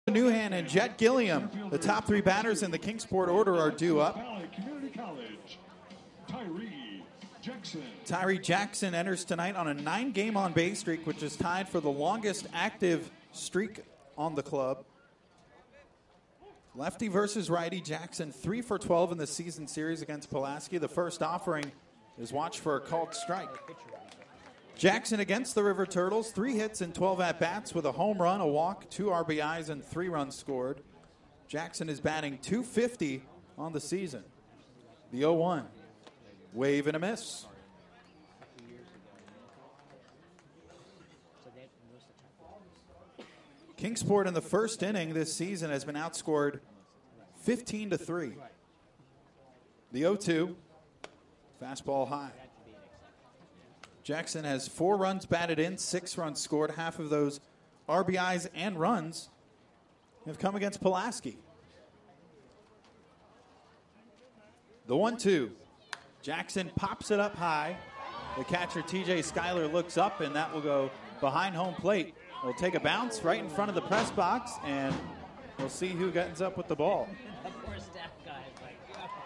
Newhan and Jet Gilliam, the top three batters in the Kingsport order, are due up. Community College, Tyree Jackson. Tyree Jackson enters tonight on a 9-game on-base streak, which is tied for the longest active streak on the club. Lefty versus righty. Jackson 3 for 12 in the season series against Pulaski. The first offering is watch for a called strike. Jackson against the River Turtles, 3 hits and 12 at-bats with a home run, a walk, 2 RBIs, and 3 runs scored. Jackson is batting .250 on the season. The 0-1. Wave and a miss. Kingsport in the first inning this season has been outscored 15-3. The 0-2. Fastball high. Jackson has 4 runs batted in, 6 runs scored. Half of those RBIs and runs have come against Pulaski. The 1-2. Jackson pops it up high. The catcher, TJ Schuyler, looks up, and that will go behind home plate. It'll take a bounce right in front of the press box, and we'll see who ends up with the ball. The poor staff guy is like,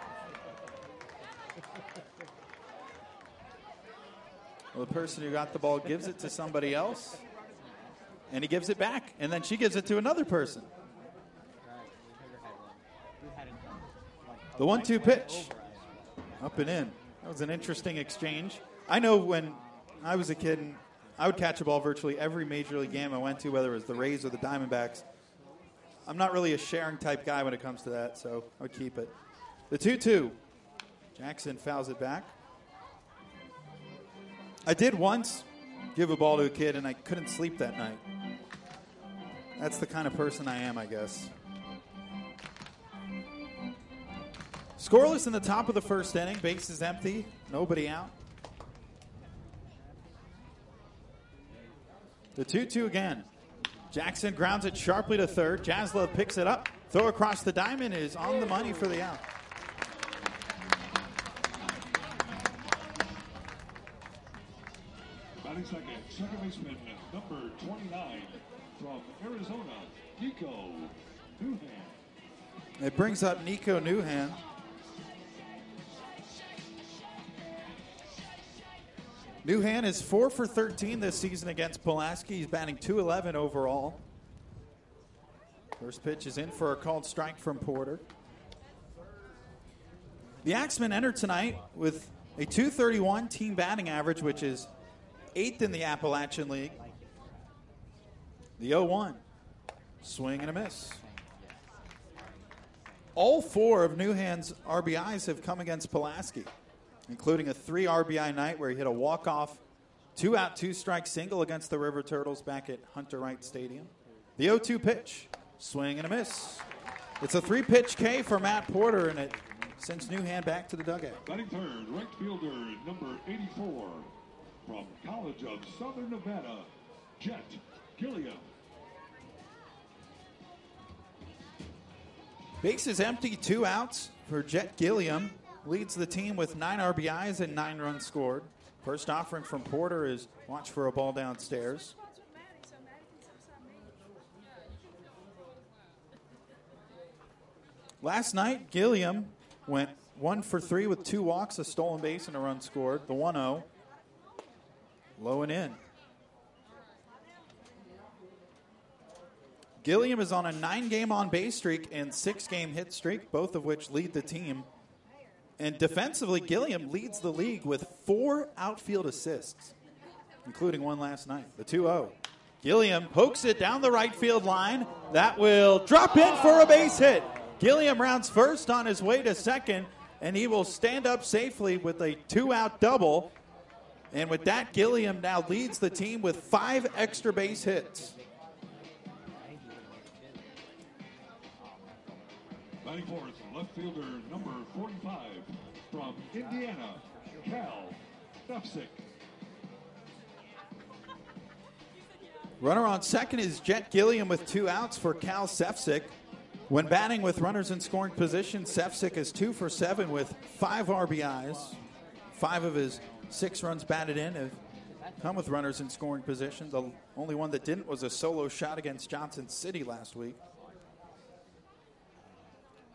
Well, the person who got the ball gives it to somebody else, and he gives it back, and then she gives it to another person. The 1-2 pitch. Up and in. That was an interesting exchange. I know when I was a kid, and I would catch a ball virtually every major league game I went to, whether it was the Rays or the Diamondbacks. I'm not really a sharing type guy when it comes to that, so I would keep it. The 2-2. Jackson fouls it back. I did once give a ball to a kid, and I couldn't sleep that night. That's the kind of person I am, I guess. Scoreless in the top of the first inning. Base is empty. Nobody out. The 2-2 again. Jackson grounds it sharply to third. Jaslov picks it up. Throw across the diamond is on the money for the out. Batting second baseman, number 29, from Arizona, Nico Newhan. It brings up Nico Newhan. Newhan is 4 for 13 this season against Pulaski. He's batting .211 overall. First pitch is in for a called strike from Porter. The Axemen enter tonight with a .231 team batting average, which is 8th in the Appalachian League. The 0-1. Swing and a miss. All 4 of Newhan's RBIs have come against Pulaski, including a 3 RBI night where he hit a walk-off 2-out, 2-strike single against the River Turtles back at Hunter Wright Stadium. The 0-2 pitch. Swing and a miss. It's a 3-pitch K for Matt Porter, and it sends Newhan back to the dugout. Batting third, right fielder, number 84, from College of Southern Nevada, Jet Gilliam. Base is empty, 2 outs for Jet Gilliam. Leads the team with 9 RBIs and 9 runs scored. First offering from Porter is watch for a ball downstairs. Last night, Gilliam went 1 for 3 with 2 walks, a stolen base, and a run scored. The 1-0. Low and in. Gilliam is on a 9-game on-base streak and 6-game hit streak, both of which lead the team. And defensively, Gilliam leads the league with 4 outfield assists, including 1 last night. The 2-0. Gilliam pokes it down the right field line. That will drop in for a base hit. Gilliam rounds first on his way to second, and he will stand up safely with a 2-out double. And with that, Gilliam now leads the team with 5 extra base hits. Batting fourth, left fielder, number 45, from Indiana, Cal Stefsik. Runner on second is Jet Gilliam with 2 outs for Cal Sefcik. When batting with runners in scoring position, Sefcik is 2 for 7 with 5 RBIs. 5 of his 6 runs batted in have come with runners in scoring position. The only one that didn't was a solo shot against Johnson City last week.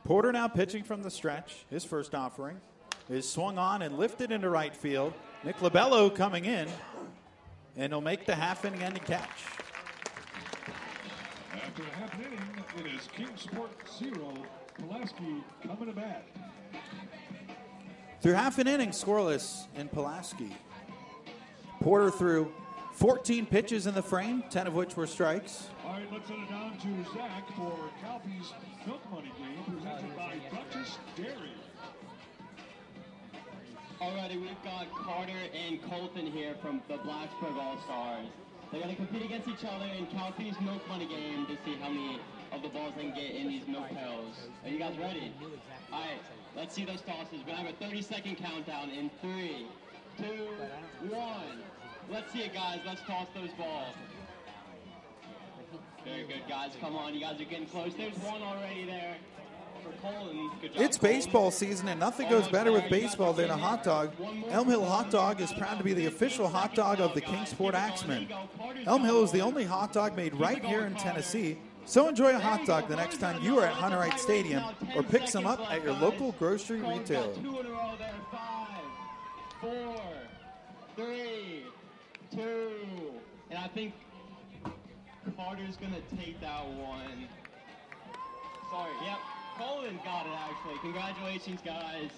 Porter now pitching from the stretch. His first offering is swung on and lifted into right field. Nick Lobello coming in, and he'll make the half-inning ending catch. After a half inning, it is Kingsport 0, Pulaski coming to bat. Through half an inning, scoreless in Pulaski. Porter threw 14 pitches in the frame, 10 of which were strikes. All right, let's send it down to Zach for Calpe's Milk Money game presented by Duchess Dairy. Alrighty, we've got Carter and Colton here from the Blacksburg All-Stars. They're going to compete against each other in Calpe's Milk Money game to see how many of the balls they can get in these milk pails. Are you guys ready? All right, let's see those tosses. We're going to have a 30-second countdown in 3, 2, 1. Let's see it, guys. Let's toss those balls. Very good, guys. Come on, you guys are getting close. There's one already there for Colton. Good job, It's baseball season, and nothing goes better with baseball than a hot dog. Elm Hill Hot Dog is proud to be the official hot dog of the Kingsport Axemen. Elm Hill is the only hot dog made right here in Tennessee. So enjoy a hot dog the next time you are at Hunter Wright Stadium, or pick some up at your local grocery retailer. 2 in a row there. 5, 4, 3, 2. And I think Carter's going to take that one. Sorry, yep. Colin got it, actually. Congratulations, guys.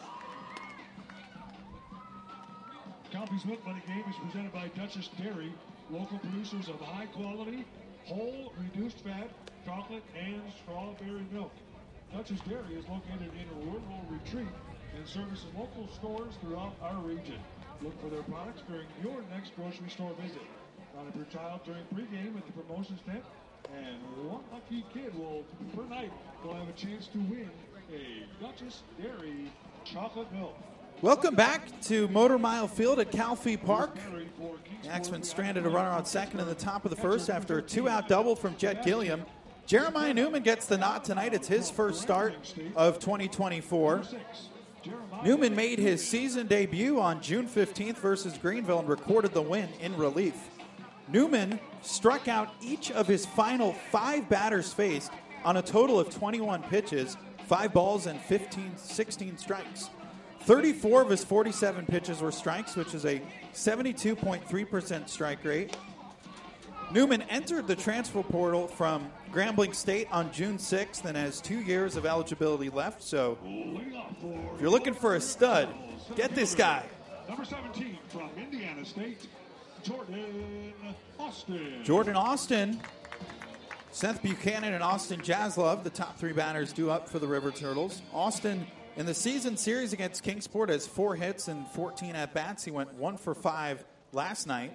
Calpe's Milk Money game is presented by Duchess Dairy, local producers of high quality, whole, reduced fat, chocolate, and strawberry milk. Duchess Dairy is located in a rural retreat and services local stores throughout our region. Look for their products during your next grocery store visit. $1 per child during pregame at the promotions tent, and one lucky kid per night will have a chance to win a Duchess Dairy chocolate milk. Welcome back to Motor Mile Field at Calfee Park. The Axemen stranded a runner on second in the top of the first after a 2-out double from Jet Gilliam. Jeremiah Newman gets the nod tonight. It's his first start of 2024. Newman made his season debut on June 15th versus Greenville and recorded the win in relief. Newman struck out each of his final 5 batters faced on a total of 21 pitches, 5 balls and 16 strikes. 34 of his 47 pitches were strikes, which is a 72.3% strike rate. Newman entered the transfer portal from Grambling State on June 6th and has 2 years of eligibility left. So if you're looking for a stud, get this guy. Number 17 from Indiana State, Jordan Austin. Jordan Austin, Seth Buchanan, and Austin Jaslove, the top 3 batters due up for the River Turtles. Austin, in the season series against Kingsport, has 4 hits and 14 at-bats. He went 1 for 5 last night.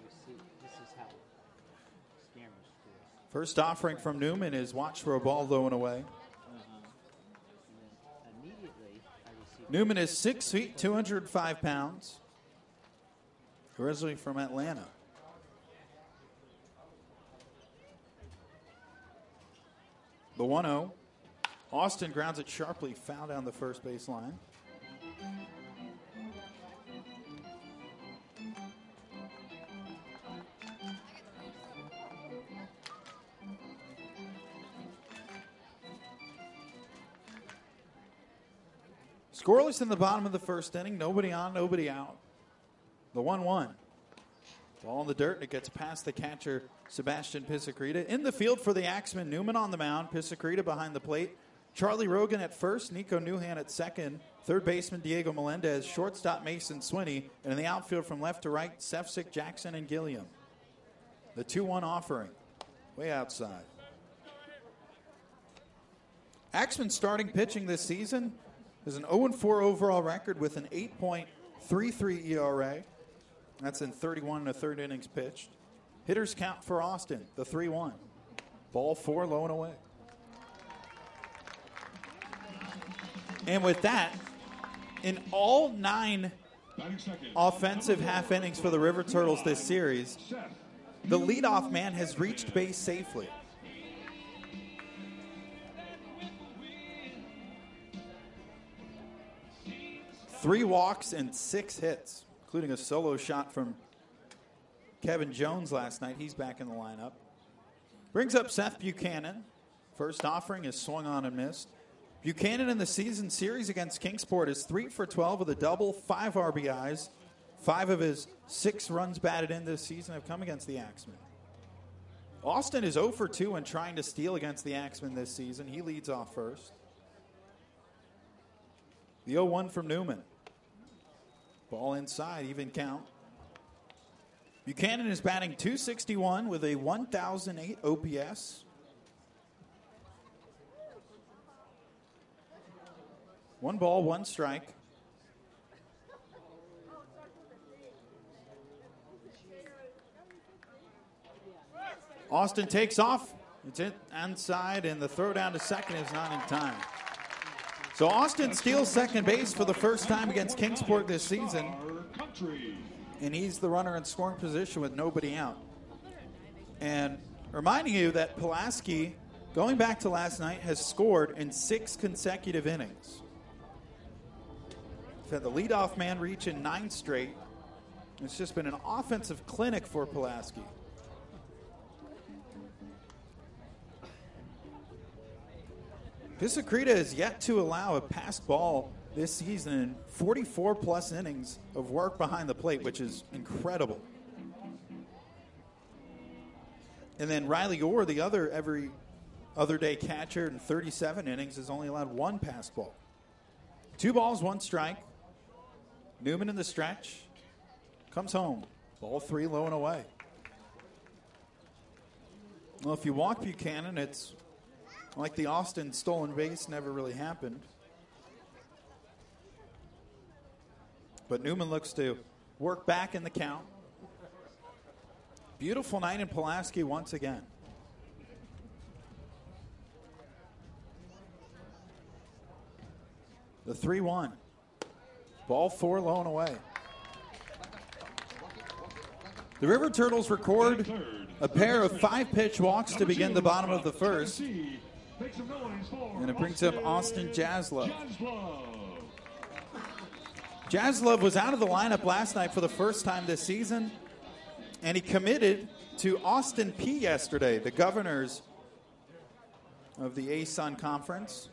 First offering from Newman is watch for a ball low and away. Newman is 6 feet, 205 pounds. Originally from Atlanta. The 1-0. Austin grounds it sharply, foul down the first base line. Scoreless in the bottom of the first inning. Nobody on, nobody out. The 1-1. Ball in the dirt, and it gets past the catcher, Sebastian Pisacreta. In the field for the Axemen, Newman on the mound, Pisacreta behind the plate. Charlie Rogan at first, Nico Newhan at second, third baseman Diego Melendez, shortstop Mason Swinney, and in the outfield from left to right, Sefcik, Jackson, and Gilliam. The 2-1 offering, way outside. Axemen starting pitching this season is an 0-4 overall record with an 8.33 ERA. That's in 31 1/3 innings pitched. Hitters count for Austin, the 3-1. Ball 4, low and away. And with that, in all 9 offensive half innings for the River Turtles this series, the leadoff man has reached base safely. Three walks and 6 hits, including a solo shot from Kevin Jones last night. He's back in the lineup. Brings up Seth Buchanan. First offering is swung on and missed. Buchanan in the season series against Kingsport is 3 for 12 with a double, 5 RBIs. 5 of his 6 runs batted in this season have come against the Axemen. Austin is 0 for 2 in trying to steal against the Axemen this season. He leads off first. The 0-1 from Newman. Ball inside, even count. Buchanan is batting .261 with a 1,008 OPS. 1 ball, 1 strike. Austin takes off. It's inside, and the throw down to second is not in time. So Austin steals second base for the first time against Kingsport this season. And he's the runner in scoring position with nobody out. And reminding you that Pulaski, going back to last night, has scored in 6 consecutive innings. He's had the leadoff man reach in 9 straight. It's just been an offensive clinic for Pulaski. Pisacreta has yet to allow a passed ball this season in 44-plus innings of work behind the plate, which is incredible. And then Riley Orr, the other every other day catcher in 37 innings, has only allowed 1 passed ball. 2 balls, 1 strike. Newman in the stretch. Comes home. Ball 3 low and away. Well, if you walk Buchanan, it's like the Austin stolen base never really happened. But Newman looks to work back in the count. Beautiful night in Pulaski once again. The 3-1. Ball 4 low and away. The River Turtles record a pair of 5-pitch walks to begin the bottom of the first. And it brings up Austin Jaslove. Jaslove was out of the lineup last night for the first time this season, and he committed to Austin Peay yesterday, the governors of the ASUN Conference.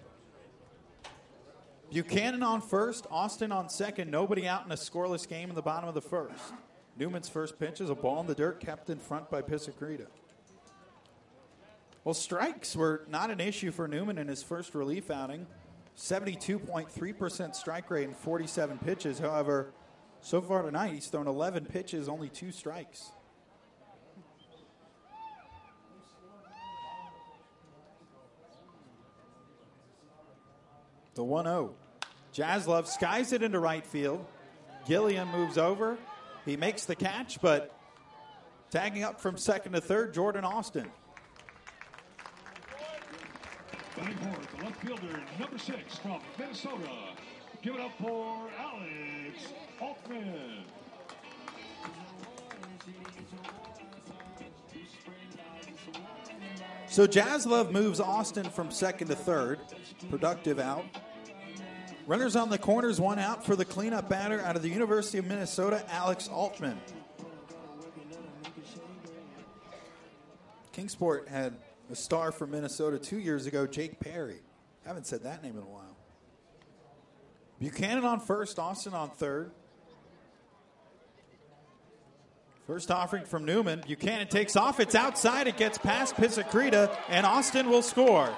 Buchanan on first, Austin on second, nobody out in a scoreless game in the bottom of the first. Newman's first pitch is a ball in the dirt, kept in front by Pisacreta. Well, strikes were not an issue for Newman in his first relief outing. 72.3% strike rate in 47 pitches. However, so far tonight, he's thrown 11 pitches, only 2 strikes. The 1-0. Jaslove skies it into right field. Gilliam moves over. He makes the catch, but tagging up from second to third, Jordan Austin. Batting forward, the left fielder, number 6 from Minnesota. Give it up for Alex Altman. So Jaslove moves Austin from second to third. Productive out. Runners on the corners, 1 out for the cleanup batter out of the University of Minnesota, Alex Altman. Kingsport had a star from Minnesota 2 years ago, Jake Perry. Haven't said that name in a while. Buchanan on first, Austin on third. First offering from Newman. Buchanan takes off. It's outside. It gets past Pisacreta, and Austin will score.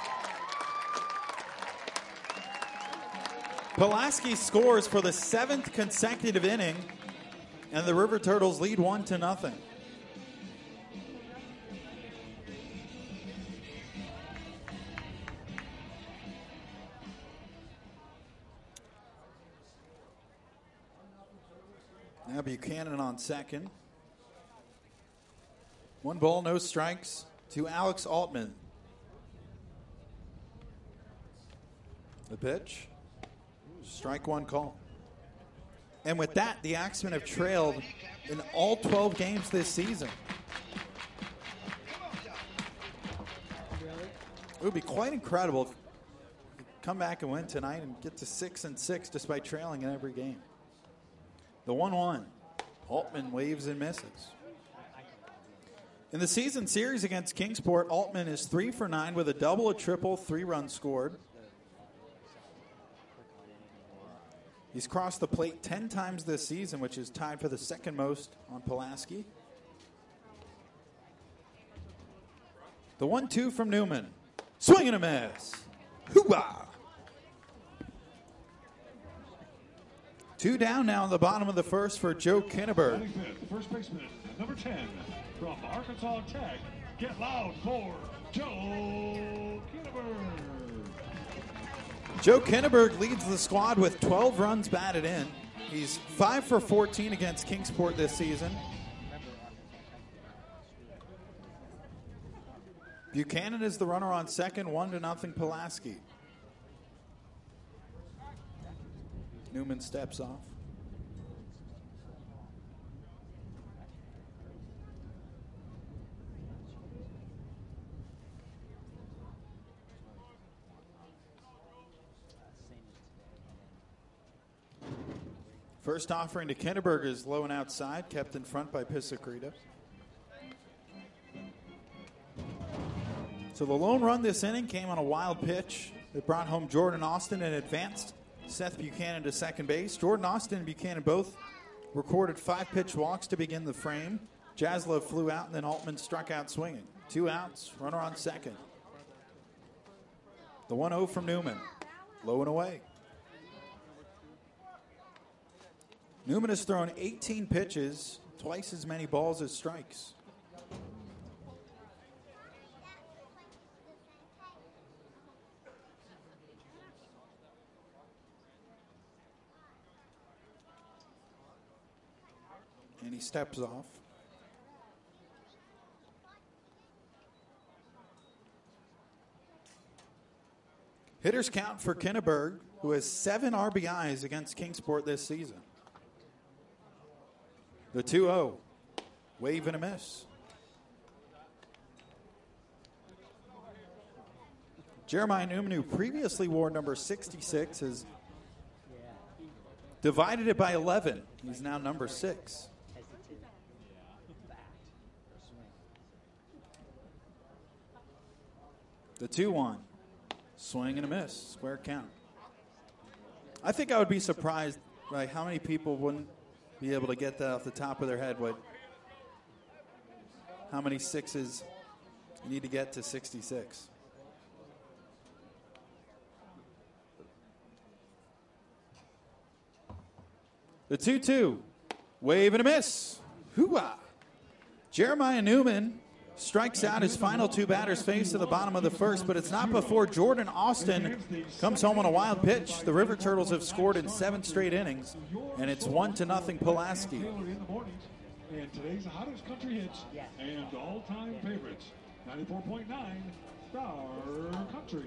Pulaski scores for the 7th consecutive inning, and the River Turtles lead 1-0. Now Buchanan on second. 1 ball, no strikes to Alex Altman. The pitch. Strike 1 call. And with that, the Axemen have trailed in all 12 games this season. It would be quite incredible if you come back and win tonight and get to 6-6 despite trailing in every game. The 1-1. Altman waves and misses. In the season series against Kingsport, Altman is 3 for 9 with a double, a triple, 3 runs scored. He's crossed the plate 10 times this season, which is tied for the second most on Pulaski. The 1-2 from Newman. Swing and a miss. Hoo-ah! 2 down now in the bottom of the first for Joe Kinneberg. 95th, first baseman, number 10, from Arkansas Tech. Get loud for Joe Kinneberg. Joe Kinneberg leads the squad with 12 runs batted in. He's 5 for 14 against Kingsport this season. Buchanan is the runner on second, 1-0 Pulaski. Newman steps off. First offering to Kinneberg is low and outside, kept in front by Pisacreta. So the lone run this inning came on a wild pitch that brought home Jordan Austin and advanced Seth Buchanan to second base. Jordan Austin and Buchanan both recorded 5-pitch walks to begin the frame. Jaslov flew out, and then Altman struck out swinging. 2 outs, runner on second. The 1-0 from Newman, low and away. Newman has thrown 18 pitches, twice as many balls as strikes. And he steps off. Hitters count for Kinneberg, who has 7 RBIs against Kingsport this season. The 2-0, wave and a miss. Jeremiah Newman, who previously wore number 66, has divided it by 11. He's now number 6. The 2-1, swing and a miss, square count. I think I would be surprised by how many people wouldn't be able to get that off the top of their head. How many sixes you need to get to 66? The 2-2, wave and a miss. Hoo-ah! Jeremiah Newman strikes out his final 2 batters faced to the bottom of the first, but it's not before Jordan Austin comes home on a wild pitch. The River Turtles have scored in 7 straight innings, and it's 1-0 Pulaski. And today's hottest country hits and all-time favorites, 94.9 Star Country.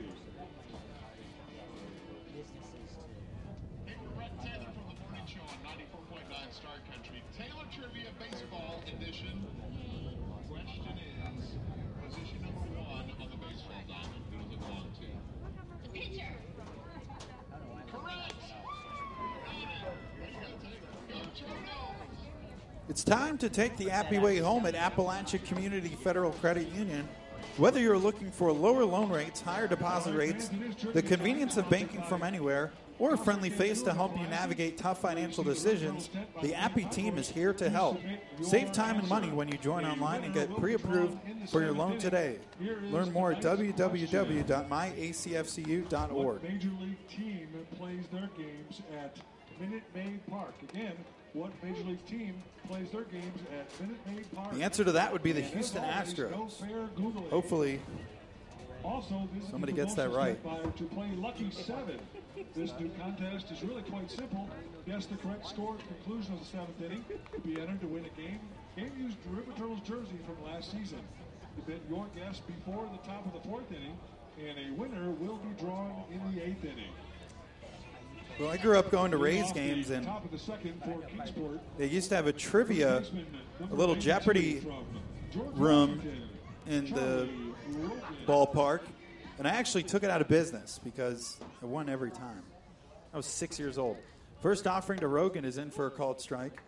Brett Taylor from the Morning Show on 94.9 Star Country. Taylor Trivia Baseball Edition. Question is, position number 1 on the baseball diamond, who does it belong to? The pitcher. Correct! There you go, Taylor. Go Turtles! It's time to take the Appy way home at Appalachia Community Federal Credit Union. Whether you're looking for lower loan rates, higher deposit rates, the convenience of banking from anywhere, or a friendly face to help you navigate tough financial decisions, the Appy team is here to help. Save time and money when you join online and get pre-approved for your loan today. Learn more at www.myacfcu.org. What Major League team plays their games at Minute Maid Park? Again, what Major League team plays their games at Minute Maid Park? The answer to that would be the Houston Astros. Hopefully, also, somebody gets that right. To play Lucky 7. This new contest is really quite simple. Guess the correct score at the conclusion of the 7th inning. Be entered to win a game-used River Turtles jersey from last season. Submit your guess before the top of the 4th inning, and a winner will be drawn in the 8th inning. Well, I grew up going to Rays games, and they used to have a trivia, a little Jeopardy room in the ballpark, and I actually took it out of business because I won every time. I was 6 years old. First offering to Rogan is in for a called strike.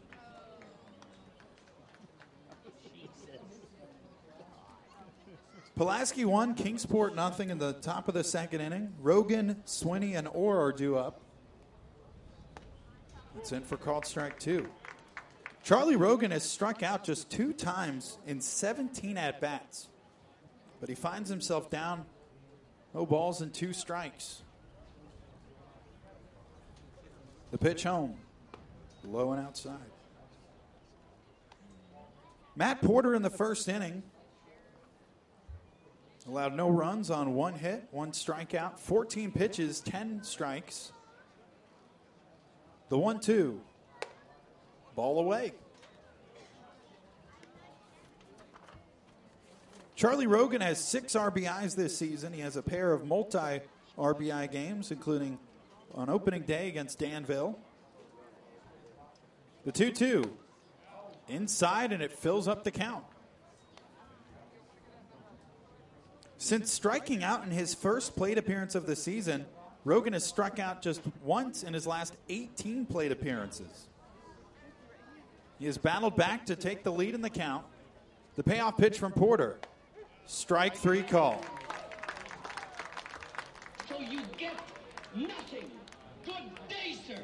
Pulaski 1, Kingsport 0 in the top of the 2nd inning. Rogan, Swinney, and Orr are due up. It's in for called strike 2. Charlie Rogan has struck out just 2 times in 17 at-bats. But he finds himself down 0 balls and 2 strikes. The pitch home. Low and outside. Matt Porter in the first inning allowed no runs on 1 hit, 1 strikeout, 14 pitches, 10 strikes. The 1-2. Ball away. Charlie Rogan has 6 RBIs this season. He has a pair of multi-RBI games, including on opening day against Danville. The 2-2. Inside, and it fills up the count. Since striking out in his first plate appearance of the season, Rogan has struck out just once in his last 18 plate appearances. He has battled back to take the lead in the count. The payoff pitch from Porter. Strike 3 call. So you get nothing. Good day, sir.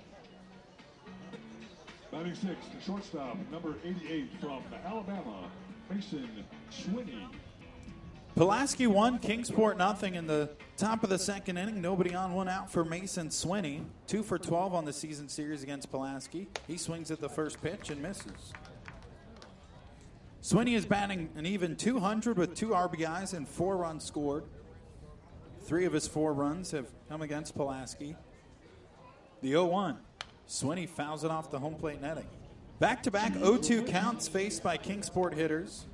Batting 6, the shortstop, number 88 from Alabama, Mason Swinney. Pulaski 1, Kingsport nothing in the top of the second inning. Nobody on, 1 out for Mason Swinney. 2 for 12 on the season series against Pulaski. He swings at the first pitch and misses. Swinney is batting an even 200 with 2 RBIs and 4 runs scored. 3 of his 4 runs have come against Pulaski. The 0-1. Swinney fouls it off the home plate netting. Back-to-back 0-2 counts faced by Kingsport hitters.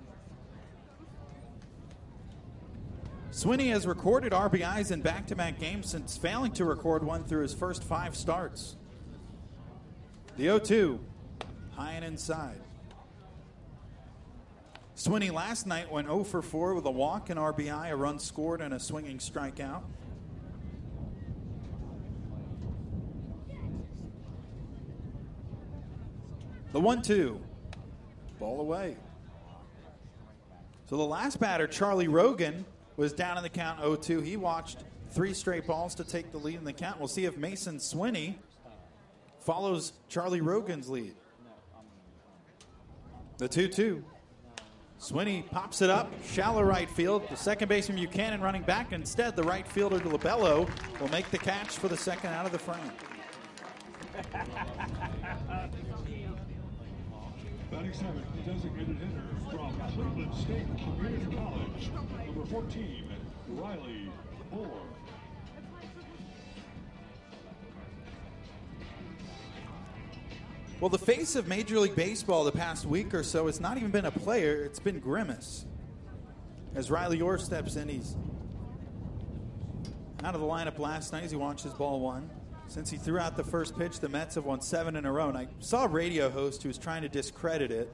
Swinney has recorded RBIs in back-to-back games since failing to record one through his first 5 starts. The 0-2, high and inside. Swinney last night went 0 for 4 with a walk, an RBI, a run scored, and a swinging strikeout. The 1-2, ball away. So the last batter, Charlie Rogan, was down in the count 0-2. He watched 3 straight balls to take the lead in the count. We'll see if Mason Swinney follows Charlie Rogan's lead. The 2-2. Swinney pops it up, shallow right field. The second baseman Buchanan running back. Instead, the right fielder DeLabello will make the catch for the second out of the frame. Batting 7, the designated hitter from Cleveland State Community College, number 14, Riley Moore. Well, the face of Major League Baseball the past week or so has not even been a player, it's been Grimace. As Riley Orr steps in, he's out of the lineup last night as he watches ball 1. Since he threw out the first pitch, the Mets have won 7 in a row. And I saw a radio host who was trying to discredit it,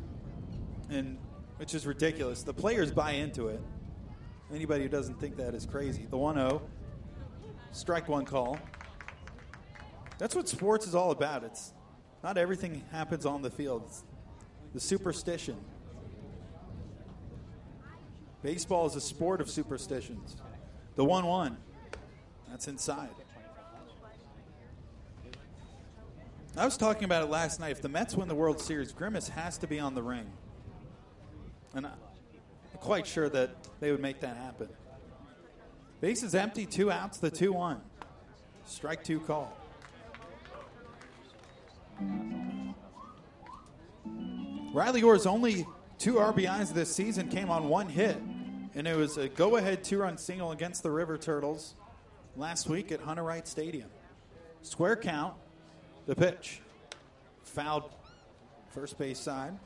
which is ridiculous. The players buy into it. Anybody who doesn't think that is crazy. The 1-0, strike 1 call. That's what sports is all about. It's not everything happens on the field. It's the superstition. Baseball is a sport of superstitions. The 1-1, that's inside. I was talking about it last night. If the Mets win the World Series, Grimace has to be on the ring. And I'm quite sure that they would make that happen. Base is empty, 2 outs, the 2-1. Strike 2 call. Riley Orr's only 2 RBIs this season came on 1 hit, and it was a go-ahead 2-run single against the River Turtles last week at Hunter Wright Stadium. Square count, the pitch. Fouled first base side.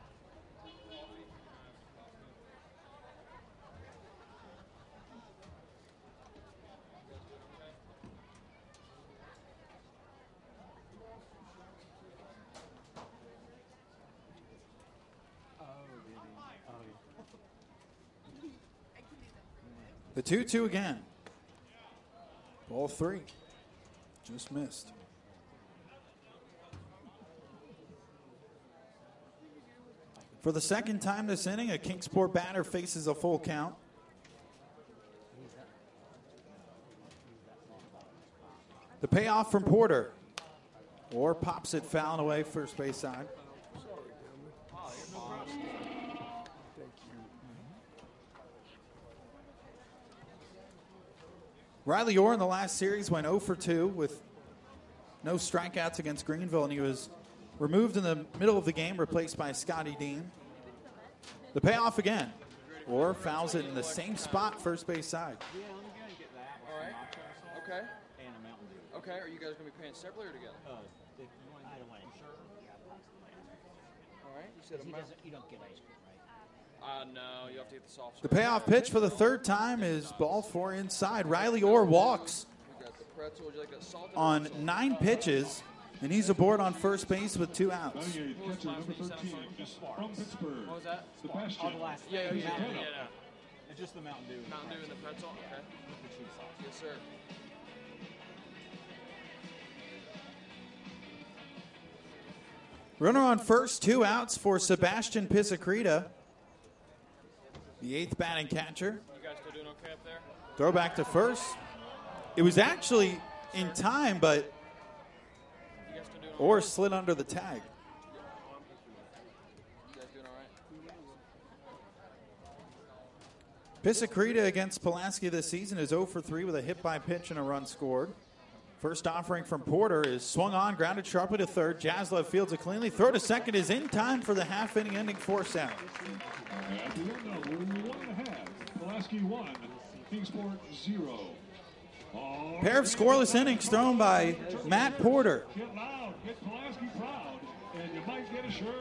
The 2-2 again. Ball 3. Just missed. For the second time this inning, a Kingsport batter faces a full count. The payoff from Porter. Orr pops it fouling away first base side. Riley Orr in the last series went 0 for 2 with no strikeouts against Greenville, and he was removed in the middle of the game, replaced by Scotty Dean. The payoff again. Orr fouls it in the same spot, first base side. All right. Okay. Okay. Are you guys going to be paying separately or together? I don't want it. All right. You said You don't get ice cream, right? No. You have to get the soft. The payoff pitch for the third time is ball 4 inside. Riley Orr walks We got the pretzel. Would you like that salted? on 9 pitches, and he's aboard on first base with 2 outs. Batting eighth, catcher number 13 from Pittsburgh. What was that? Sebastian. Yeah. It's just the Mountain Dew. Mountain Dew and the pretzel. Okay. Yes, sir. Runner on first, 2 outs for Sebastian Pisacreta, the 8th batting catcher. You guys still doing okay up there? Throw back to first. It was actually in time, but You guys still doing Orr slid under the tag. You guys doing all right? Pisacreta against Pulaski this season is 0 for 3 with a hit by pitch and a run scored. First offering from Porter is swung on, grounded sharply to third. Jaslev fields it cleanly. Throw to second is in time for the half-inning ending force out. At the end of 1.5, Pulaski 1, Kingsport 0. Pair of scoreless innings thrown by Matt Porter. Get loud, get Pulaski proud, and you might get a shirt.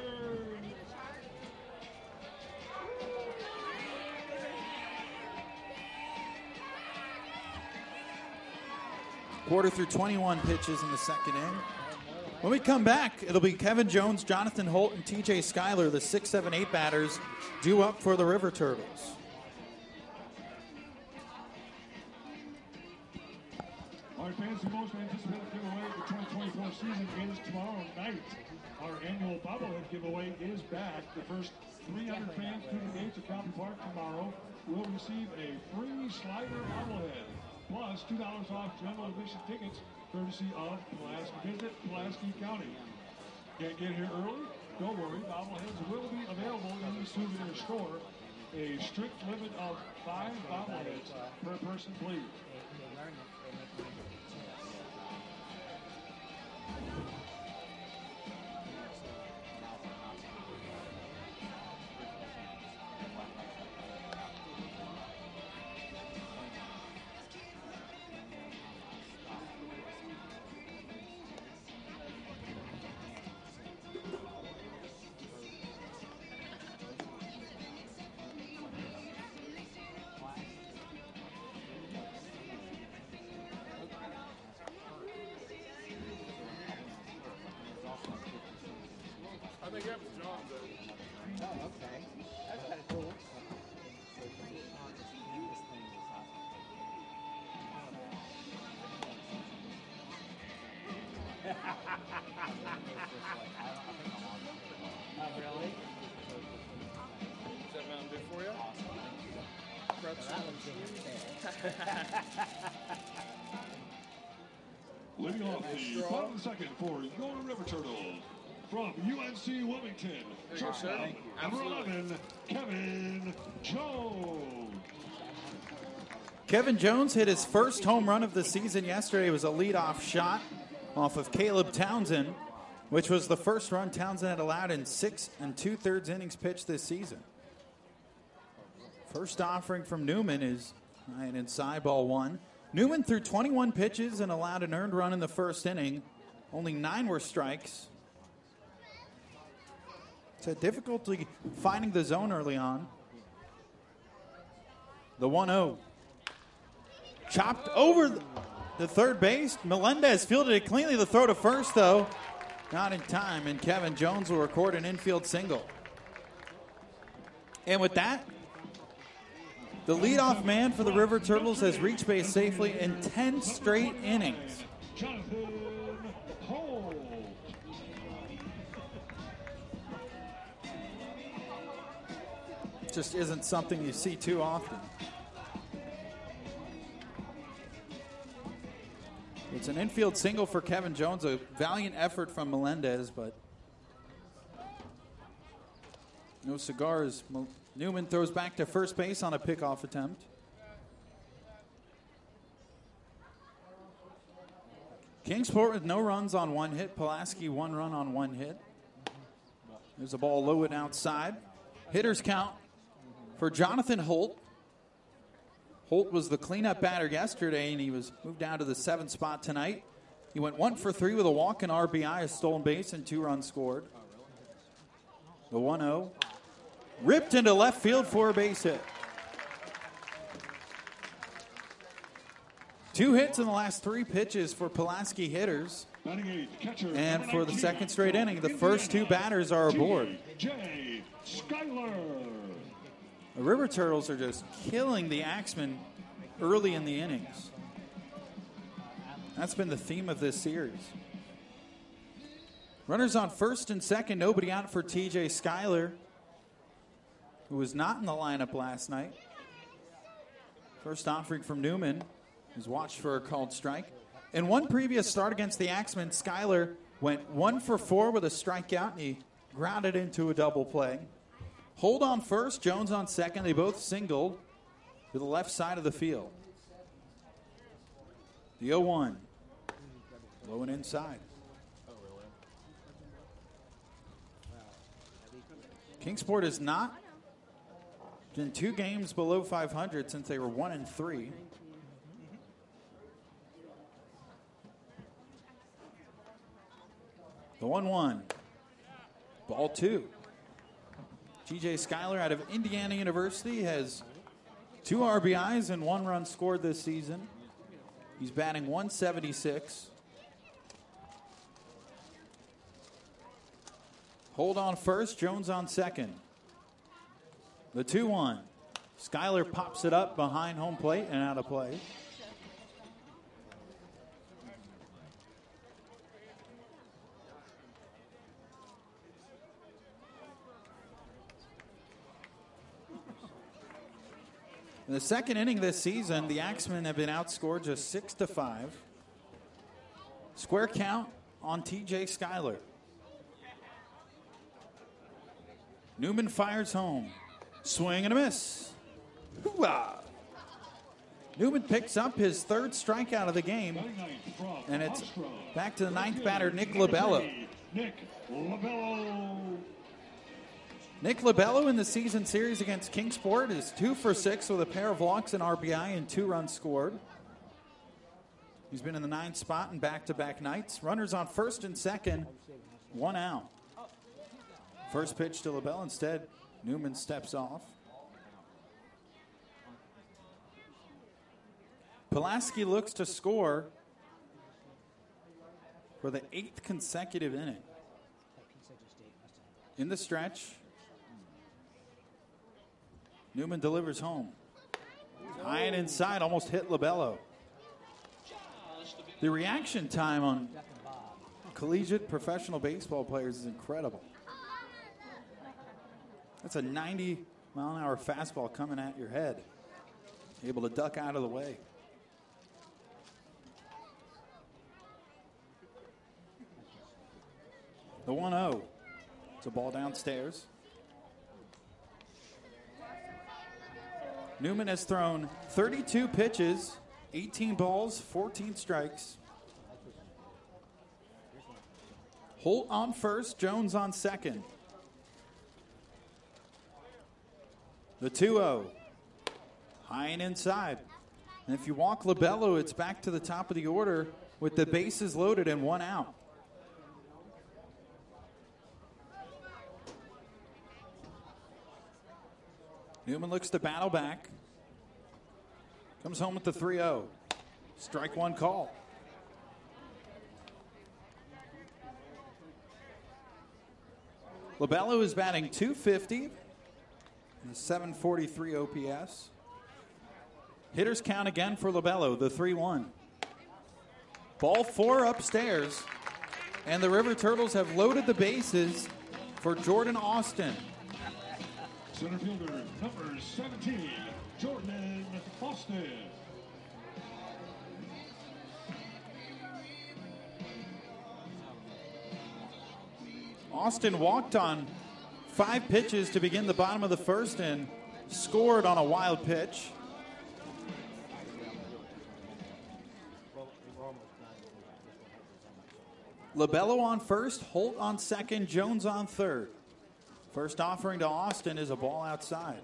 Porter threw 21 pitches in the second inning. When we come back, it'll be Kevin Jones, Jonathan Holt, and TJ Schuyler, the 6, 7, 8 batters, due up for the River Turtles. Our fans who most anticipated giveaway of the 2024 season is tomorrow night. Our annual bobblehead giveaway is back. The first 300 fans through the gates at County Park tomorrow will receive a free slider bobblehead, plus $2 off general admission tickets, courtesy of Pulaski. Visit Pulaski County. Can't get here early? Don't worry, bobbleheads will be available in the souvenir store. A strict limit of 5 bobbleheads per person, please. I think that was John, though. Oh, okay. That's kind of cool. Oh, really? Is that Mountain Dew for you? Pretzel. That looks good. Leading off the bottom second for your River Turtles from UNC Wilmington, you go, sir. shortstop, number Absolutely. 11, Kevin Jones. Kevin Jones hit his first home run of the season yesterday. It was a leadoff shot off of Caleb Townsend, which was the first run Townsend had allowed in 6 2/3 innings pitched this season. First offering from Newman is an inside ball 1. Newman threw 21 pitches and allowed an earned run in the first inning. Only 9 were strikes. It's had difficulty finding the zone early on. The 1-0. Chopped over the third base. Melendez fielded it cleanly. The throw to first, though, not in time, and Kevin Jones will record an infield single. And with that, the leadoff man for the River Turtles has reached base safely in 10 straight innings. Jonathan Holt. Just isn't something you see too often. It's an infield single for Kevin Jones, a valiant effort from Melendez, but no cigars. Newman throws back to first base on a pickoff attempt. Kingsport with no runs on one hit. Pulaski 1 run on 1 hit. There's a ball low and outside. Hitters count for Jonathan Holt. Holt was the cleanup batter yesterday, and he was moved down to the 7th spot tonight. He went 1 for 3 with a walk and RBI, a stolen base, and 2 runs scored. The 1-0. Ripped into left field for a base hit. 2 hits in the last 3 pitches for Pulaski hitters. And for the second straight inning, the first 2 batters are aboard. Jay Schuyler. The River Turtles are just killing the Axemen early in the innings. That's been the theme of this series. Runners on first and second, nobody out for TJ Schuyler, who was not in the lineup last night. First offering from Newman is watched for a called strike. In one previous start against the Axemen, Schuyler went 1 for 4 with a strikeout, and he grounded into a double play. Hold on first, Jones on second. They both singled to the left side of the field. The 0-1. Low and inside. Kingsport has not been 2 games below 500 since they were 1-3. The 1-1. Ball 2. TJ Schuyler out of Indiana University has 2 RBIs and 1 run scored this season. He's batting .176. Hold on first, Jones on second. The 2-1. Schuyler pops it up behind home plate and out of play. In the second inning this season, the Axemen have been outscored just 6-5. Square count on TJ Schuyler. Newman fires home. Swing and a miss. Hoo-ah. Newman picks up his 3rd strikeout of the game. And it's back to the 9th batter, Nick Lobello. Nick Lobello in the season series against Kingsport is 2 for 6 with a pair of walks and RBI and 2 runs scored. He's been in the 9th spot in back-to-back nights. Runners on first and second, 1 out. First pitch to Lobello. Instead, Newman steps off. Pulaski looks to score for the 8th consecutive inning. In the stretch, Newman delivers home. High and inside, almost hit Lobello. The reaction time on collegiate professional baseball players is incredible. That's a 90-mile-an-hour fastball coming at your head. Able to duck out of the way. The 1-0. It's a ball downstairs. Newman has thrown 32 pitches, 18 balls, 14 strikes. Holt on first, Jones on second. The 2-0. High and inside. And if you walk Lobello, it's back to the top of the order with the bases loaded and 1 out. Newman looks to battle back. Comes home with the 3-0. Strike 1 call. Lobello is batting .250 and a .743 OPS. Hitters count again for Lobello, the 3-1. Ball 4 upstairs, and the River Turtles have loaded the bases for Jordan Austin. Center fielder, number 17, Jordan Austin. Austin walked on 5 pitches to begin the bottom of the first and scored on a wild pitch. LaBello on first, Holt on second, Jones on third. First offering to Austin is a ball outside.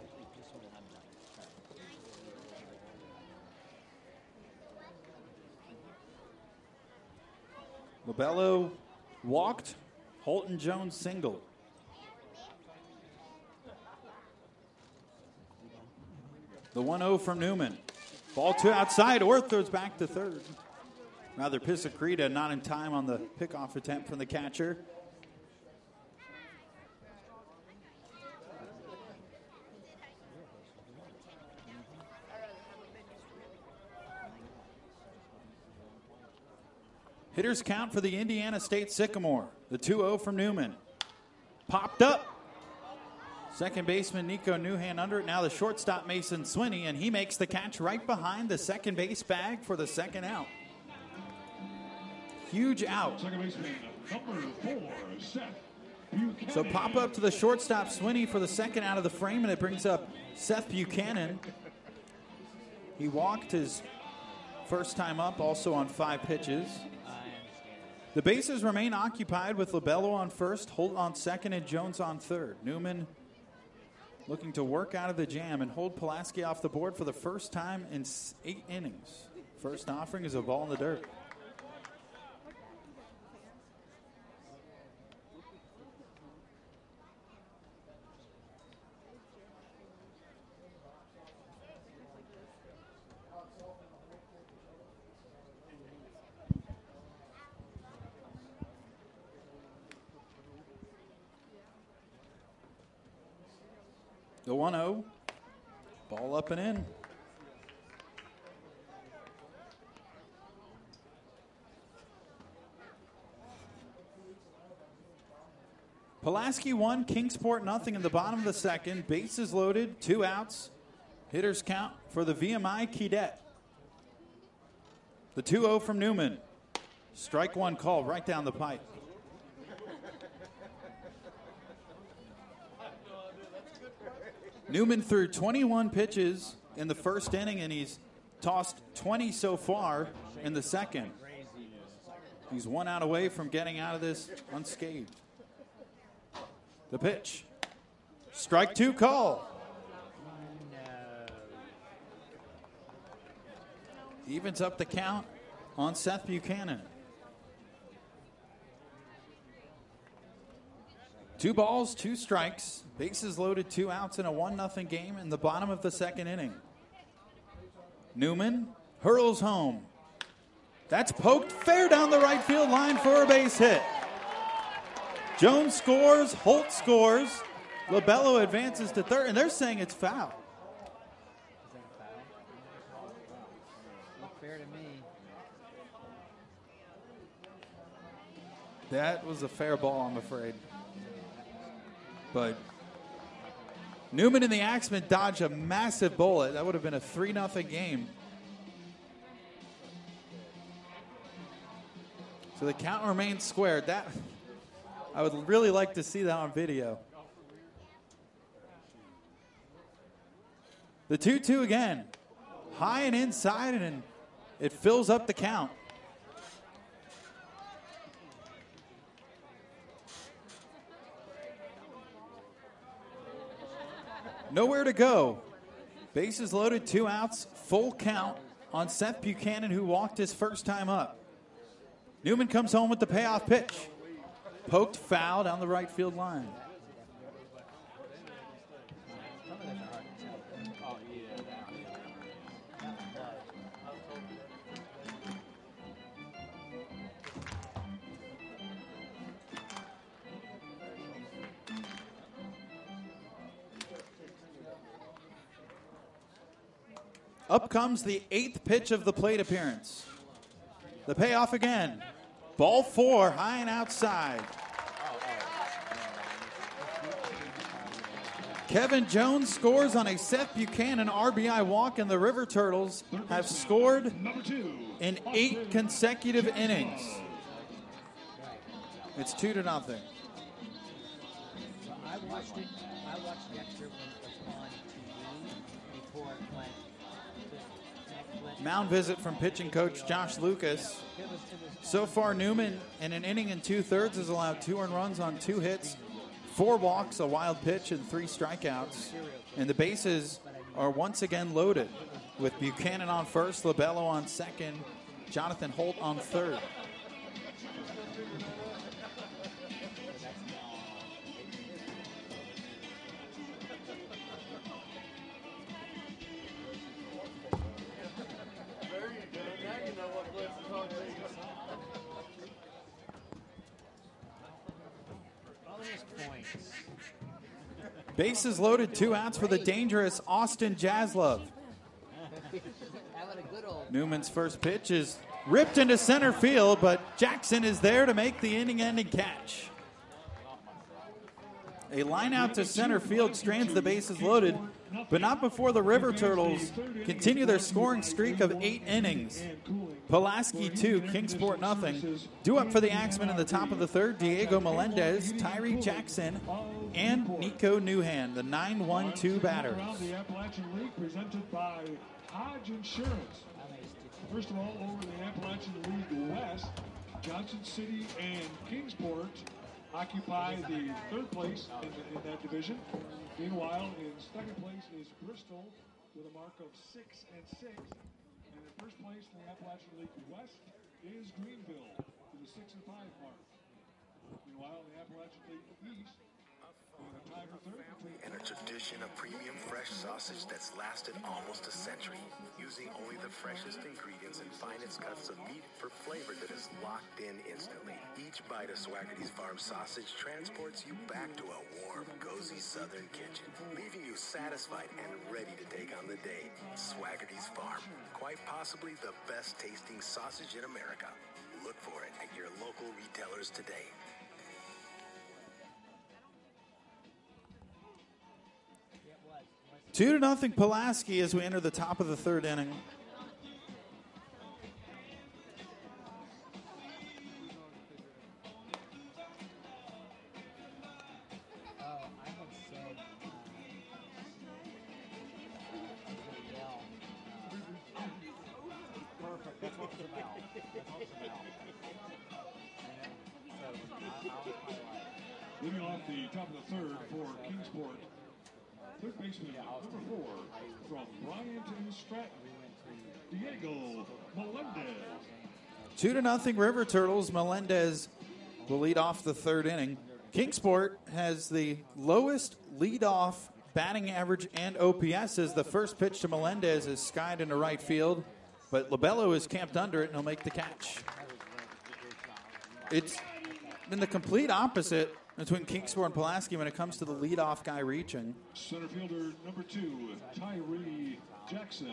LaBello walked, Holt and Jones singled. The 1-0 from Newman. Ball 2 outside. Orth throws back to third. Rather, Pisacreta not in time on the pickoff attempt from the catcher. Hitters count for the Indiana State Sycamore. The 2-0 from Newman. Popped up. Second baseman Nico Newhan under it. Now the shortstop Mason Swinney, and he makes the catch right behind the second base bag for the second out. Huge out. Second baseman, number 4, Seth Buchanan. So pop up to the shortstop Swinney for the second out of the frame, and it brings up Seth Buchanan. He walked his first time up, also on 5 pitches. The bases remain occupied with LaBello on first, Holt on second, and Jones on third. Newman looking to work out of the jam and hold Pulaski off the board for the first time in 8 innings. First offering is a ball in the dirt. The 1-0, ball up and in. Pulaski 1, Kingsport nothing in the bottom of the second. Bases loaded, 2 outs. Hitters count for the VMI Cadet. The 2-0 from Newman. Strike 1 call right down the pipe. Newman threw 21 pitches in the first inning, and he's tossed 20 so far in the second. He's 1 out away from getting out of this unscathed. The pitch. Strike 2 call. Evens up the count on Seth Buchanan. 2 balls, 2 strikes. Bases loaded, 2 outs in a 1-0 game in the bottom of the second inning. Newman hurls home. That's poked fair down the right field line for a base hit. Jones scores, Holt scores. LaBello advances to third, and they're saying it's foul. Look fair to me. That was a fair ball, I'm afraid. But Newman and the Axemen dodged a massive bullet. That would have been a 3-0 game. So the count remains squared. That I would really like to see that on video. The 2-2 again. High and inside, and it fills up the count. Nowhere to go. Bases loaded, 2 outs, full count on Seth Buchanan, who walked his first time up. Newman comes home with the payoff pitch. Poked foul down the right field line. Up comes the 8th pitch of the plate appearance. The payoff again. Ball 4, high and outside. Kevin Jones scores on a Seth Buchanan RBI walk, and the River Turtles have scored in 8 consecutive innings. It's 2-0. I watched Dexter when it was on TV before it went to Netflix. Mound visit from pitching coach Josh Lucas. So far, Newman, in an inning and 2/3, has allowed 2 earned runs on 2 hits, 4 walks, a wild pitch, and 3 strikeouts. And the bases are once again loaded, with Buchanan on first, Lobello on second, Jonathan Holt on third. Bases loaded, 2 outs for the dangerous Austin Jaslove. Having a good old Newman's first pitch is ripped into center field, but Jackson is there to make the inning-ending catch. A line out to center field strands the bases loaded, but not before the River Turtles continue their scoring streak of 8 innings. Pulaski 2, Kingsport nothing. Due up for the Axemen in the top of the third, Diego Melendez, Tyree Jackson, and Nico Newhand, the 9-1-2 batters. Around the Appalachian League presented by Hodge Insurance. First of all, over the Appalachian League West, Johnson City and Kingsport occupy the 3rd place in that division. Meanwhile, in 2nd place is Bristol with a mark of 6-6. And in 1st place in the Appalachian League West is Greenville with a 6-5 mark. Meanwhile, in the Appalachian League East, and a tradition of premium fresh sausage that's lasted almost a century, using only the freshest ingredients and finest cuts of meat for flavor that is locked in instantly. Each bite of Swaggerty's Farm sausage transports you back to a warm, cozy southern kitchen, leaving you satisfied and ready to take on the day. Swaggerty's Farm, quite possibly the best tasting sausage in America. Look for it at your local retailers today. 2-0 Pulaski as we enter the top of the 3rd inning. Perfect. That's what it's about. Leading off the top of the 3rd for Kingsport. 3rd baseman, number 4, from Bryanton Stratton, Diego Melendez. 2-0 River Turtles. Melendez will lead off the 3rd inning. Kingsport has the lowest leadoff batting average and OPS as the first pitch to Melendez is skied into right field, but Lobello is camped under it and he'll make the catch. It's been the complete opposite between Kingsport and Pulaski when it comes to the leadoff guy reaching. Center fielder number 2, Tyree Jackson.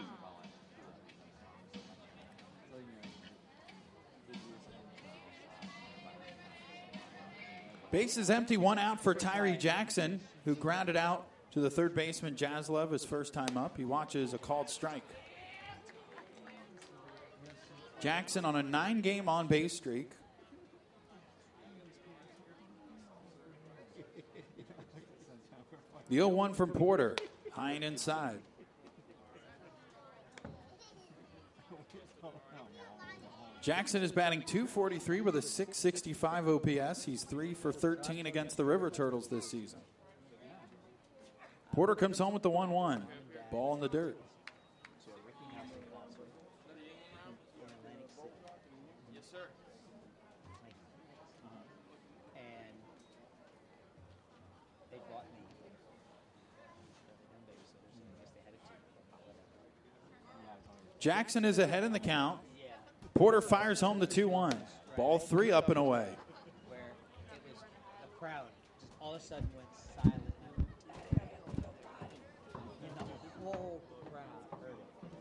Base is empty, 1 out for Tyree Jackson, who grounded out to the 3rd baseman Jaslove his first time up. He watches a called strike. Jackson on a 9-game on-base streak. The 0-1 from Porter, high and inside. Jackson is batting .243 with a .665 OPS. He's 3 for 13 against the River Turtles this season. Porter comes home with the 1-1. Ball in the dirt. Yes, sir. And they bought me. Jackson is ahead in the count. Porter fires home the 2-1. Ball 3 up and away. Where it was the crowd just all of a sudden went silent. And the whole crowd heard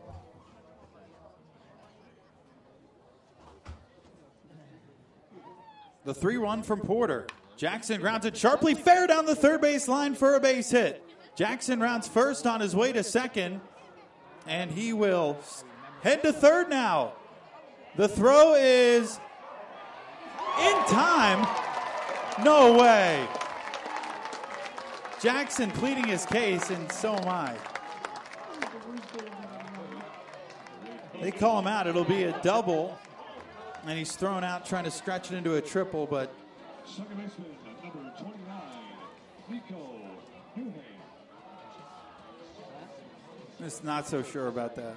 it. The 3-1 from Porter. Jackson grounds it sharply fair down the 3rd base line for a base hit. Jackson rounds first on his way to 2nd, and he will head to 3rd now. The throw is in time. No way. Jackson pleading his case, and so am I. They call him out. It'll be a double, and he's thrown out trying to stretch it into a triple, but Second baseman, number 29, Nico Newhand. just not so sure about that.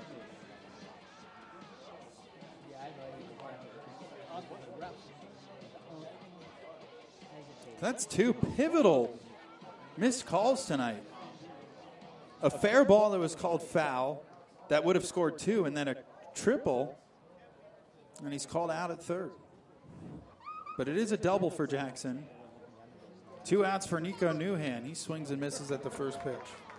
That's two pivotal missed calls tonight. A fair ball that was called foul that would have scored two, and then a triple, and he's called out at third. But it is a double for Jackson. 2 outs for Nico Newhand. He swings and misses at the first pitch.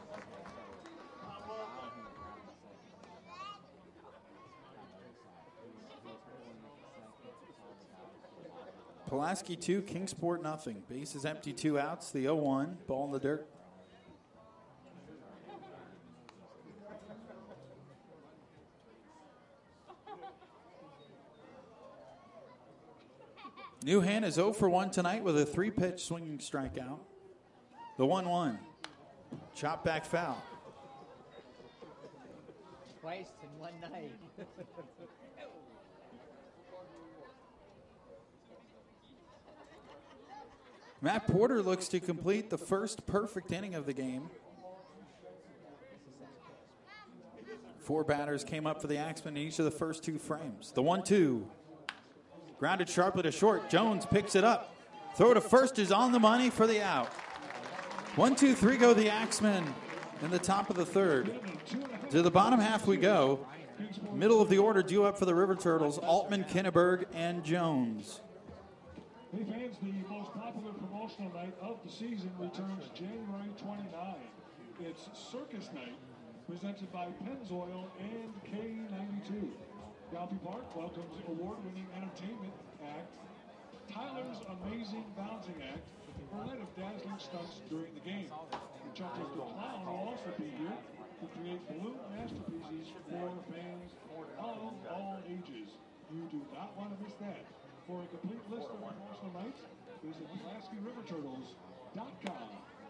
Pulaski 2, Kingsport nothing. Base is empty, 2 outs. The 0-1, ball in the dirt. Newhand is 0 for 1 tonight with a 3-pitch swinging strikeout. The 1-1. Chop back foul. Twice in one night. Matt Porter looks to complete the first perfect inning of the game. 4 batters came up for the Axemen in each of the first 2 frames. The 1-2. Grounded sharply to short. Jones picks it up. Throw to first is on the money for the out. 1, 2, 3 go the Axemen in the top of the third. To the bottom half we go. Middle of the order due up for the River Turtles, Altman, Kinneberg, and Jones. Hey fans, the most popular promotional night of the season returns January 29. It's Circus Night, presented by Pennzoil and K92. Galpy Park welcomes award-winning entertainment act Tyler's Amazing Bouncing Act for a night of dazzling stunts during the game. The Chuck the Clown will also be here to create balloon masterpieces for fans of all ages. You do not want to miss that. For a complete list of promotional nights, visit PulaskiRiverTurtles.com.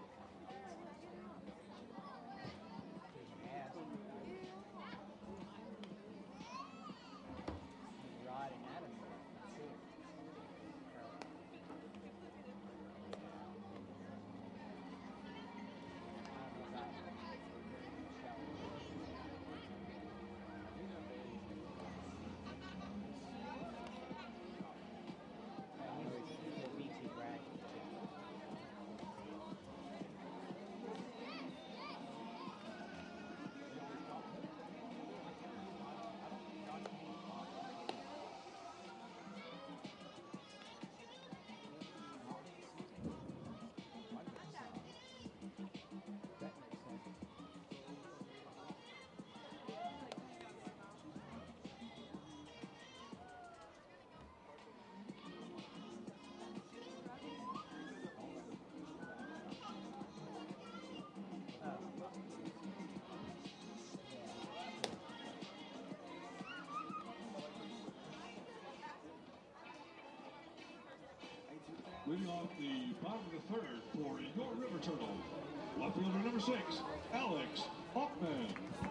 Leading off the bottom of the third for your River Turtles, left fielder number 6, Alex Altman.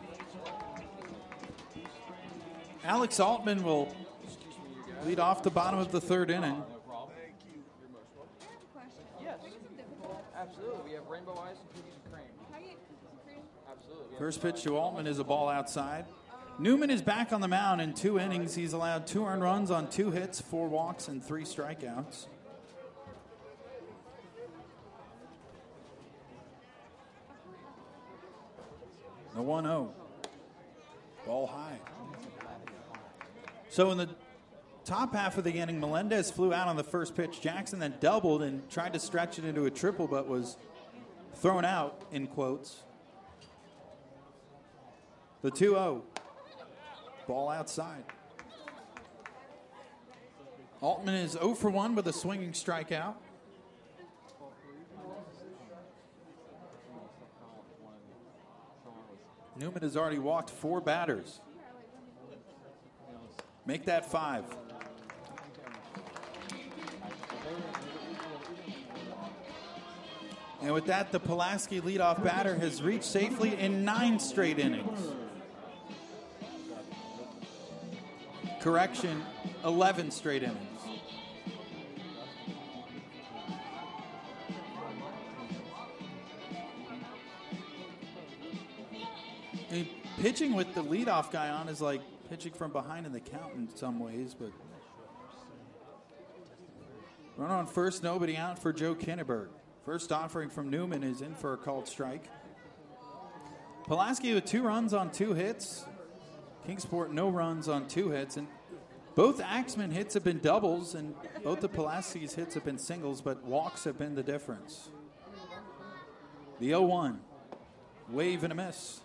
Alex Altman will lead off the bottom of the third inning. Yes, absolutely. We have rainbow ice and cookies and cream. Absolutely. First pitch to Altman is a ball outside. Newman is back on the mound in 2 innings. He's allowed 2 earned runs on 2 hits, 4 walks, and 3 strikeouts. The 1-0. Ball high. So in the top half of the inning, Melendez flew out on the first pitch. Jackson then doubled and tried to stretch it into a triple, but was thrown out, in quotes. The 2-0. Ball outside. Altman is 0 for 1 with a swinging strikeout. Newman has already walked 4 batters. Make that 5. And with that, the Pulaski leadoff batter has reached safely in 9 straight innings. Correction, 11 straight innings. I mean, pitching with the leadoff guy on is like pitching from behind in the count in some ways, but run on first, nobody out for Joe Kinneberg. First offering from Newman is in for a called strike. Pulaski with 2 runs on 2 hits. Kingsport no runs on 2 hits. And both Axemen hits have been doubles, and both the Pulaski's hits have been singles, but walks have been the difference. The 0-1. Wave and a miss.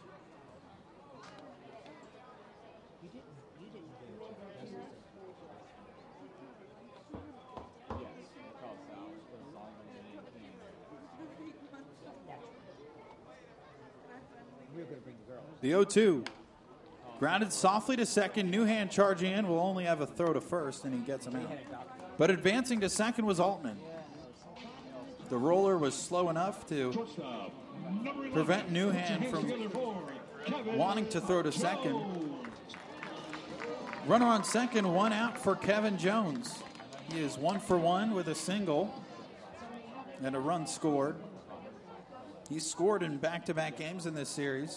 The 0-2. Grounded softly to second. Newhand charging in will only have a throw to first, and he gets him out. But advancing to second was Altman. The roller was slow enough to prevent Newhand from wanting to throw to second. Runner on second, 1 out for Kevin Jones. He is 1 for 1 with a single and a run scored. He's scored in back-to-back games in this series.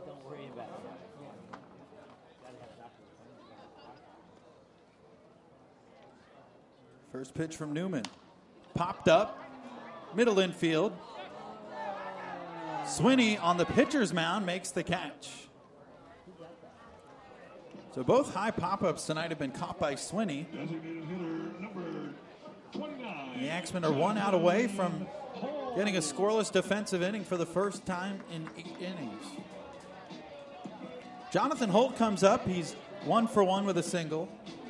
First pitch from Newman. Popped up. Middle infield. Swinney on the pitcher's mound makes the catch. So both high pop-ups tonight have been caught by Swinney. The Axemen are 1 out away from getting a scoreless defensive inning for the first time in 8 innings. Jonathan Holt comes up. He's 1 for 1 with a single.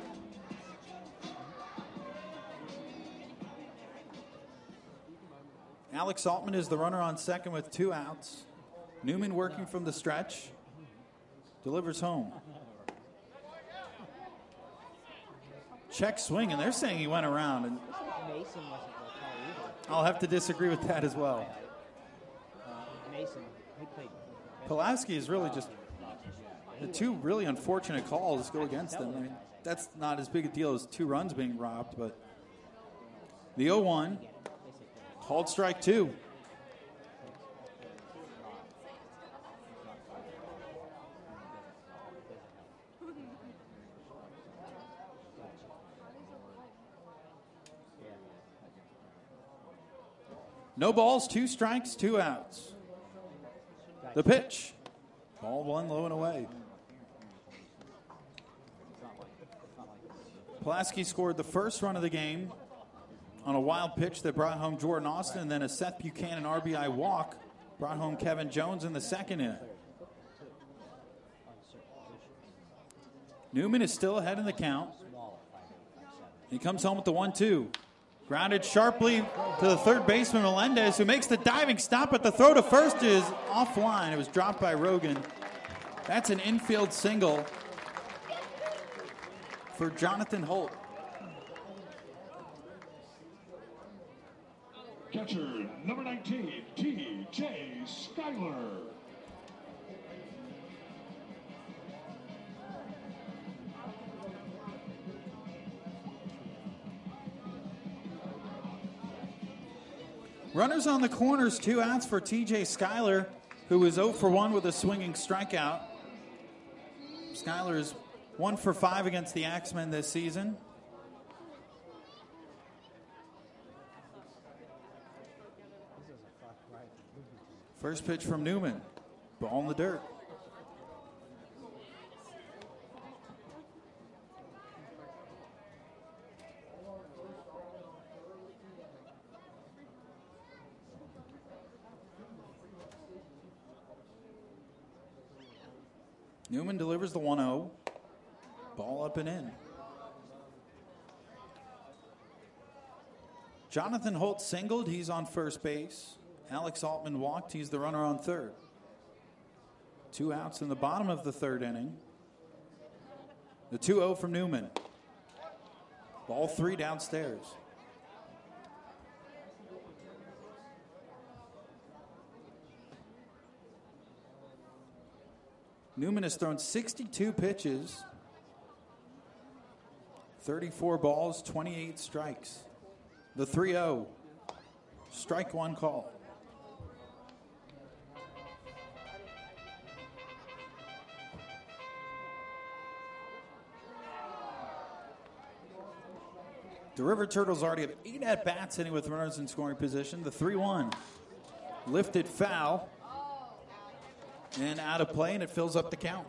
Alex Altman is the runner on second with 2 outs. Newman working from the stretch. Delivers home. Check swing, and they're saying he went around. And Mason wasn't the call either. I'll have to disagree with that as well. Mason, he played. Pulaski is really just the 2 really unfortunate calls go against them. I mean, that's not as big a deal as 2 runs being robbed, but the 0-1, called strike 2. No balls, 2 strikes, 2 outs. The pitch. Ball 1 low and away. Pulaski scored the first run of the game on a wild pitch that brought home Jordan Austin, and then a Seth Buchanan RBI walk brought home Kevin Jones in the second inning. Newman is still ahead in the count. He comes home with the 1-2. Grounded sharply to the third baseman, Melendez, who makes the diving stop, but the throw to first is offline. It was dropped by Rogan. That's an infield single for Jonathan Holt. Catcher, number 19, T.J. Schuyler. Runners on the corners, 2 outs for T.J. Schuyler, who is 0 for 1 with a swinging strikeout. Schuyler is 1 for 5 against the Axemen this season. First pitch from Newman. Ball in the dirt. Newman delivers the 1-0. Ball up and in. Jonathan Holt singled. He's on first base. Alex Altman walked. He's the runner on third. 2 outs in the bottom of the third inning. The 2-0 from Newman. Ball 3 downstairs. Newman has thrown 62 pitches, 34 balls, 28 strikes. The 3-0. Strike one call. The River Turtles already have 8 at-bats hitting with runners in scoring position. The 3-1. Lifted foul. And out of play, and it fills up the count.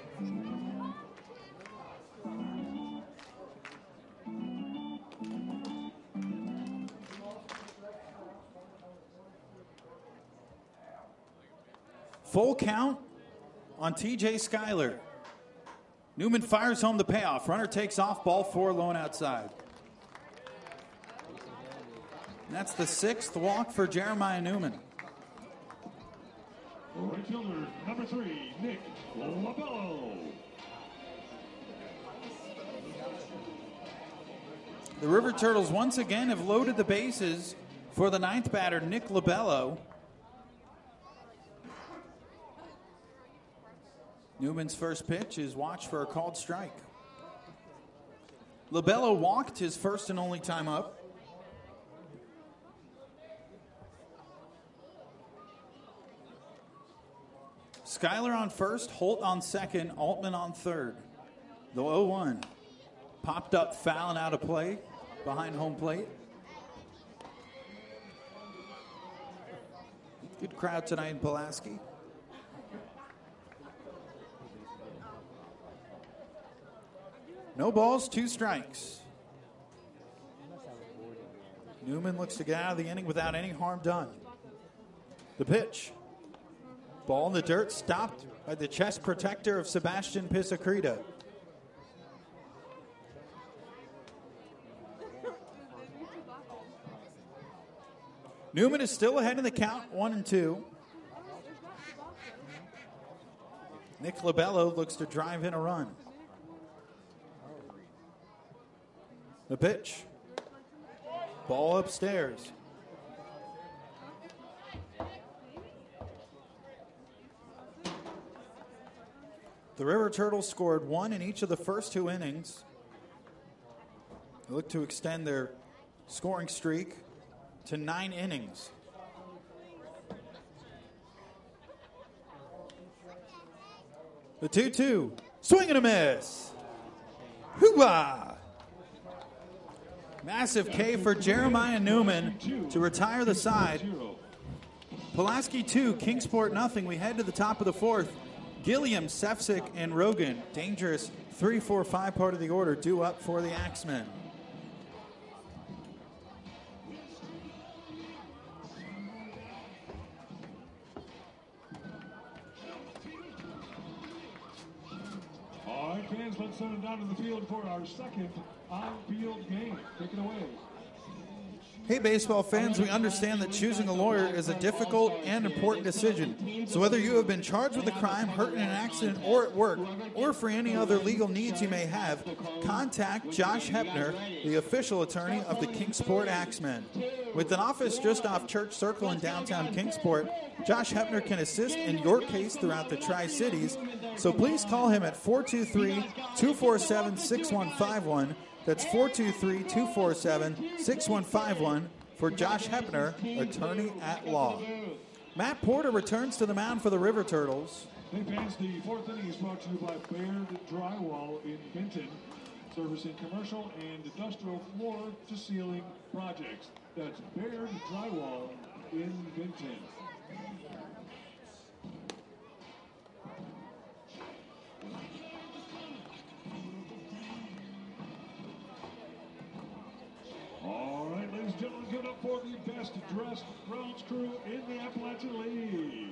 Full count on TJ Schuyler. Newman fires home the payoff. Runner takes off, ball 4, lone outside. And that's the 6th walk for Jeremiah Newman. Right fielder, number 3, Nick Lobello. The River Turtles once again have loaded the bases for the 9th batter, Nick Lobello. Newman's first pitch is watched for a called strike. Lobello walked his first and only time up. Schuyler on first, Holt on second, Altman on third. The 0-1. Popped up, foul and out of play behind home plate. Good crowd tonight in Pulaski. No balls, 2 strikes. Newman looks to get out of the inning without any harm done. The pitch. Ball in the dirt, stopped by the chest protector of Sebastian Pisacreta. Newman is still ahead in the count, 1-2. Nick Lobello looks to drive in a run. The pitch. Ball upstairs. The River Turtles scored 1 in each of the first 2 innings. They look to extend their scoring streak to 9 innings. The 2-2. Swing and a miss. Hoo-ah! Massive K for Jeremiah Newman to retire the side. Pulaski 2, Kingsport nothing. We head to the top of the 4th. Gilliam, Sefcik, and Rogan. Dangerous 3, 4, 5 part of the order due up for the Axemen. All right, fans, let's send them down to the field for our second on-field game. Take it away. Hey, baseball fans, we understand that choosing a lawyer is a difficult and important decision. So whether you have been charged with a crime, hurt in an accident, or at work, or for any other legal needs you may have, contact Josh Hepner, the official attorney of the Kingsport Axemen. With an office just off Church Circle in downtown Kingsport, Josh Hepner can assist in your case throughout the Tri-Cities. So please call him at 423-247-6151. That's 423-247-6151 for Josh Hepner, attorney at law. Matt Porter returns to the mound for the River Turtles. Hey fans, the 4th inning is brought to you by Baird Drywall in Vinton, servicing commercial and industrial floor-to-ceiling projects. That's Baird Drywall in Vinton. All right, ladies and gentlemen, give it up for the best dressed grounds crew in the Appalachian League.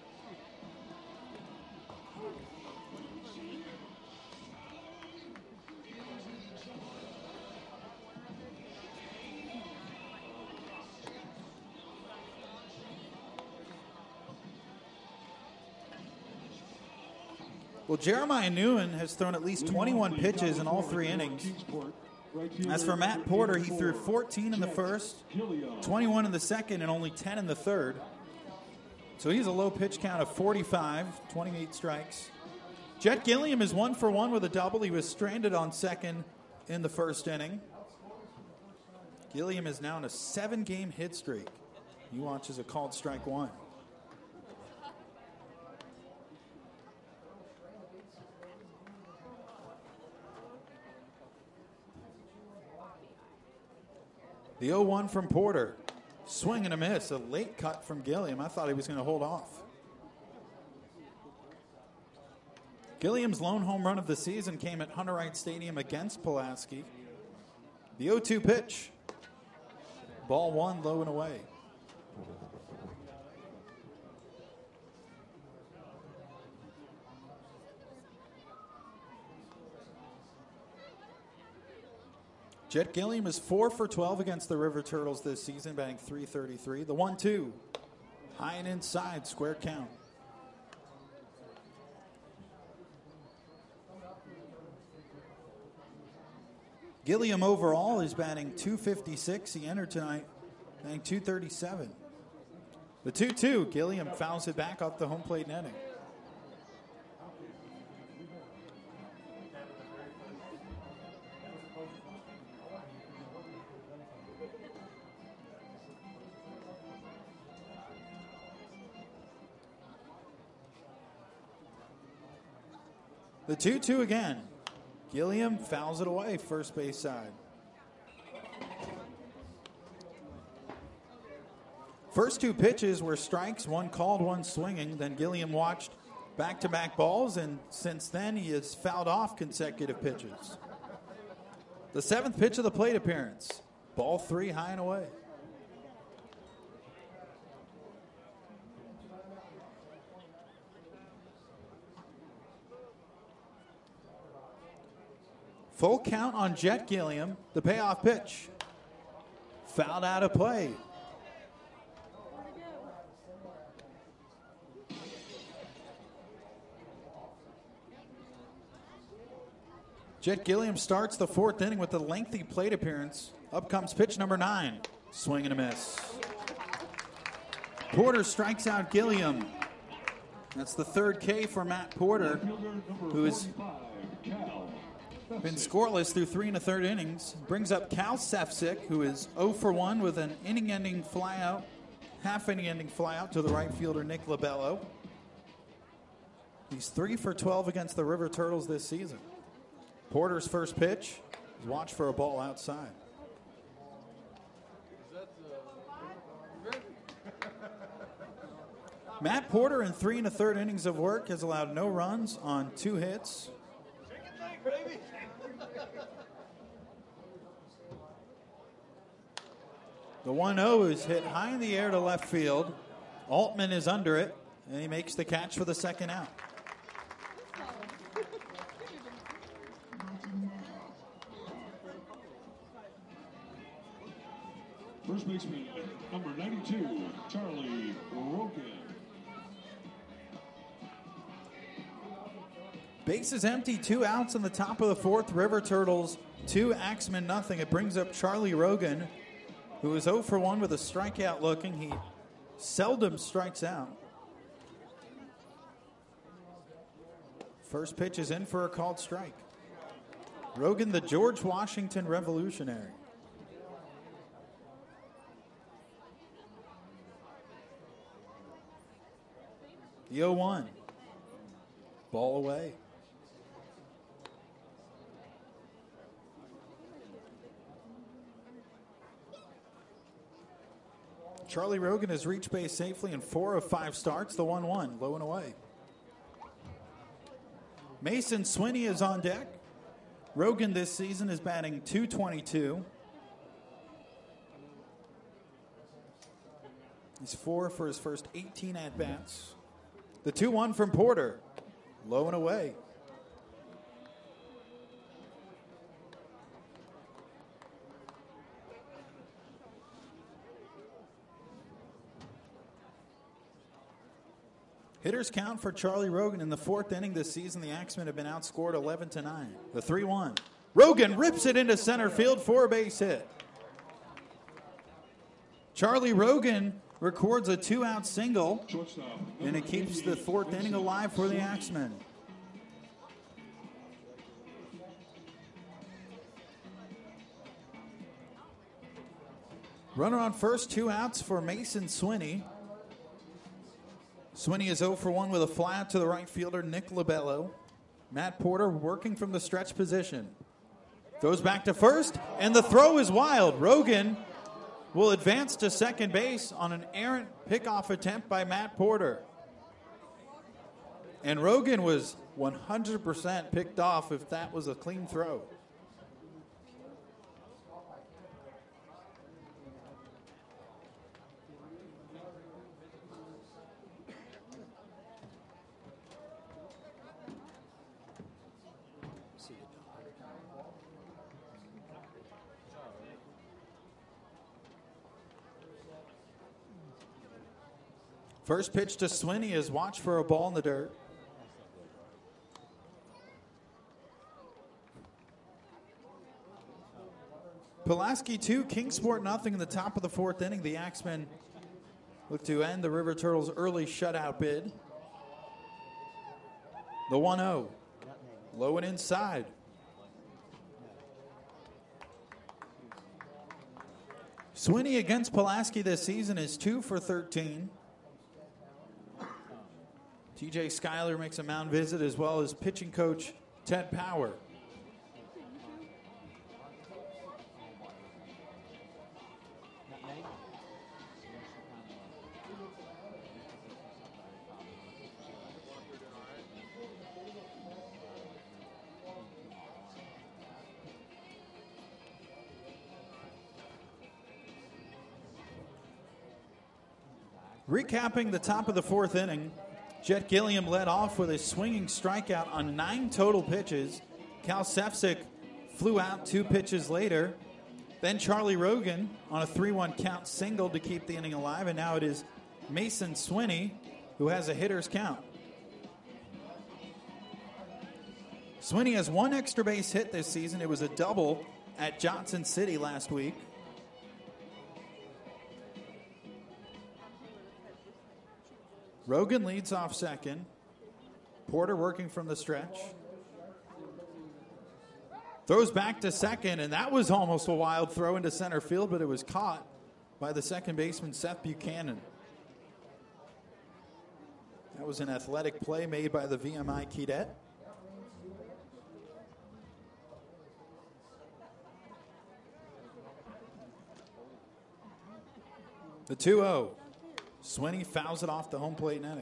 Well, Jeremiah Newman has thrown at least 21 pitches in all 3 innings. As for Matt Porter, he threw 14 in the first, 21 in the second, and only 10 in the third. So he's a low pitch count of 45, 28 strikes. Jet Gilliam is 1 for 1 with a double. He was stranded on second in the first inning. Gilliam is now in a 7-game hit streak. He watches a called strike one. The 0-1 from Porter. Swing and a miss. A late cut from Gilliam. I thought he was going to hold off. Gilliam's lone home run of the season came at Hunter Wright Stadium against Pulaski. The 0-2 pitch. Ball one, low and away. Jet Gilliam is 4 for 12 against the River Turtles this season, batting .333. The 1-2, high and inside, square count. Gilliam overall is batting .256. He entered tonight batting .237. The 2-2, Gilliam fouls it back off the home plate netting. The 2-2 again. Gilliam fouls it away, first base side. First two pitches were strikes, one called, one swinging. Then Gilliam watched back-to-back balls, and since then he has fouled off consecutive pitches. The 7th pitch of the plate appearance. Ball 3, high and away. Full count on Jet Gilliam. The payoff pitch. Fouled out of play. Jet Gilliam starts the 4th inning with a lengthy plate appearance. Up comes pitch number 9. Swing and a miss. Porter strikes out Gilliam. That's the 3rd K for Matt Porter, who has been scoreless through 3 1/3 innings. Brings up Cal Sefcik, who is 0 for 1 with an inning-ending flyout, half-inning-ending flyout to the right fielder Nick Lobello. He's 3 for 12 against the River Turtles this season. Porter's first pitch is watch for a ball outside. Matt Porter in 3 1/3 innings of work has allowed no runs on 2 hits. The 1-0 is hit high in the air to left field. Altman is under it, and he makes the catch for the second out. First baseman, number 92, Charlie Rogan. Base is empty, 2 outs in the top of the 4th. River Turtles 2, Axman nothing. It brings up Charlie Rogan, who is 0 for 1 with a strikeout looking. He seldom strikes out. First pitch is in for a called strike. Rogan, the George Washington Revolutionary. The 0-1. Ball away. Charlie Rogan has reached base safely in 4 of 5 starts. The 1-1, low and away. Mason Swinney is on deck. Rogan this season is batting .222. He's 4 for his first 18 at-bats. The 2-1 from Porter, low and away. Hitters count for Charlie Rogan in the 4th inning this season. The Axemen have been outscored 11-9. The 3-1. Rogan rips it into center field for a base hit. Charlie Rogan records a 2-out single, and it keeps the 4th inning alive for the Axemen. Runner on first, 2 outs for Mason Swinney. Swinney is 0 for 1 with a fly out to the right fielder, Nick Lobello. Matt Porter working from the stretch position. Throws back to first, and the throw is wild. Rogan will advance to second base on an errant pickoff attempt by Matt Porter. And Rogan was 100% picked off if that was a clean throw. First pitch to Swinney is watch for a ball in the dirt. Pulaski 2, Kingsport nothing in the top of the 4th inning. The Axemen look to end the River Turtles' early shutout bid. The 1-0. Low and inside. Swinney against Pulaski this season is 2 for 13. TJ Schuyler makes a mound visit, as well as pitching coach Ted Power. Recapping the top of the 4th inning, Jet Gilliam led off with a swinging strikeout on 9 total pitches. Cal Sefcik flew out 2 pitches later. Then Charlie Rogan on a 3-1 count singled to keep the inning alive, and now it is Mason Swinney who has a hitter's count. Swinney has 1 extra base hit this season. It was a double at Johnson City last week. Rogan leads off second. Porter working from the stretch. Throws back to second, and that was almost a wild throw into center field, but it was caught by the second baseman, Seth Buchanan. That was an athletic play made by the VMI Cadet. The 2-0. Swinney fouls it off the home plate netting.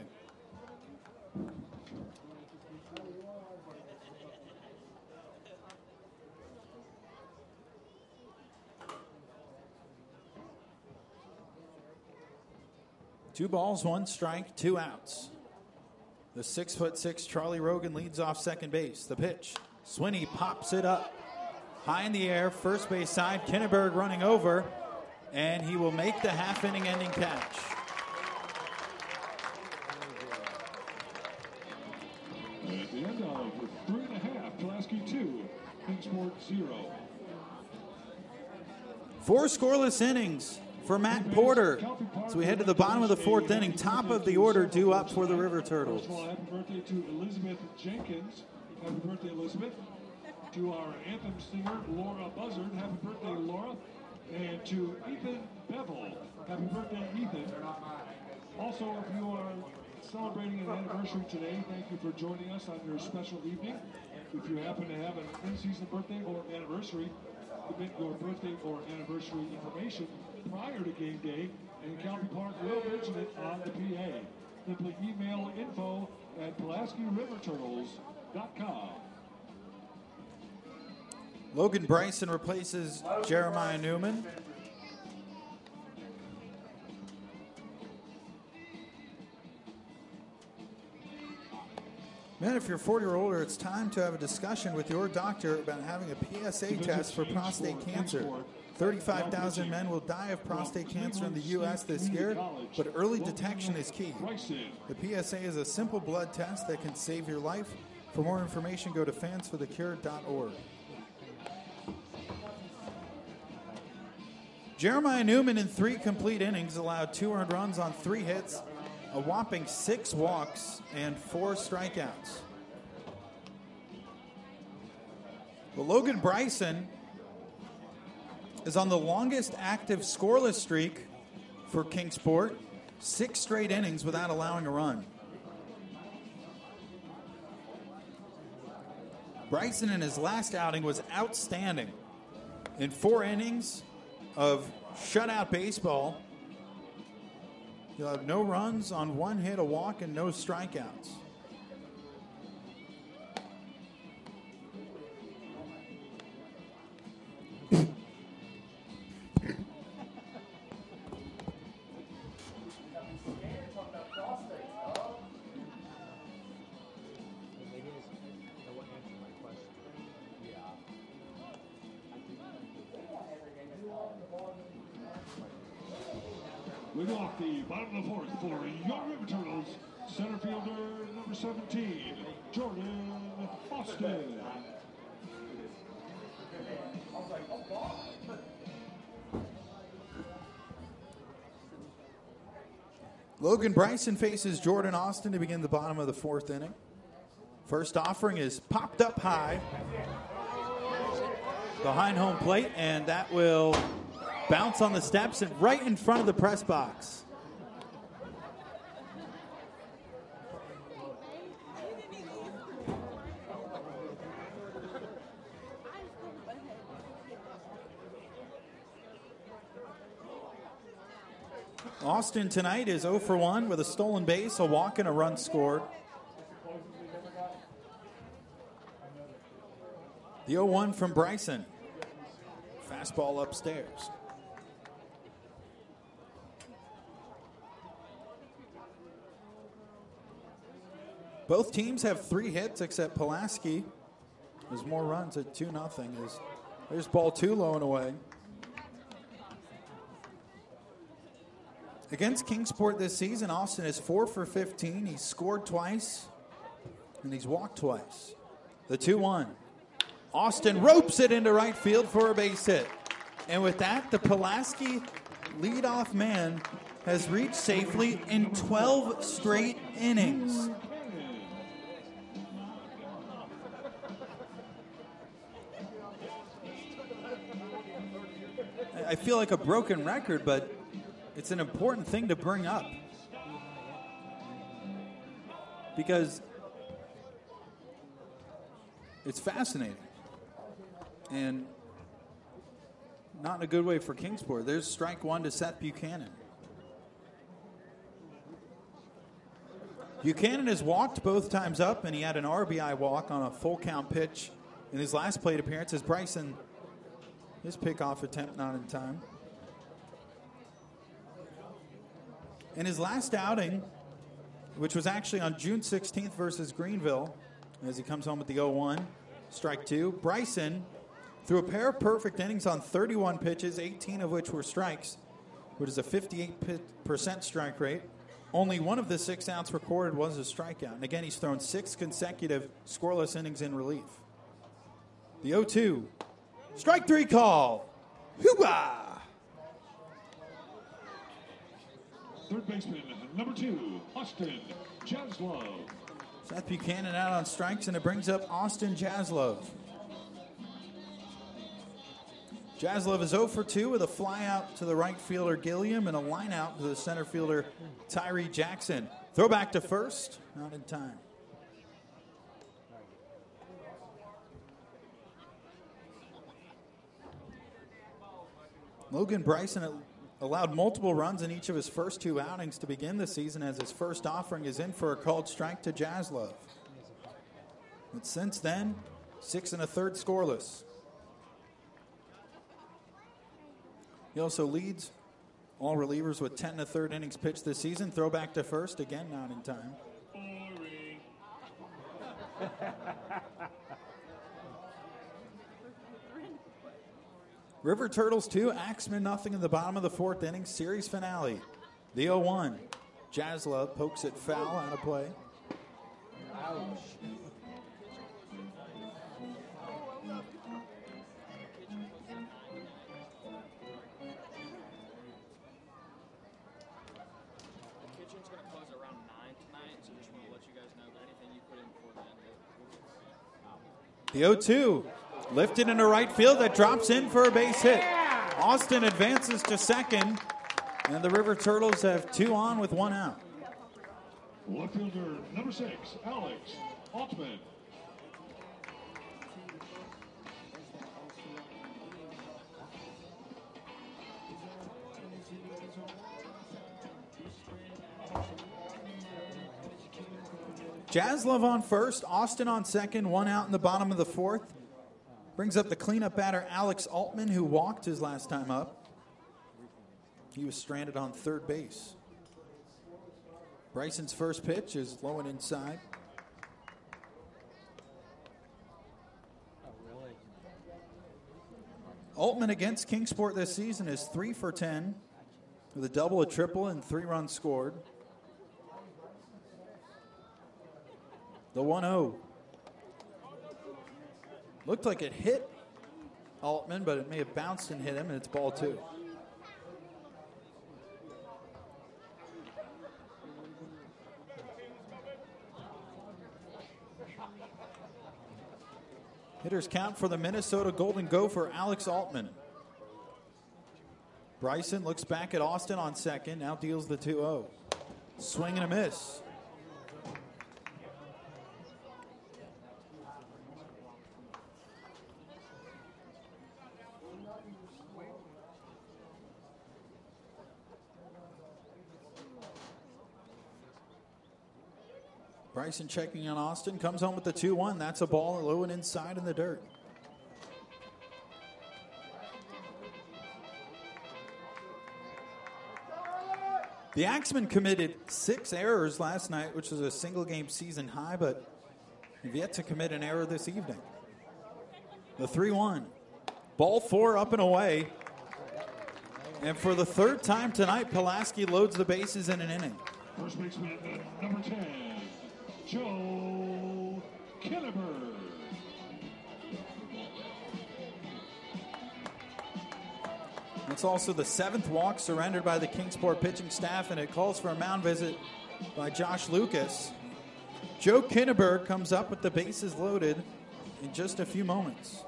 Two balls, 1 strike, 2 outs. The 6'6" Charlie Rogan leads off second base. The pitch. Swinney pops it up high in the air, first base side. Kinneberg running over, and he will make the half-inning ending catch. At the end of 3.5, Pulaski 2, Kingsport 0. 4 scoreless innings for Matt Porter. So we head to the bottom of the 4th inning, top of the order due up for the River Turtles. First of all, happy birthday to Elizabeth Jenkins. Happy birthday, Elizabeth. To our anthem singer, Laura Buzzard. Happy birthday, Laura. And to Ethan Bevel. Happy birthday, Ethan. Also, if you are celebrating an anniversary today, thank you for joining us on your special evening. If you happen to have an in-season birthday or anniversary, submit your birthday or anniversary information prior to game day, and Calvi Park will mention it on the PA. Simply email info@PulaskiRiverTurtles.com. Logan Bryson replaces Jeremiah Newman. Man, if you're 40 or older, it's time to have a discussion with your doctor about having a PSA test for prostate cancer. 35,000 men will die of prostate cancer in the U.S. this year, but early detection is key. The PSA is a simple blood test that can save your life. For more information, go to fansforthecure.org. Jeremiah Newman in 3 complete innings allowed 2 earned runs on 3 hits, a whopping 6 walks, and 4 strikeouts. Well, Logan Bryson is on the longest active scoreless streak for Kingsport, 6 straight innings without allowing a run. Bryson in his last outing was outstanding. In 4 innings of shutout baseball, he'll have no runs on 1 hit, a walk, and no strikeouts. Leading off the bottom of the 4th for Young River Turtles, center fielder number 17, Jordan Austin. Logan Bryson faces Jordan Austin to begin the bottom of the 4th inning. First offering is popped up high behind home plate, and that will bounce on the steps and right in front of the press box. Austin tonight is 0 for 1 with a stolen base, a walk, and a run scored. The 0-1 from Bryson. Fastball upstairs. Both teams have 3 hits except Pulaski. There's more runs at 2-0. There's ball 2 low and away. Against Kingsport this season, Austin is 4 for 15. He's scored twice, and he's walked twice. The 2-1. Austin ropes it into right field for a base hit. And with that, the Pulaski leadoff man has reached safely in 12 straight innings. I feel like a broken record, but it's an important thing to bring up because it's fascinating and not in a good way for Kingsport. There's strike 1 to Seth Buchanan. Buchanan has walked both times up, and he had an RBI walk on a full count pitch in his last plate appearance as Bryson, his pickoff attempt not in time. In his last outing, which was actually on June 16th versus Greenville, as he comes home with the 0-1, strike 2, Bryson threw a pair of perfect innings on 31 pitches, 18 of which were strikes, which is a 58% strike rate. Only one of the 6 outs recorded was a strikeout. And again, he's thrown 6 consecutive scoreless innings in relief. The 0-2, strike 3 call. Hoo-ah! Third baseman, number 2, Austin Jaslov. Seth Buchanan out on strikes, and it brings up Austin Jaslov. Jaslov is 0 for 2 with a fly out to the right fielder Gilliam and a line out to the center fielder Tyree Jackson. Throw back to first, not in time. Logan Bryson allowed multiple runs in each of his first 2 outings to begin the season, as his first offering is in for a called strike to Jaslov. But since then, 6 1/3 scoreless. He also leads all relievers with 10 1/3 innings pitched this season. Throw back to first, again not in time. River Turtles 2, Axman nothing in the bottom of the 4th inning. Series finale. The 0-1. Jaslov pokes it foul out of play. Ouch. The 0-2 lifted into right field, that drops in for a base hit. Austin advances to second, and the River Turtles have 2 on with 1 out. Left fielder number 6, Alex Altman. Jaslov on first, Austin on second, 1 out in the bottom of the 4th. Brings up the cleanup batter, Alex Altman, who walked his last time up. He was stranded on third base. Bryson's first pitch is low and inside. Altman against Kingsport this season is 3 for 10 with a double, a triple, and 3 runs scored. The 1-0. Looked like it hit Altman, but it may have bounced and hit him, and it's ball 2. Hitters count for the Minnesota Golden Gopher, Alex Altman. Bryson looks back at Austin on second, now deals the 2-0. Swing and a miss. Bryson checking on Austin, comes home with the 2-1. That's a ball low and inside in the dirt. The Axemen committed 6 errors last night, which was a single-game season high, but have yet to commit an error this evening. The 3-1. Ball 4 up and away. And for the 3rd time tonight, Pulaski loads the bases in an inning. First baseman, number 10, Joe Kinneberg. It's also the 7th walk surrendered by the Kingsport pitching staff, and it calls for a mound visit by Josh Lucas. Joe Kinneberg comes up with the bases loaded in just a few moments.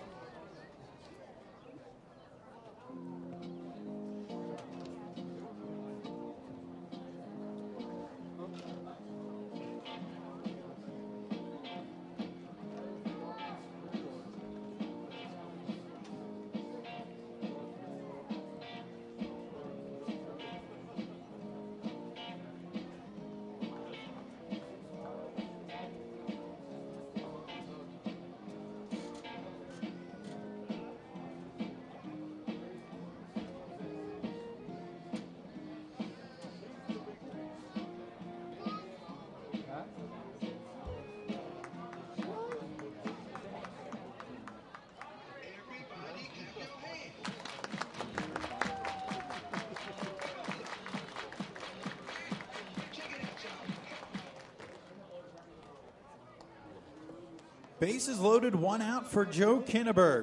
Bases loaded, 1 out for Joe Kinneberg.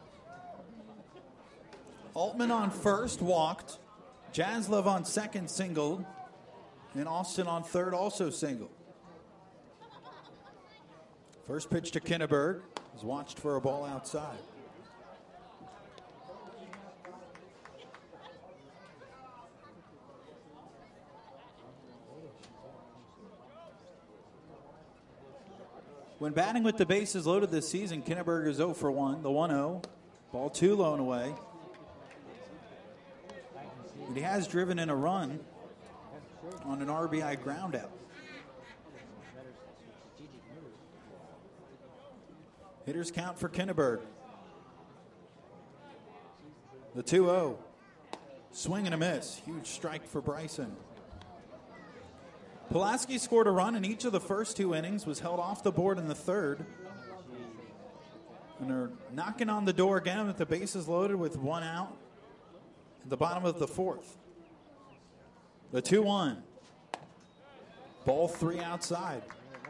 Altman on first, walked. Jaslov on second, singled. And Austin on third, also singled. First pitch to Kinneberg is watched for a ball outside. When batting with the bases loaded this season, Kinneberg is 0 for 1, the 1-0. Ball 2 low and away. And he has driven in a run on an RBI groundout. Hitters count for Kinneberg. The 2-0. Swing and a miss. Huge strike for Bryson. Pulaski scored a run in each of the first 2 innings, was held off the board in the 3rd. And they're knocking on the door again with the bases loaded with 1 out at the bottom of the 4th. The 2-1. Ball 3 outside.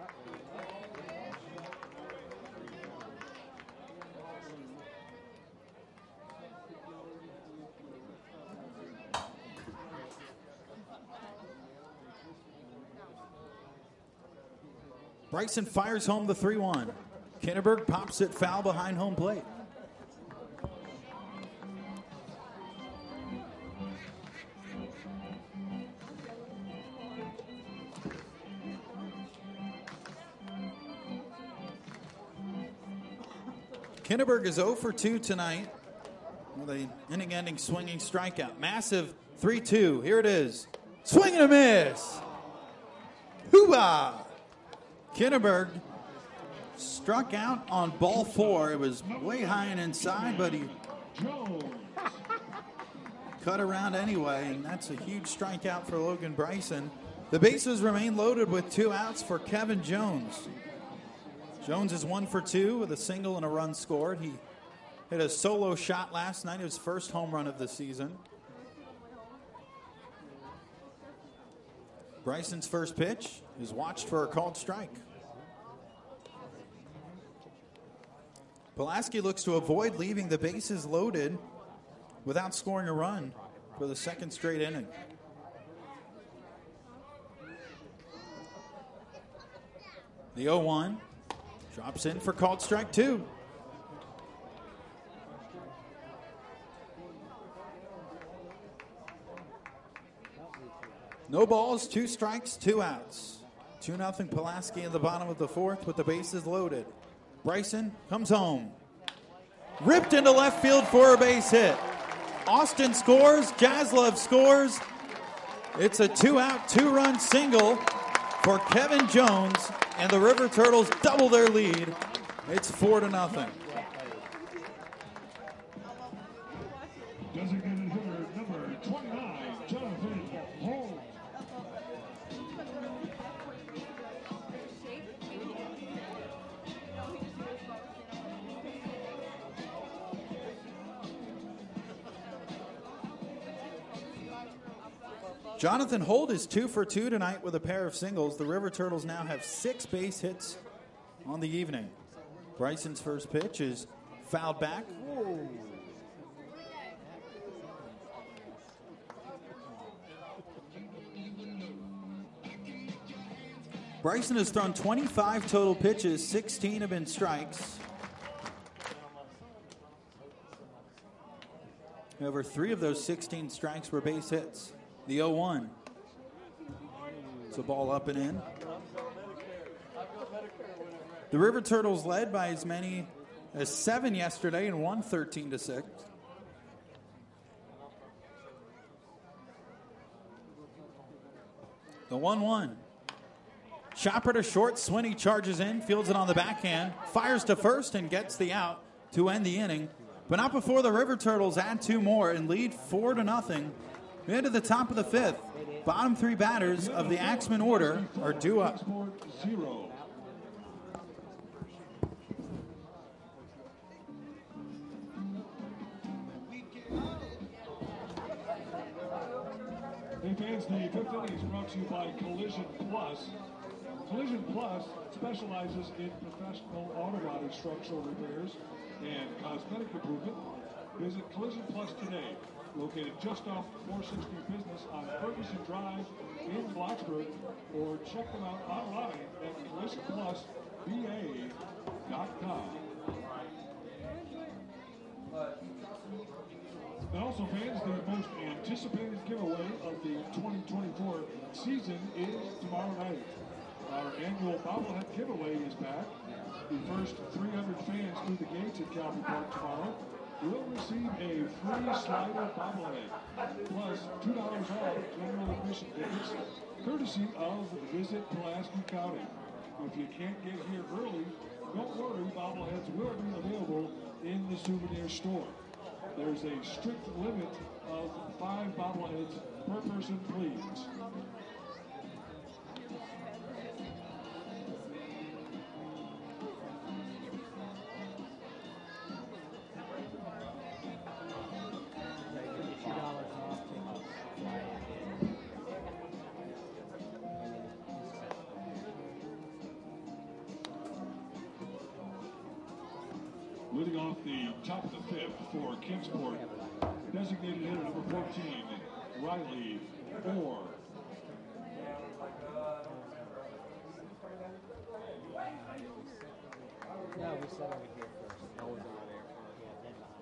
Bryson fires home the 3-1. Kinneberg pops it foul behind home plate. Kinneberg is 0 for 2 tonight with an inning-ending swinging strikeout. Massive 3-2. Here it is. Swing and a miss. Hoo-ah! Kinneberg struck out on ball 4. It was way high and inside, but he cut around anyway, and that's a huge strikeout for Logan Bryson. The bases remain loaded with 2 outs for Kevin Jones. Jones is 1 for 2 with a single and a run scored. He hit a solo shot last night, his first home run of the season. Bryson's first pitch is watched for a called strike. Pulaski looks to avoid leaving the bases loaded without scoring a run for the second straight inning. The 0-1 drops in for called strike 2. No balls, 2 strikes, 2 outs. 2-0 Pulaski in the bottom of the 4th with the bases loaded. Bryson comes home. Ripped into left field for a base hit. Austin scores. Jaslov scores. It's a 2-out, 2-run single for Kevin Jones, and the River Turtles double their lead. It's 4-0. Designated hitter number 29, Jonathan Holmes. Jonathan Holt is 2 for 2 tonight with a pair of singles. The River Turtles now have 6 base hits on the evening. Bryson's first pitch is fouled back. Bryson has thrown 25 total pitches, 16 have been strikes. However, 3 of those 16 strikes were base hits. The 0-1. It's a ball up and in. The River Turtles led by as many as 7 yesterday and won 13-6. The 1-1. Chopper to short. Swinney charges in, fields it on the backhand, fires to first and gets the out to end the inning. But not before the River Turtles add 2 more and lead 4-0. Into the top of the 5th. Bottom 3 batters of the Axman order are due up. Hey fans, the 5th inning is brought to you by Collision Plus. Collision Plus specializes in professional auto body structural repairs and cosmetic improvement. Visit Collision Plus today. Located just off 460 Business on Ferguson Drive in Blacksburg, or check them out online at collisionplusba.com. And also, fans, the most anticipated giveaway of the 2024 season is tomorrow night. Our annual bobblehead giveaway is back. The first 300 fans through the gates at Calvary Park tomorrow will receive a free slider bobblehead, plus $2 off general admission tickets, courtesy of Visit Pulaski County. If you can't get here early, don't worry, bobbleheads will be available in the souvenir store. There's a strict limit of 5 bobbleheads per person, please. Leading off the top of the 5th for Kingsport, designated hitter number 14, Riley Orr. No, we said over here first. No, we're over there. Yeah, dead behind.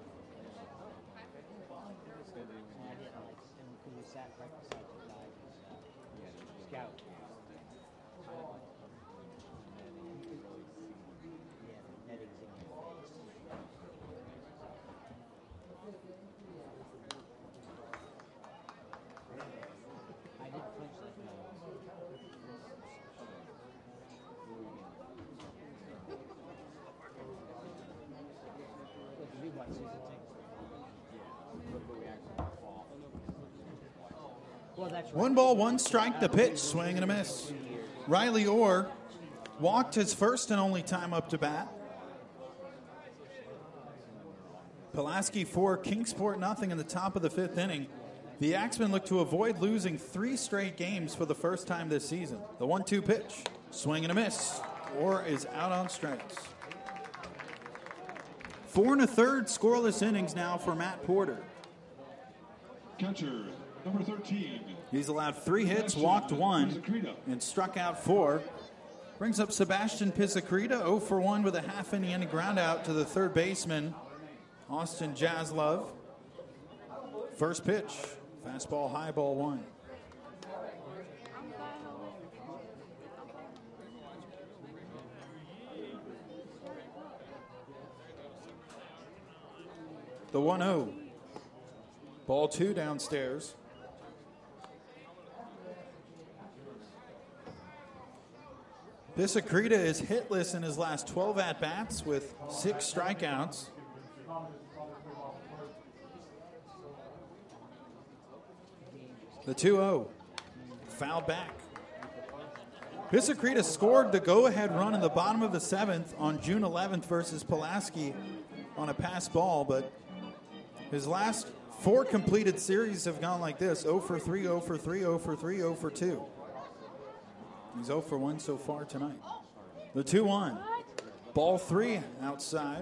I didn't like, and we sat right beside the guy who's scout. Yeah, the netting's in your face. Well, that's right. 1 ball, 1 strike, the pitch, swing and a miss. Riley Orr walked his first and only time up to bat. Pulaski 4, Kingsport nothing in the top of the 5th inning. The Axemen look to avoid losing 3 straight games for the first time this season. The 1-2 pitch, swing and a miss. Orr is out on strikes. 4 1/3 scoreless innings now for Matt Porter. Catcher, number 13. He's allowed 3 hits, walked 1, and struck out 4. Brings up Sebastian Pisacreta, 0 for 1 with a half-inning and a ground out to the third baseman, Austin Jaslove. First pitch, fastball, high ball 1. The 1-0. Ball 2 downstairs. Pisacreta is hitless in his last 12 at-bats with 6 strikeouts. The 2-0. Fouled back. Pisacreta scored the go-ahead run in the bottom of the 7th on June 11th versus Pulaski on a pass ball, but his last 4 completed series have gone like this: 0 for 3, 0 for 3, 0 for 3, 0 for 2. He's 0 for 1 so far tonight. The 2-1. Ball 3 outside.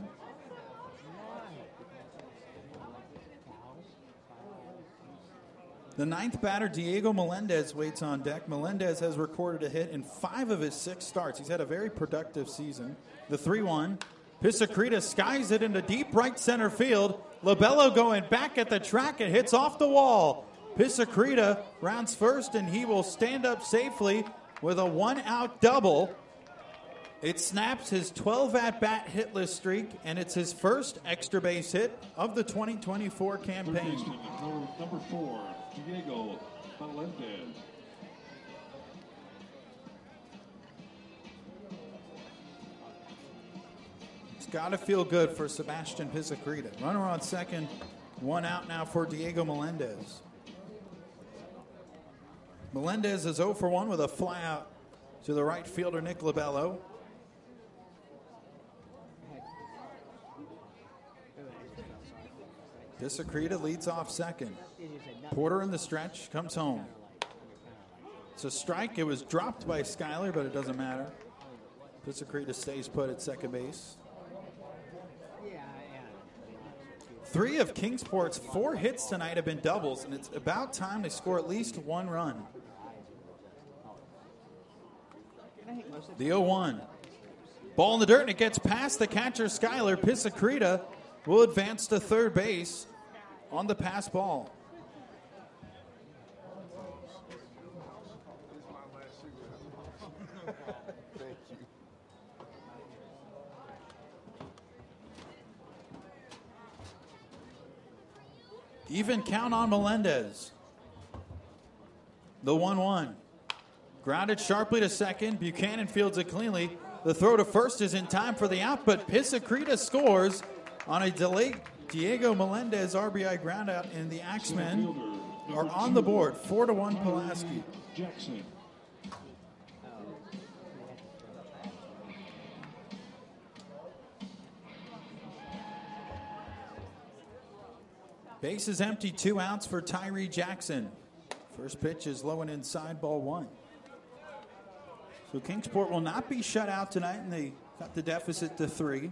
The 9th batter, Diego Melendez, waits on deck. Melendez has recorded a hit in 5 of his 6 starts. He's had a very productive season. The 3-1. Pisacreta skies it into deep right center field. Labello going back at the track. It hits off the wall. Pisacreta rounds first, and he will stand up safely with a 1-out double. It snaps his 12 at-bat hitless streak, and it's his first extra base hit of the 2024 campaign. Number 4, Diego Melendez. It's got to feel good for Sebastian Pisacreta. Runner on second, 1 out now for Diego Melendez. Melendez is 0 for 1 with a fly out to the right fielder, Nick Labello. Pisacreta leads off second. Porter in the stretch, comes home. It's a strike. It was dropped by Schuyler, but it doesn't matter. Pisacreta stays put at second base. 3 of Kingsport's 4 hits tonight have been doubles, and it's about time they score at least 1 run. The 0-1. Ball in the dirt, and it gets past the catcher, Schuyler. Pisacreta will advance to third base on the pass ball. Even count on Melendez. The 1-1. Grounded sharply to second. Buchanan fields it cleanly. The throw to first is in time for the out, but Pisacreta scores on a delayed Diego Melendez RBI groundout, and the Axemen are on the board. 4-1 Pulaski. Jackson. Base is empty, 2 outs for Tyree Jackson. First pitch is low and inside, ball 1. So Kingsport will not be shut out tonight, and they got the deficit to 3.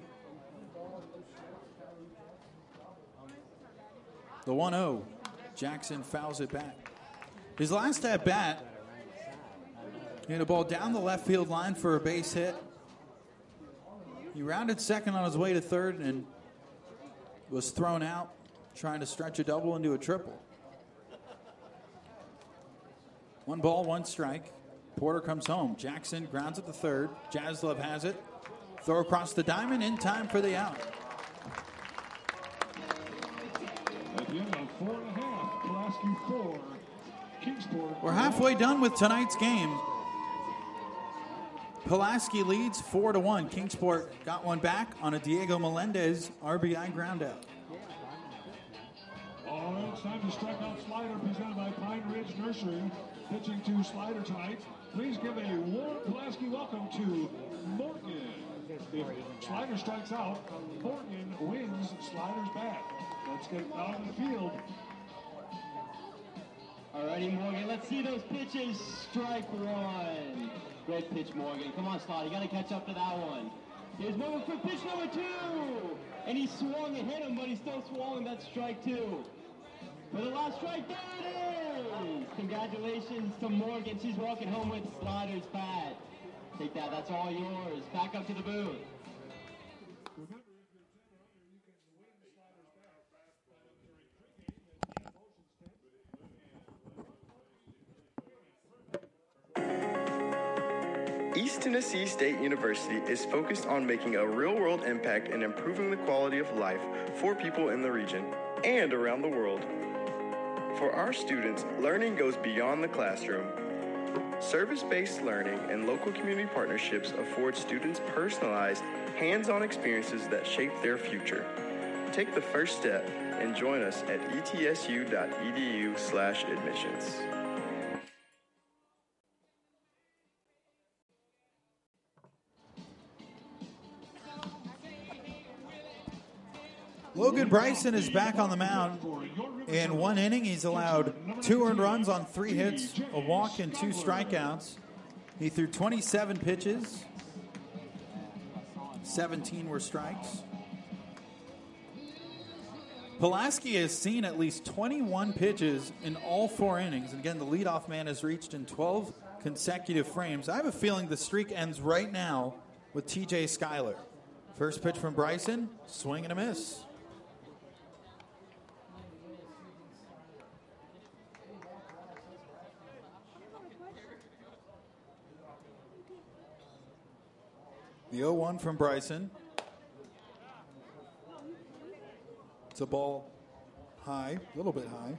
The 1-0. Jackson fouls it back. His last at bat, he had a ball down the left field line for a base hit. He rounded second on his way to third and was thrown out, trying to stretch a double into a triple. 1 ball, 1 strike. Porter comes home. Jackson grounds at the third. Jaslove has it. Throw across the diamond in time for the out. At the end of 4.5, Pulaski 4, Kingsport. We're halfway done with tonight's game. Pulaski leads 4-1. Kingsport got one back on a Diego Melendez RBI groundout. On time to strike out slider presented by Pine Ridge Nursery. Pitching to slider tonight. Please give a warm Pulaski welcome to Morgan. If slider strikes out, Morgan wins slider's bat. Let's get out of the field. Alrighty, Morgan, let's see those pitches. Strike one. Great pitch, Morgan. Come on, Slider, you got to catch up to that one. Here's Morgan for pitch number 2. And he swung and hit him, but he still swung, and that's strike 2. For the last strike, there it is! Congratulations to Morgan. She's walking home with Slider's bat. Take that, that's all yours. Back up to the booth. East Tennessee State University is focused on making a real-world impact and improving the quality of life for people in the region and around the world. For our students, learning goes beyond the classroom. Service-based learning and local community partnerships afford students personalized, hands-on experiences that shape their future. Take the first step and join us at etsu.edu/admissions. Logan Bryson is back on the mound. In one inning, he's allowed 2 earned runs on 3 hits, a walk, and 2 strikeouts. He threw 27 pitches. 17 were strikes. Pulaski has seen at least 21 pitches in all 4 innings. And again, the leadoff man has reached in 12 consecutive frames. I have a feeling the streak ends right now with TJ Schuyler. First pitch from Bryson, swing and a miss. The 0-1 from Bryson. It's a ball high, a little bit high.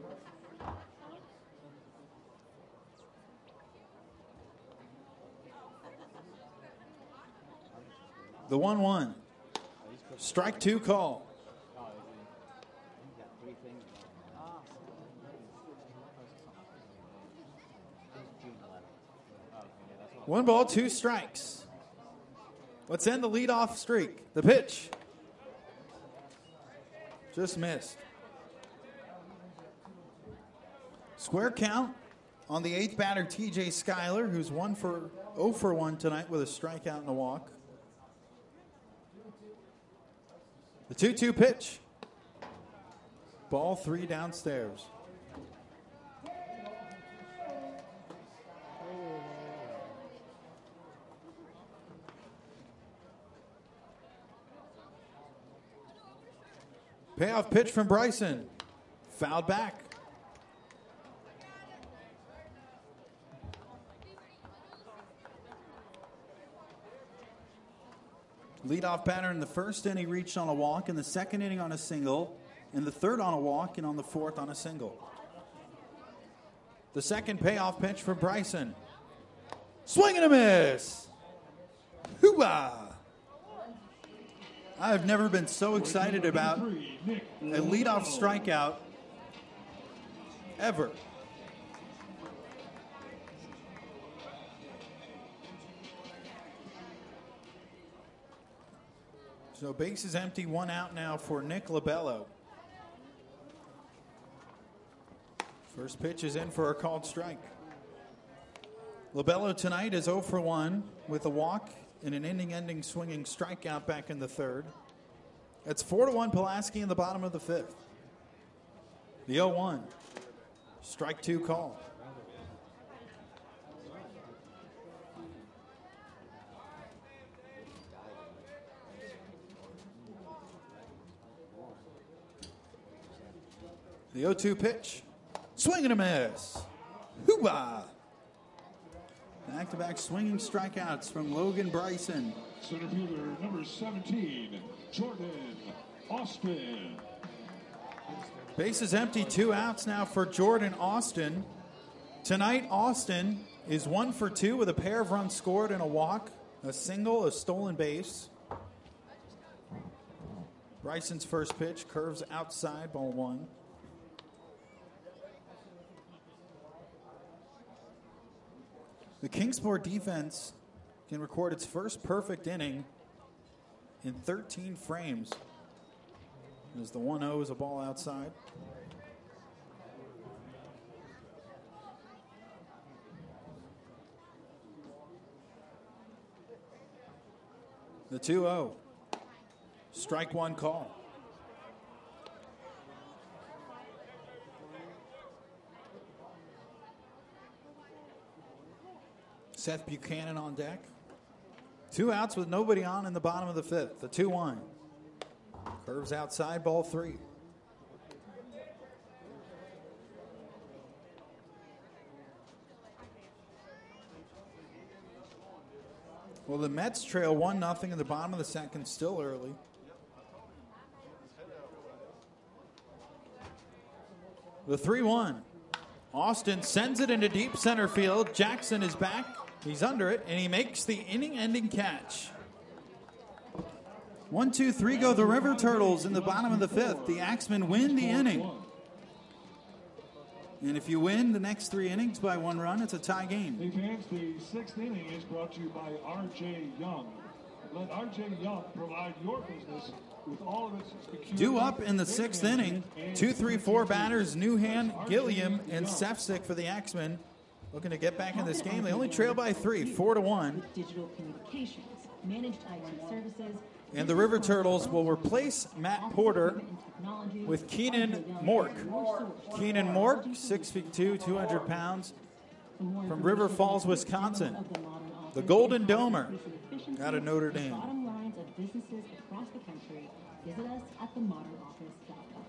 The 1-1. Strike 2 call. 1 ball, 2 strikes. Let's end the leadoff streak. The pitch. Just missed. Square count on the 8th batter, TJ Schuyler, who's 0 for 1 tonight with a strikeout and a walk. The 2-2 pitch. Ball 3 downstairs. Payoff pitch from Bryson. Fouled back. Leadoff batter in the first inning reached on a walk, in the second inning on a single, in the third on a walk, and on the fourth on a single. The second payoff pitch for Bryson. Swing and a miss. Hoo-ah. I've never been so excited about a leadoff strikeout ever. So base is empty, 1 out now for Nick Labello. First pitch is in for a called strike. Labello tonight is 0 for 1 with a walk and an inning-ending swinging strikeout back in the third. It's 4-1 Pulaski in the bottom of the 5th. The 0-1. Strike 2 call. The 0-2 pitch. Swing and a miss. Hoo-ah. Back-to-back swinging strikeouts from Logan Bryson. Center fielder number 17, Jordan Austin. Base is empty, 2 outs now for Jordan Austin. Tonight, Austin is 1 for 2 with a pair of runs scored and a walk, a single, a stolen base. Bryson's first pitch curves outside, ball 1. The Kingsport defense can record its first perfect inning in 13 frames. As the 1-0 is a ball outside. The 2-0. Strike one call. Seth Buchanan on deck. 2 outs with nobody on in the bottom of the 5th. The 2-1. Curves outside, ball 3. Well, the Mets trail 1-0 in the bottom of the 2nd, still early. The 3-1. Austin sends it into deep center field. Jackson is back. He's under it, and he makes the inning-ending catch. 1, 2, 3 go the River Turtles in the bottom of the 5th. The Axemen win the inning. And if you win the next 3 innings by 1 run, it's a tie game. Hey fans, the 6th inning is brought to you by R.J. Young. Let R.J. Young provide your business with all of its security. Due up in the 6th inning, 2, 3, 4 batters, Newhand, Gilliam, and Sefcik for the Axemen. Looking to get back in this game. They only trail by 3, 4-1. Digital communications, managed IT services. And the River Turtles will replace Matt Porter with Keenan Mork. Keenan Mork, 6'2", 200 pounds, from River Falls, Wisconsin. The Golden Domer out of Notre Dame. Bottom lines of businesses across the country. Visit us at themodernoffice.com.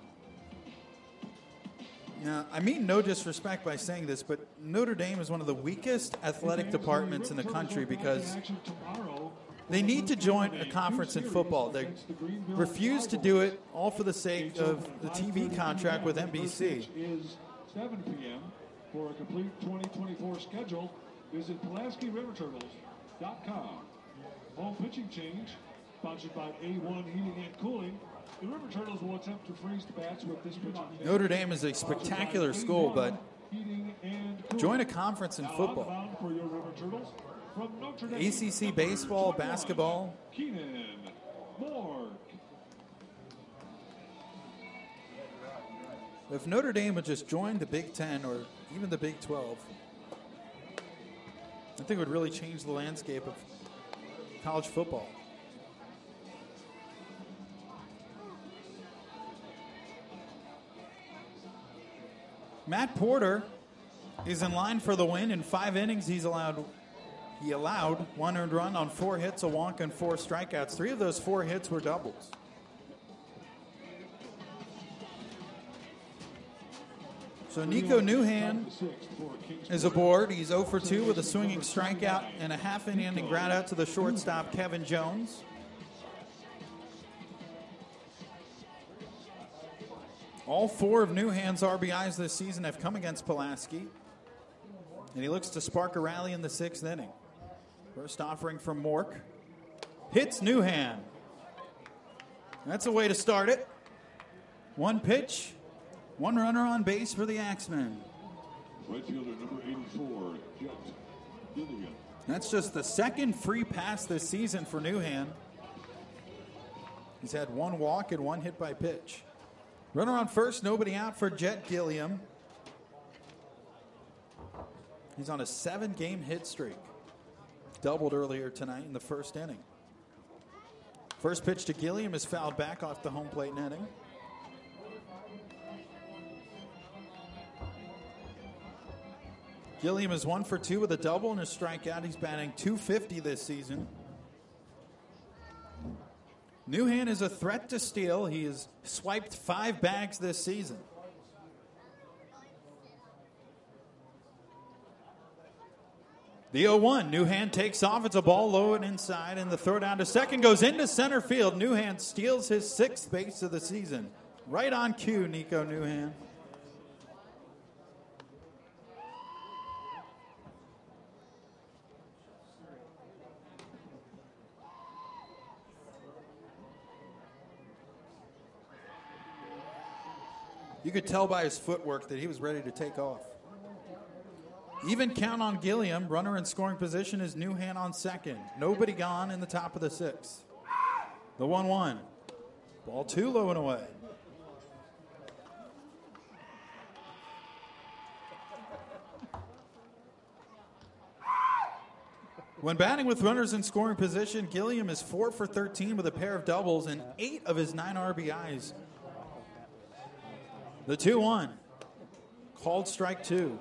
Now, I mean no disrespect by saying this, but Notre Dame is one of the weakest athletic departments in the country because they need to join a conference in football. They refuse to do it, all for the sake of the TV contract with NBC. Is 7 p.m. For a complete 2024 schedule, visit PulaskiRiverTurtles.com. Home pitching change, sponsored by A1 Heating and Cooling. The River Turtles will attempt to freeze the bats with this pitching change. Notre Dame is a spectacular school, but join a conference in football. For your River Turtles, from Notre Dame, ACC baseball, basketball. Keenan Mork. If Notre Dame would just join the Big Ten or even the Big 12, I think it would really change the landscape of college football. Matt Porter is in line for the win. In 5 innings, he allowed 1 earned run on 4 hits, a walk, and 4 strikeouts. 3 of those 4 hits were doubles. So Nico Newhand is aboard. He's 0 for 2 with a swinging strikeout and a half-inning ground out to the shortstop, Kevin Jones. All 4 of Newhand's RBIs this season have come against Pulaski. And he looks to spark a rally in the 6th inning. First offering from Mork. Hits Newhand. That's a way to start it. 1 pitch, 1 runner on base for the Axemen. Right fielder number 84, Jet Gilliam. That's just the 2nd free pass this season for Newhand. He's had 1 walk and 1 hit by pitch. Runner on first, nobody out for Jet Gilliam. He's on a 7-game hit streak. Doubled earlier tonight in the 1st inning. First pitch to Gilliam is fouled back off the home plate netting. Gilliam is 1 for 2 with a double and a strikeout. He's batting .250 this season. Newhand is a threat to steal. He has swiped 5 bags this season. The 0-1. Newhand takes off. It's a ball low and inside, and the throw down to second goes into center field. Newhand steals his 6th base of the season. Right on cue, Nico Newhand. You could tell by his footwork that he was ready to take off. Even count on Gilliam. Runner in scoring position is Newhan on second. Nobody gone in the top of the sixth. The 1-1. Ball too low and away. When batting with runners in scoring position, Gilliam is 4 for 13 with a pair of doubles and 8 of his 9 RBIs. The 2-1. Called strike 2.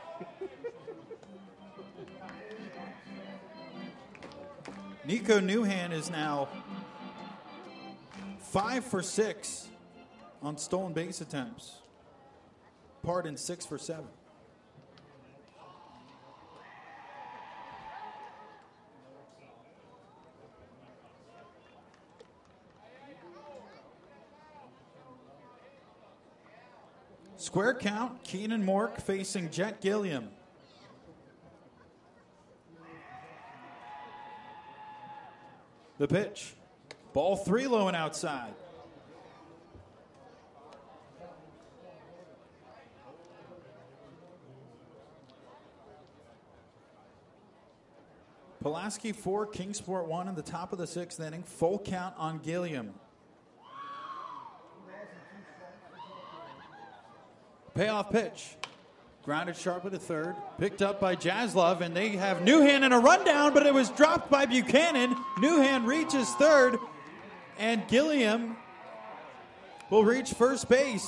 Nico Newhan is now 5 for 6 on stolen base attempts. Pardon, 6 for 7. Square count, Keenan Mork facing Jet Gilliam. The pitch. Ball 3 low and outside. Pulaski 4, Kingsport 1 in the top of the 6th inning. Full count on Gilliam. Payoff pitch. Grounded sharply to third. Picked up by Jaslov, and they have Newhan in a rundown, but it was dropped by Buchanan. Newhan reaches third, and Gilliam will reach first base.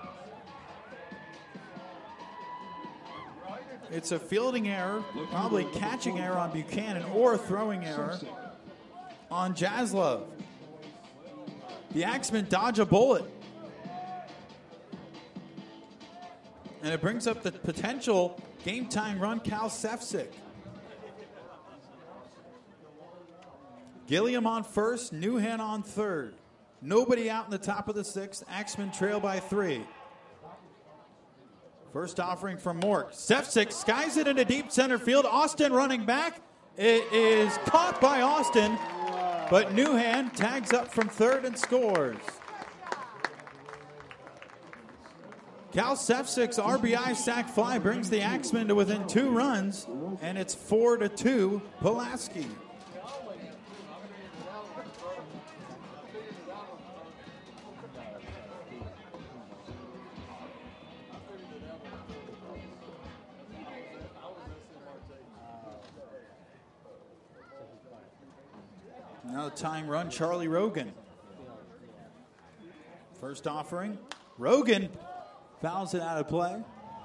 It's a fielding error, probably catching error on Buchanan, or throwing error on Jaslov. The Axemen dodge a bullet. And it brings up the potential game-tying run, Cal Sefcik. Gilliam on first, Newhan on third. Nobody out in the top of the 6th. Axemen trail by 3. First offering from Mork. Sefcik skies it into deep center field. Austin running back. It is caught by Austin, but Newhan tags up from third and scores. Cal Sefcik's RBI sac fly brings the Axemen to within 2 runs, and it's 4-2 Pulaski. Now the tying run, Charlie Rogan. First offering, Rogan fouls it out of play.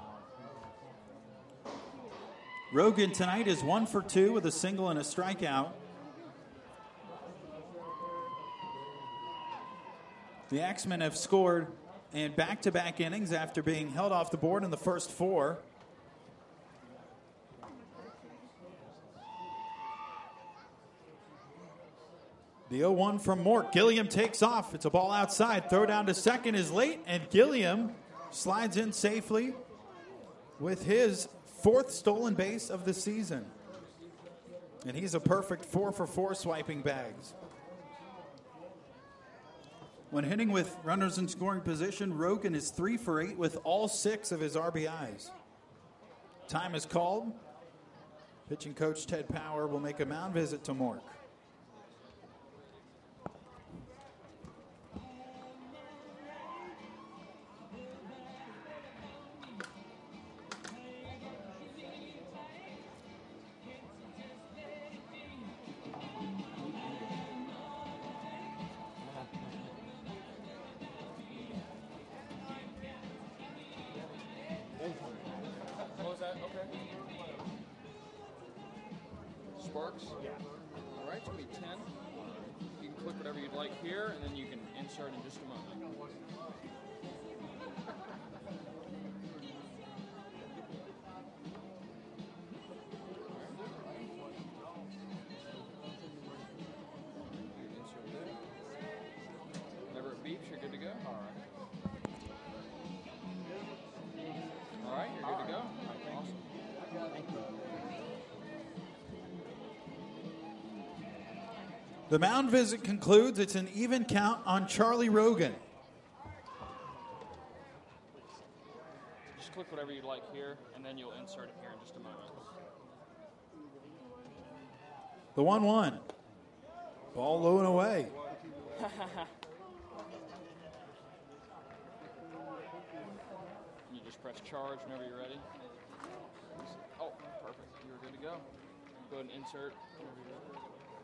Rogan tonight is 1 for 2 with a single and a strikeout. The Axemen have scored in back-to-back innings after being held off the board in the first 4. The 0-1 from Mork. Gilliam takes off. It's a ball outside. Throw down to second is late, and Gilliam slides in safely with his 4th stolen base of the season. And he's a perfect 4 for 4 swiping bags. When hitting with runners in scoring position, Rogan is 3 for 8 with all 6 of his RBIs. Time is called. Pitching coach Ted Power will make a mound visit to Mork. Sparks? Yeah. All right, it's going to be 10. You can click whatever you'd like here, and then you can insert in just a moment. Whenever it beeps, you're good to go. All right, you're good to go. Awesome. Thank you. The mound visit concludes. It's an even count on Charlie Rogan. Just click whatever you'd like here, and then you'll insert it here in just a moment. The 1-1. Ball low and away. You just press charge whenever you're ready. Oh, perfect. You're good to go. Go ahead and insert whenever you're ready.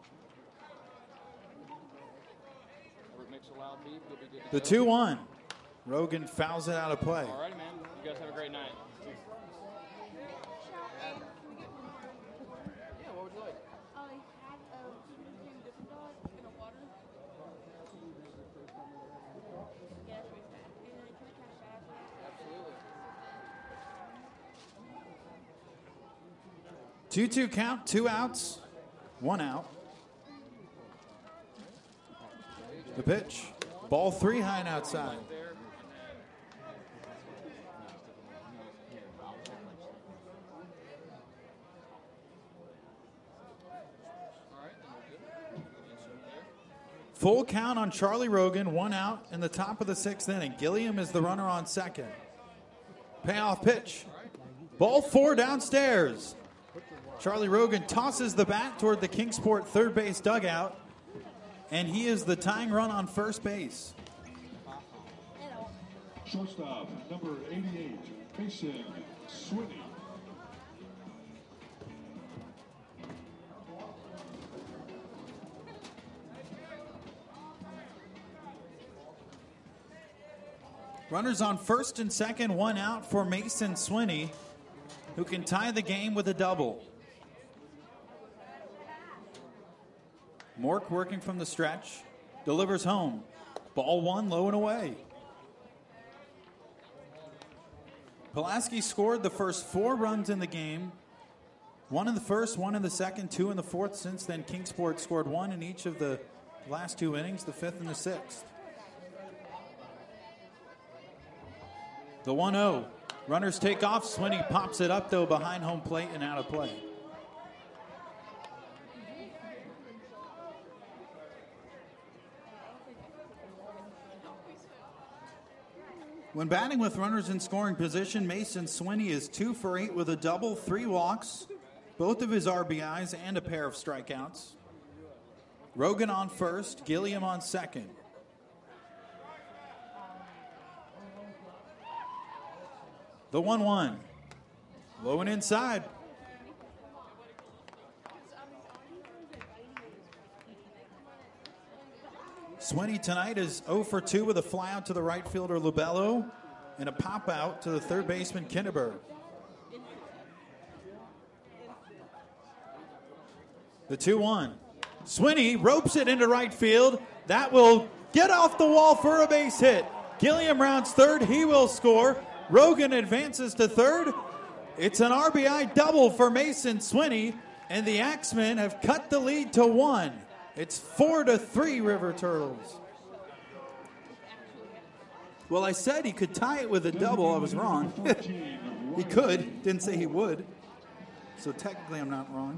Whenever it makes a loud beep, you'll be good to The go. 2-1. Rogan fouls it out of play. All righty, man. You guys have a great night. Yeah, what would you like? I have two different dogs in a water. Yeah, that's really sad. And can I cash that out? Absolutely. 2-2 count, 2 outs, 1 out. The pitch. Ball 3 high and outside. Full count on Charlie Rogan, 1 out in the top of the 6th inning. Gilliam is the runner on second. Payoff pitch. Ball 4 downstairs. Charlie Rogan tosses the bat toward the Kingsport third base dugout, and he is the tying run on first base. Shortstop, number 88, Mason Swinney. Runners on first and second, 1 out for Mason Swinney, who can tie the game with a double. Mork working from the stretch, delivers home. Ball 1, low and away. Pulaski scored the first 4 runs in the game. 1 in the first, 1 in the second, 2 in the fourth. Since then, Kingsport scored 1 in each of the last 2 innings, the 5th and the 6th. The 1-0. Runners take off. Swinney pops it up, though, behind home plate and out of play. When batting with runners in scoring position, Mason Swinney is 2 for 8 with a double, 3 walks, both of his RBIs, and a pair of strikeouts. Rogan on first, Gilliam on second. The 1-1. Low and inside. Swinney tonight is 0 for 2 with a flyout to the right fielder Lubello and a pop out to the third baseman Kinneberg. The 2-1. Swinney ropes it into right field. That will get off the wall for a base hit. Gilliam rounds third. He will score. Rogan advances to third. It's an RBI double for Mason Swinney, and the Axemen have cut the lead to 1. It's 4-3 River Turtles. Well, I said he could tie it with a double. I was wrong. He could. Didn't say he would. So technically I'm not wrong.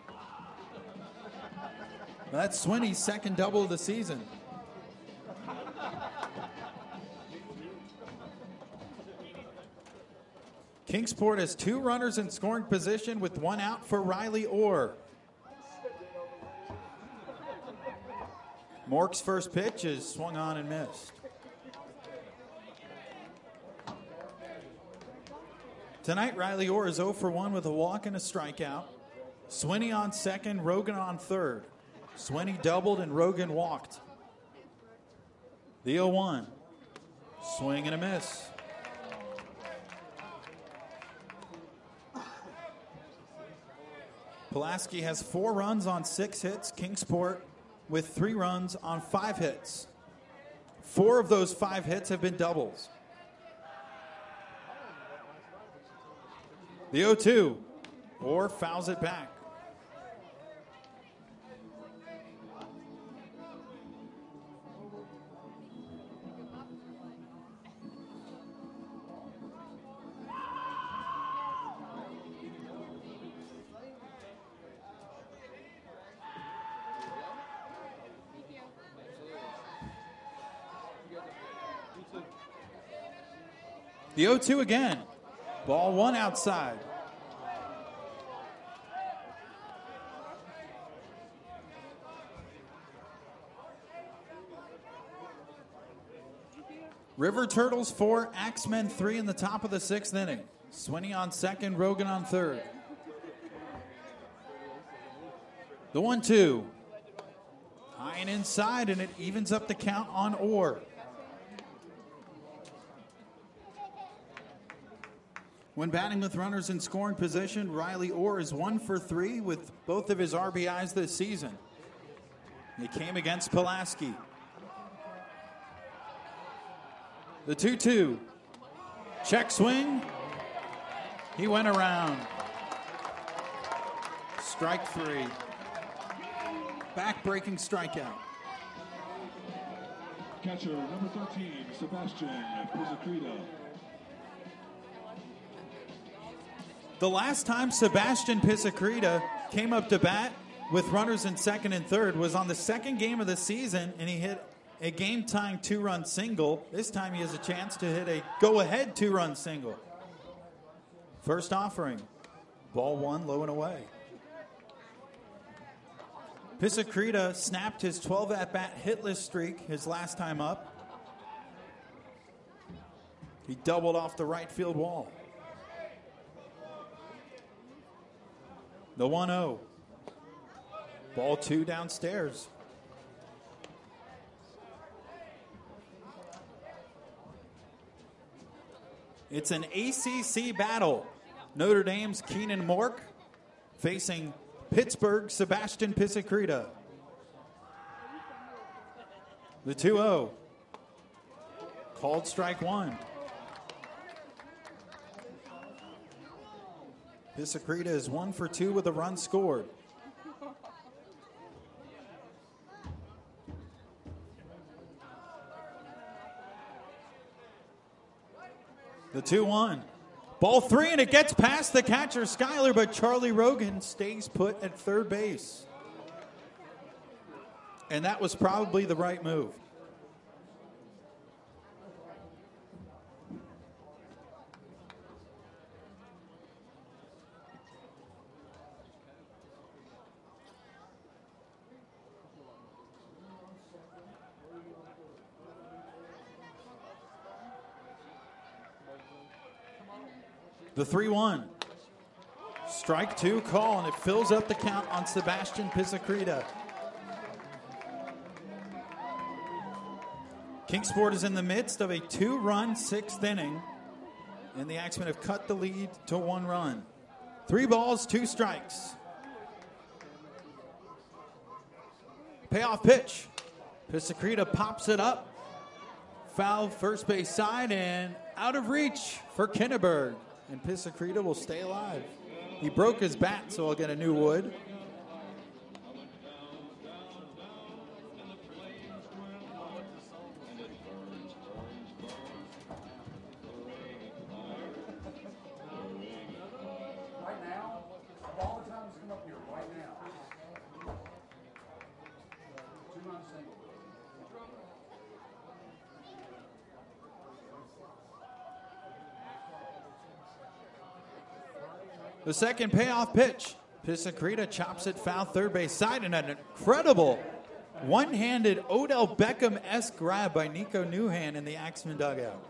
That's Swinney's second double of the season. Kingsport has 2 runners in scoring position with 1 out for Riley Orr. Mork's first pitch is swung on and missed. Tonight, Riley Orr is 0 for 1 with a walk and a strikeout. Swinney on second, Rogan on third. Swinney doubled and Rogan walked. The 0-1. Swing and a miss. Pulaski has 4 runs on 6 hits. Kingsport with 3 runs on 5 hits. 4 of those 5 hits have been doubles. The 0-2. Orr fouls it back. The 0-2 again. Ball one outside. River Turtles 4, Axemen 3 in the top of the 6th inning. Swinney on second, Rogan on third. The 1-2. High and inside, and it evens up the count on Orr. When batting with runners in scoring position, Riley Orr is 1 for 3 with both of his RBIs this season. He came against Pulaski. The 2-2. Check swing. He went around. Strike 3. Back-breaking strikeout. Catcher number 13, Sebastian Pizzicrita. The last time Sebastian Pizzicrita came up to bat with runners in second and third was on the second game of the season, and he hit a game-tying 2-run single. This time he has a chance to hit a go-ahead 2-run single. First offering. Ball one, low and away. Pizzicrita snapped his 12 at-bat hitless streak his last time up. He doubled off the right field wall. The 1-0. Ball two downstairs. It's an ACC battle. Notre Dame's Keenan Mork facing Pittsburgh's Sebastian Pizzicrita. The 2-0. Called strike one. Pizzicrita is 1 for 2 with a run scored. The 2-1. Ball three, and it gets past the catcher, Schuyler, but Charlie Rogan stays put at third base. And that was probably the right move. The 3-1. Strike two call, and it fills up the count on Sebastian Pizzicrita. Kingsport is in the midst of a 2-run 6th inning, and the Axemen have cut the lead to 1 run. 3 balls, 2 strikes. Payoff pitch. Pizzicrita pops it up. Foul first base side and out of reach for Kinneberg. And Pizzicrita will stay alive. He broke his bat, so he'll get a new wood. Right now, all the time is come up here right now. 2-run single. The second payoff pitch. Pizzicrita chops it foul third base side, and an incredible one-handed Odell Beckham-esque grab by Nico Newhan in the Axemen dugout.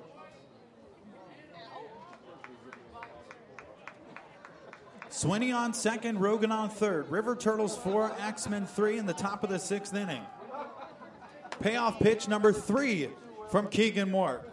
Swinney on second, Rogan on third. River Turtles 4, Axemen 3 in the top of the 6th inning. Payoff pitch number 3 from Keegan Mork.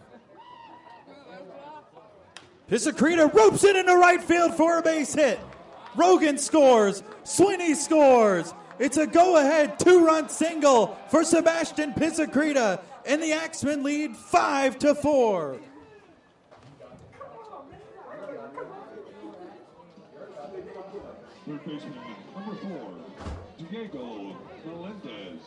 Pizzicrita ropes it into right field for a base hit. Rogan scores. Swinney scores. It's a go-ahead 2-run single for Sebastian Pizzicrita, and the Axemen lead 5-4. Third baseman number 4, Diego Melendez.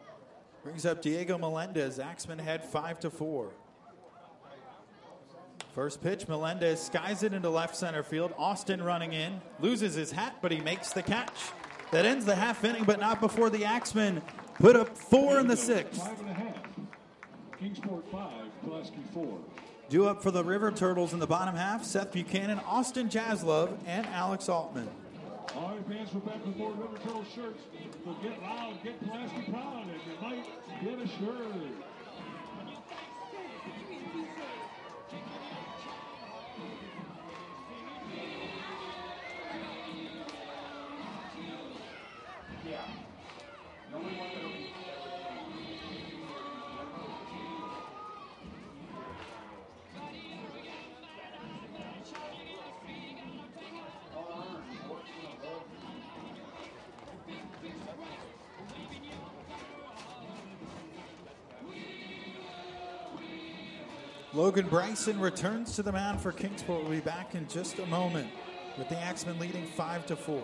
Brings up Diego Melendez. Axemen head 5-4. First pitch, Melendez skies it into left center field. Austin running in, loses his hat, but he makes the catch. That ends the half inning, but not before the Axemen put up 4 in the 6th. 5.5. Kingsport 5, Pulaski 4. Due up for the River Turtles in the bottom half, Seth Buchanan, Austin Jaslove, and Alex Altman. All right, fans, we're back with more River Turtle shirts. So get loud, get Pulaski proud, and you might get a shirt. Logan Bryson returns to the mound for Kingsport. We'll be back in just a moment with the Axemen leading 5-4.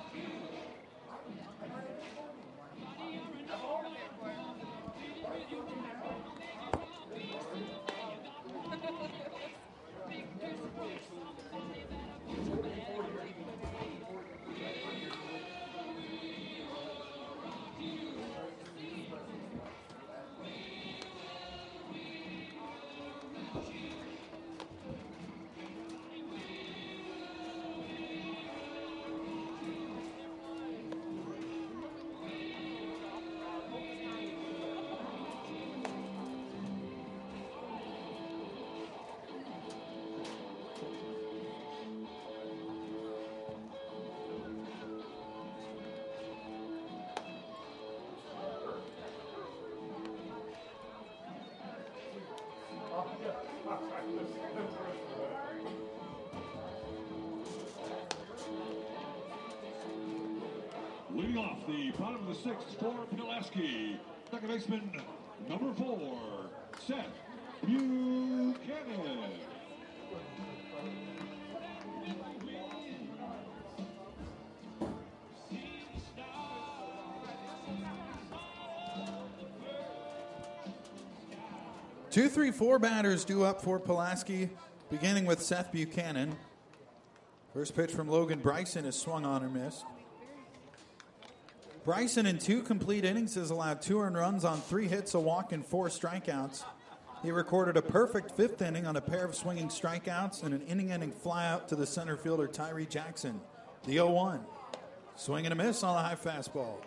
Leading off the bottom of the 6th for Pulaski, second baseman number 4, Seth Buchanan. Two, 3, 4 batters due up for Pulaski, beginning with Seth Buchanan. First pitch from Logan Bryson is swung on and missed. Bryson, in 2 complete innings, has allowed 2 earned runs on 3 hits, a walk, and 4 strikeouts. He recorded a perfect 5th inning on a pair of swinging strikeouts and an inning-ending flyout to the center fielder Tyree Jackson. The 0-1. Swing and a miss on a high fastball.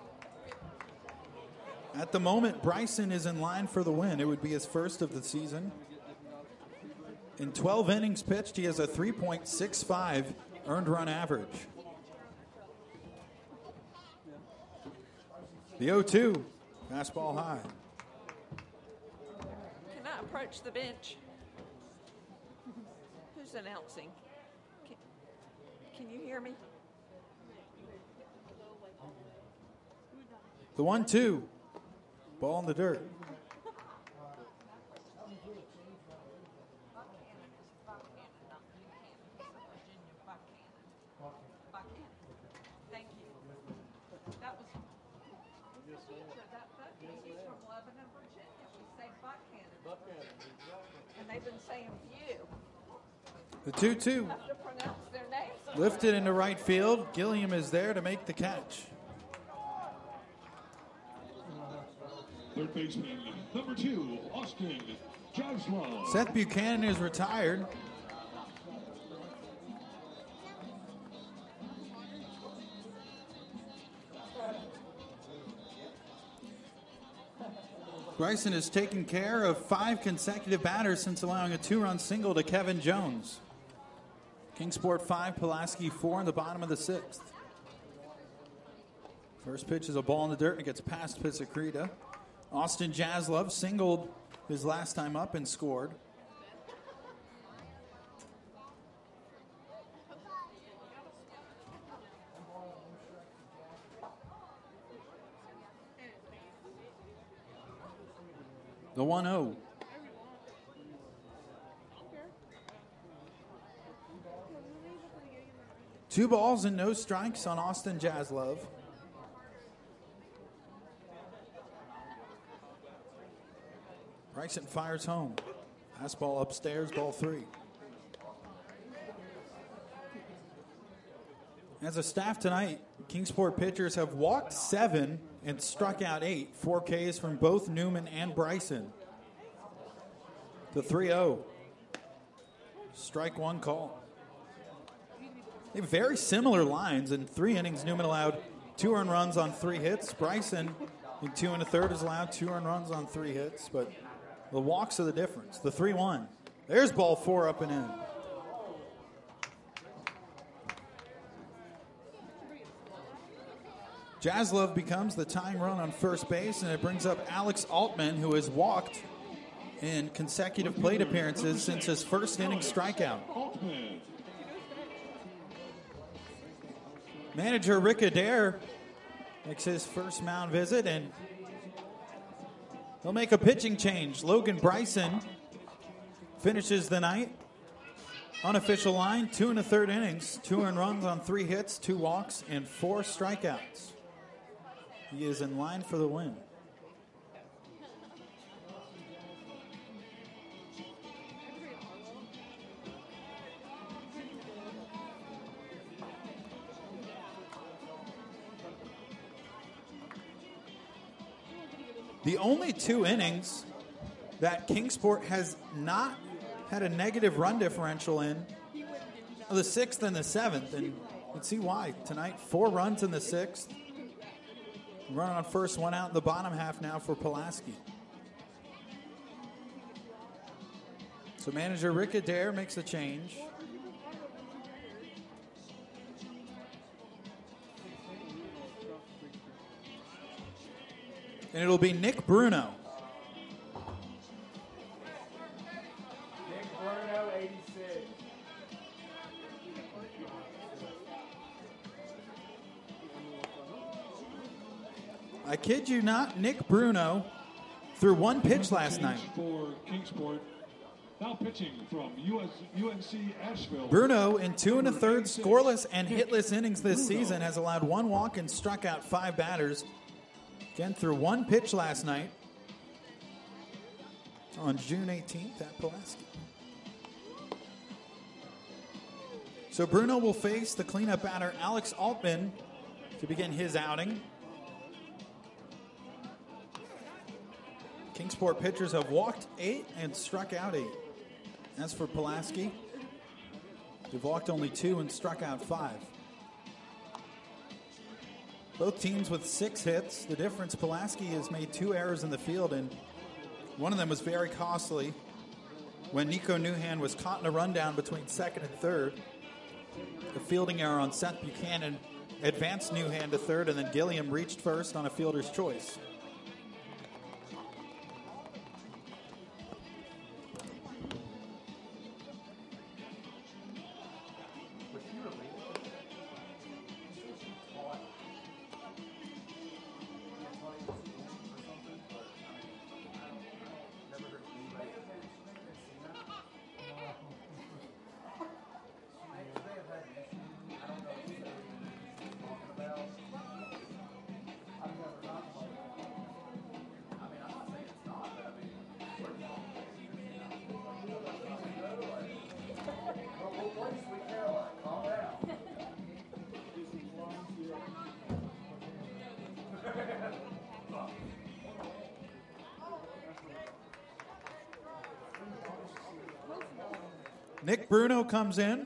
At the moment, Bryson is in line for the win. It would be his first of the season. In 12 innings pitched, he has a 3.65 earned run average. The 0-2, fastball high. Can I approach the bench? Who's announcing? Can you hear me? The 1-2, ball in the dirt. And they've been saying you. The 2-2. Have to pronounce their names. Lifted into right field. Gilliam is there to make the catch. Third baseman, number 2, Austin Jaslove. Seth Buchanan is retired. Bryson has taken care of 5 consecutive batters since allowing a 2-run single to Kevin Jones. Kingsport 5, Pulaski 4 in the bottom of the 6th. First pitch is a ball in the dirt and it gets past Pisacreta. Austin Jaslove singled his last time up and scored. The 1-0. Two balls and no strikes on Austin Jaslove. Bryson fires home. Fastball upstairs, ball 3. As a staff tonight, Kingsport pitchers have walked 7 and struck out 8. 4 Ks from both Newman and Bryson. The 3-0. Strike one call. They have very similar lines. In 3 innings, Newman allowed 2 earned runs on 3 hits. Bryson, in 2 1/3, has allowed 2 earned runs on 3 hits. But the walks are the difference. The 3-1. There's ball 4 up and in. Jaslov becomes the tying run on first base, and it brings up Alex Altman, who has walked in consecutive plate appearances since his first inning strikeout. Manager Rick Adair makes his first mound visit, and he'll make a pitching change. Logan Bryson finishes the night. Unofficial line, 2 1/3 innings, 2 earned runs on 3 hits, 2 walks, and 4 strikeouts. He is in line for the win. The only 2 innings that Kingsport has not had a negative run differential in are the 6th and the 7th, and let's see why. Tonight, 4 runs in the 6th. Run on first, 1 out in the bottom half now for Pulaski. So manager Rick Adair makes a change. And it'll be Nick Bruno. Nick Bruno, 86. I kid you not, Nick Bruno threw 1 pitch last night. For Kingsport, now pitching from UNC Asheville. Bruno, in 2 1/3 scoreless and hitless innings this season, has allowed 1 walk and struck out 5 batters. Again, threw 1 pitch last night on June 18th at Pulaski. So Bruno will face the cleanup batter Alex Altman to begin his outing. Kingsport pitchers have walked 8 and struck out 8. As for Pulaski, they've walked only 2 and struck out 5. Both teams with 6 hits. The difference, Pulaski has made 2 errors in the field, and one of them was very costly when Nico Newhand was caught in a rundown between 2nd and 3rd. A fielding error on Seth Buchanan advanced Newhand to 3rd, and then Gilliam reached first on a fielder's choice. Nick Bruno comes in.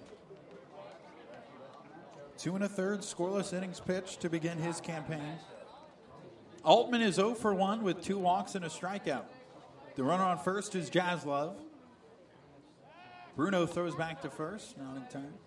2 1/3 scoreless innings pitched to begin his campaign. Altman is 0 for 1 with 2 walks and a strikeout. The runner on first is Jaslov. Bruno throws back to first, not in time.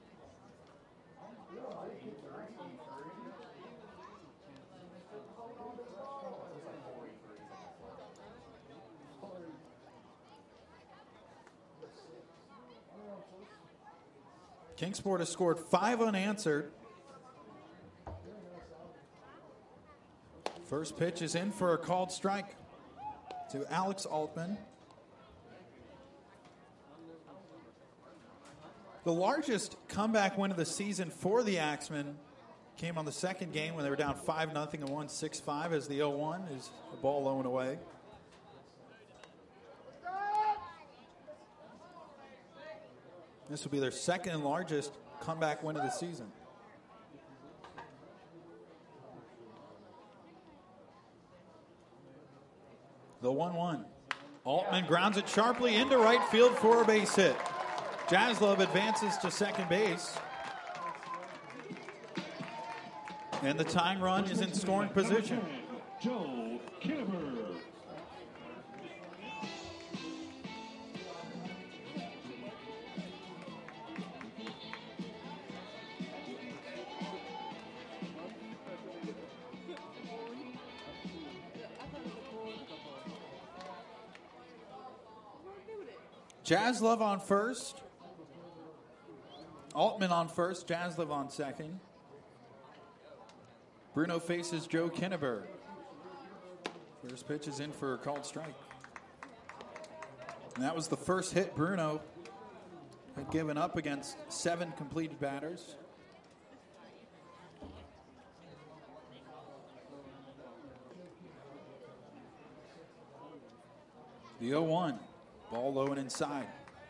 Kingsport has scored 5 unanswered. First pitch is in for a called strike to Alex Altman. The largest comeback win of the season for the Axemen came on the second game when they were down 5-0 and won 6-5 as the 0-1 is a ball low and away. This will be their second largest comeback win of the season. The 1-1. Altman grounds it sharply into right field for a base hit. Jaslov advances to second base. And the tying run is in scoring position. Joe Kinneberg. Jaslov on first. Altman on first. Jaslov on second. Bruno faces Joe Kinneberg. First pitch is in for a called strike. And that was the first hit Bruno had given up against 7 completed batters. The 0-1. Ball low and inside.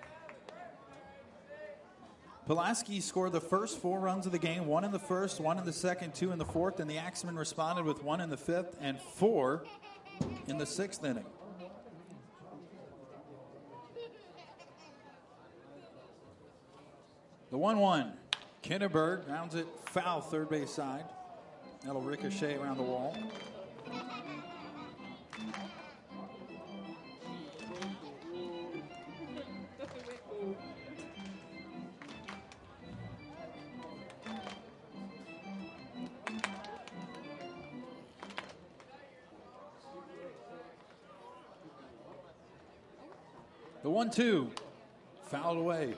Pulaski scored the first 4 runs of the game, 1 in the first, 1 in the second, 2 in the fourth, and the Axemen responded with 1 in the fifth and 4 in the 6th inning. The 1-1. Kinneberg rounds it foul third base side. That'll ricochet around the wall. The 1-2, fouled away.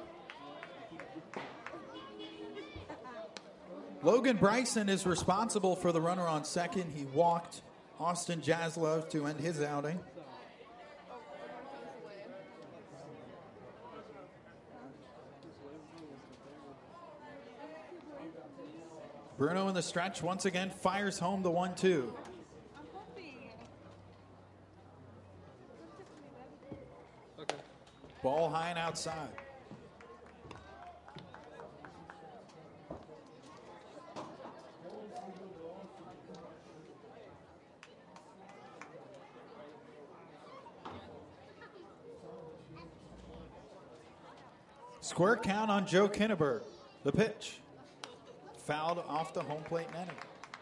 Logan Bryson is responsible for the runner on second. He walked Austin Jaslov to end his outing. Bruno in the stretch once again fires home the 1-2. Ball high and outside. Square count on Joe Kinneberg. The pitch. Fouled off the home plate netting.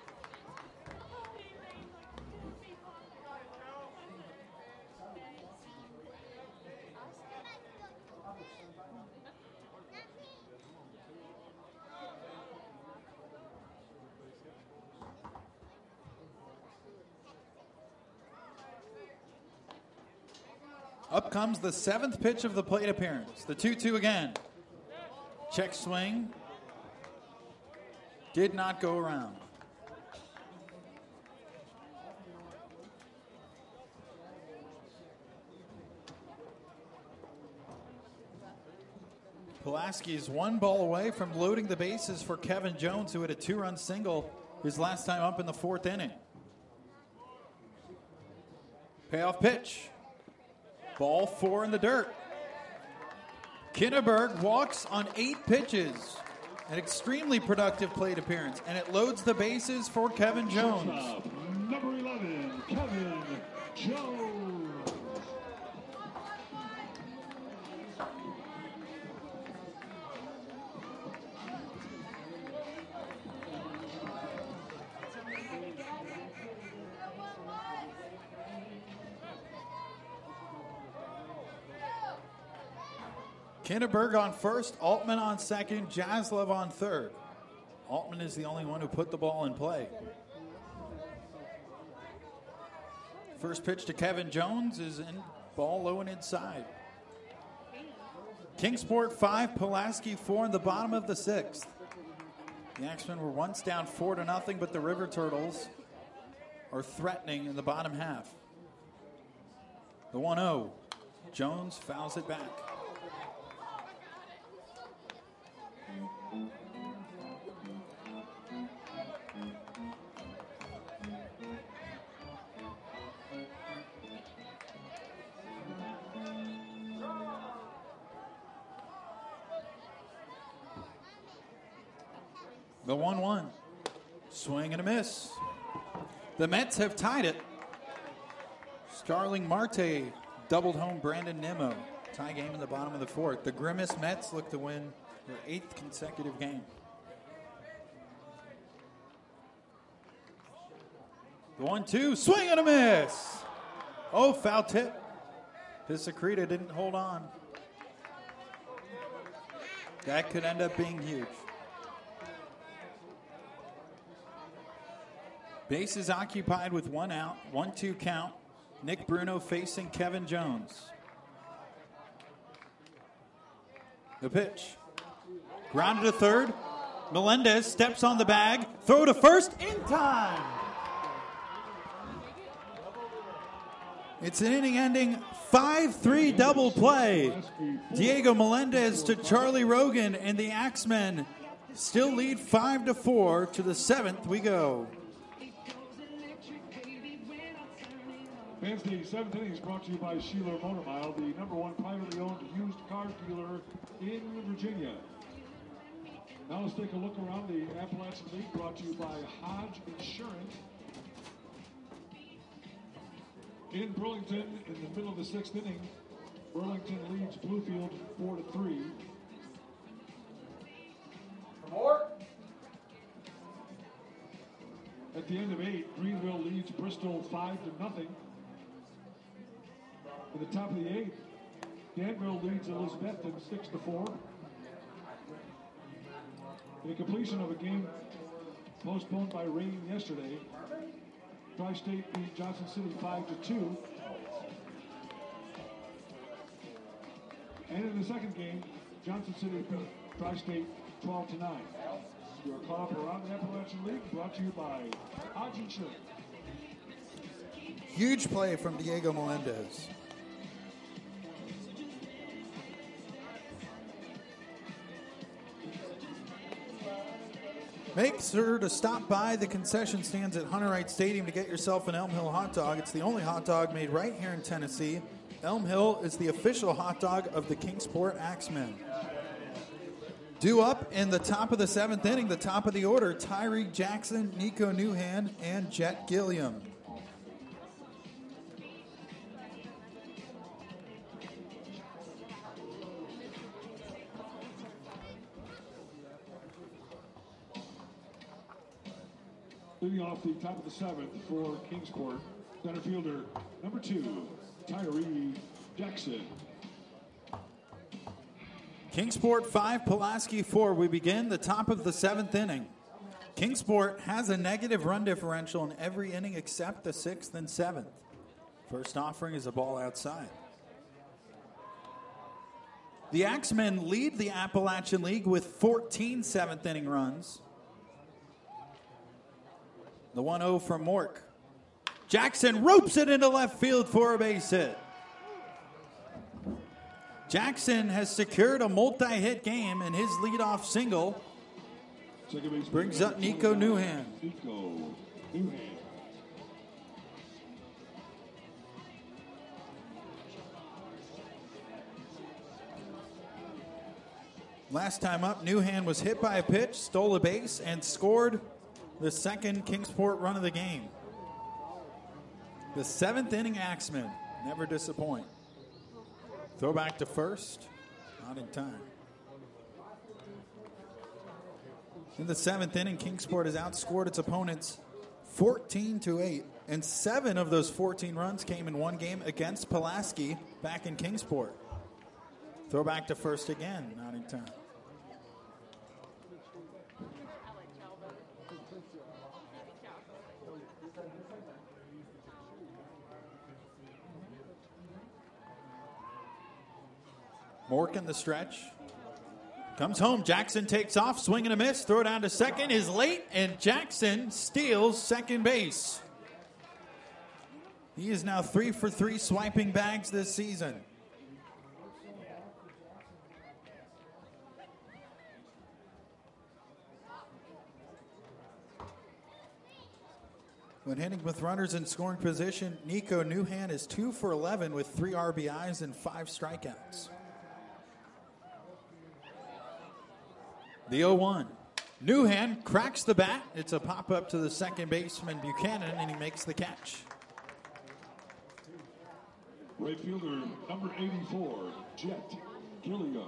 Up comes the 7th pitch of the plate appearance. The 2-2 again. Check swing. Did not go around. Pulaski is 1 ball away from loading the bases for Kevin Jones, who had a 2-run single his last time up in the 4th inning. Payoff pitch. Ball 4 in the dirt. Kinneberg walks on 8 pitches. An extremely productive plate appearance, and it loads the bases for Kevin Jones. Number 11, Kevin Jones. Kinneberg on first, Altman on second, Jaslov on third. Altman is the only one who put the ball in play. First pitch to Kevin Jones is in, ball low and inside. Kingsport 5, Pulaski 4 in the bottom of the 6th. The Axemen were once down 4-0, but the River Turtles are threatening in the bottom half. The 1-0. Jones fouls it back. The 1-1. Swing and a miss. The Mets have tied it. Starling Marte doubled home Brandon Nimmo. Tie game in the bottom of the fourth. The Grimace Mets look to win their 8th consecutive game. The 1-2, swing and a miss. Oh, foul tip. Pisacreta didn't hold on. That could end up being huge. Bases occupied with 1 out, 1-2 count. Nick Bruno facing Kevin Jones. The pitch. Grounded to third. Melendez steps on the bag. Throw to first in time. It's an inning-ending 5-3 double play. Diego Melendez to Charlie Rogan, and the Axemen still lead 5-4. To the 7th we go. Fans, the 7th inning is brought to you by Sheeler Motor Mile, the #1 privately owned used car dealer in Virginia. Now let's take a look around the Appalachian League, brought to you by Hodge Insurance. In Burlington, in the middle of the 6th inning, Burlington leads Bluefield 4-3. More? At the end of 8, Greenville leads Bristol 5-0. At the top of the 8th, Danville leads Elizabethton 6-4. In the completion of a game postponed by rain yesterday, Tri-State beat Johnson City 5-2. And in the second game, Johnson City beat Tri-State 12-9. You're caught up around the Appalachian League, brought to you by Hodge Insurance. Huge play from Diego Melendez. Make sure to stop by the concession stands at Hunter Wright Stadium to get yourself an Elm Hill hot dog. It's the only hot dog made right here in Tennessee. Elm Hill is the official hot dog of the Kingsport Axemen. Due up in the top of the 7th inning, the top of the order, Tyreek Jackson, Nico Newhand, and Jet Gilliam. Leading off the top of the 7th for Kingsport, center fielder #2, Tyree Jackson. Kingsport 5, Pulaski 4. We begin the top of the 7th inning. Kingsport has a negative run differential in every inning except the 6th and 7th. First offering is a ball outside. The Axemen lead the Appalachian League with 14 7th inning runs. The 1-0 from Mork. Jackson ropes it into left field for a base hit. Jackson has secured a multi-hit game, and his leadoff single brings up Nico Newhand. Last time up, Newhand was hit by a pitch, stole a base, and scored the second Kingsport run of the game. The 7th inning Axemen never disappoint. Throw back to first, not in time. In the 7th inning, Kingsport has outscored its opponents 14-8, and 7 of those 14 runs came in one game against Pulaski back in Kingsport. Throw back to first again, not in time. Mork in the stretch. Comes home. Jackson takes off. Swing and a miss. Throw down to second is late, and Jackson steals second base. He is now 3 for 3 swiping bags this season. When hitting with runners in scoring position, Nico Newhand is 2 for 11 with 3 RBIs and 5 strikeouts. The 0-1. Newhand cracks the bat. It's a pop-up to the second baseman, Buchanan, and he makes the catch. Right fielder number 84, Jet Gilliam.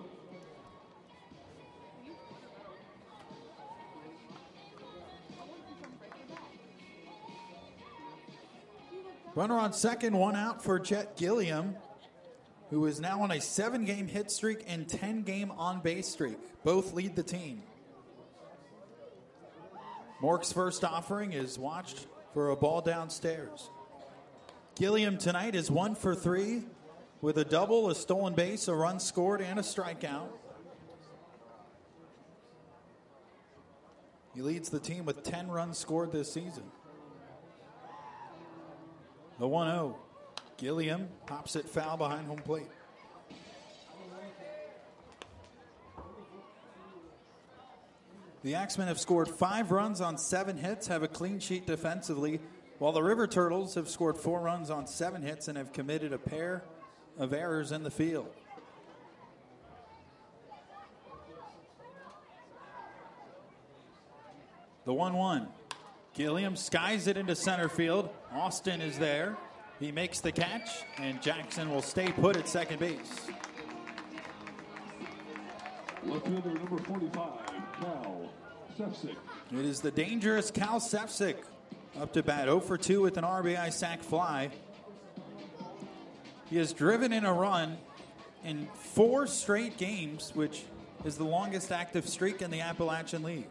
Runner on second, one out for Jet Gilliam, who is now on a 7-game hit streak and 10-game on-base streak. Both lead the team. Mork's first offering is watched for a ball downstairs. Gilliam tonight is 1 for 3 with a double, a stolen base, a run scored, and a strikeout. He leads the team with 10 runs scored this season. The 1-0. Gilliam pops it foul behind home plate. The Axemen have scored 5 runs on 7 hits, have a clean sheet defensively, while the River Turtles have scored 4 runs on 7 hits and have committed a pair of errors in the field. The 1-1. Gilliam skies it into center field. Austin is there. He makes the catch, and Jackson will stay put at second base. Left fielder number 45, Cal Sefcik. It is the dangerous Cal Sefcik up to bat, 0 for 2 with an RBI sac fly. He has driven in a run in 4 straight games, which is the longest active streak in the Appalachian League.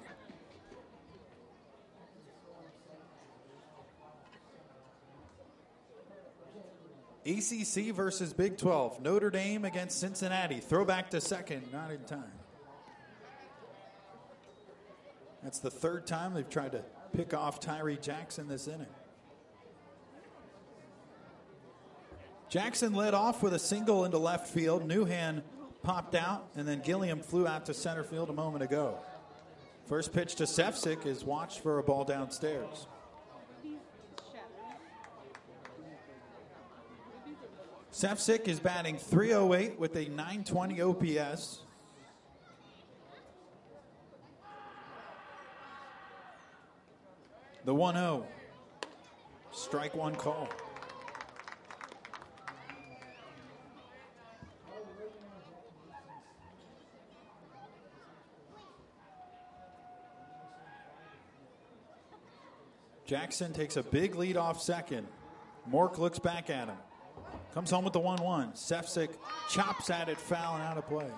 ACC versus Big 12. Notre Dame against Cincinnati. Throwback to second, not in time. That's the 3rd time they've tried to pick off Tyree Jackson this inning. Jackson led off with a single into left field. Newhan popped out, and then Gilliam flew out to center field a moment ago. First pitch to Sefcik is watched for a ball downstairs. Sefcik is batting .308 with a .920 OPS. The 1-0. Strike one call. Jackson takes a big lead off second. Mork looks back at him. Comes home with the 1-1. Sefcik chops at it, foul, and out of play.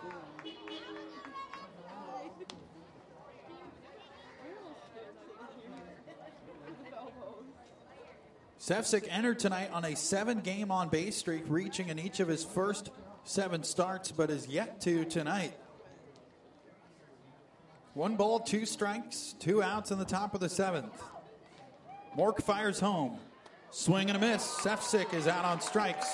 Sefcik entered tonight on a 7-game on-base streak, reaching in each of his first 7 starts, but is yet to tonight. 1 ball, 2 strikes, 2 outs in the top of the 7th. Mork fires home. Swing and a miss. Sefcik is out on strikes.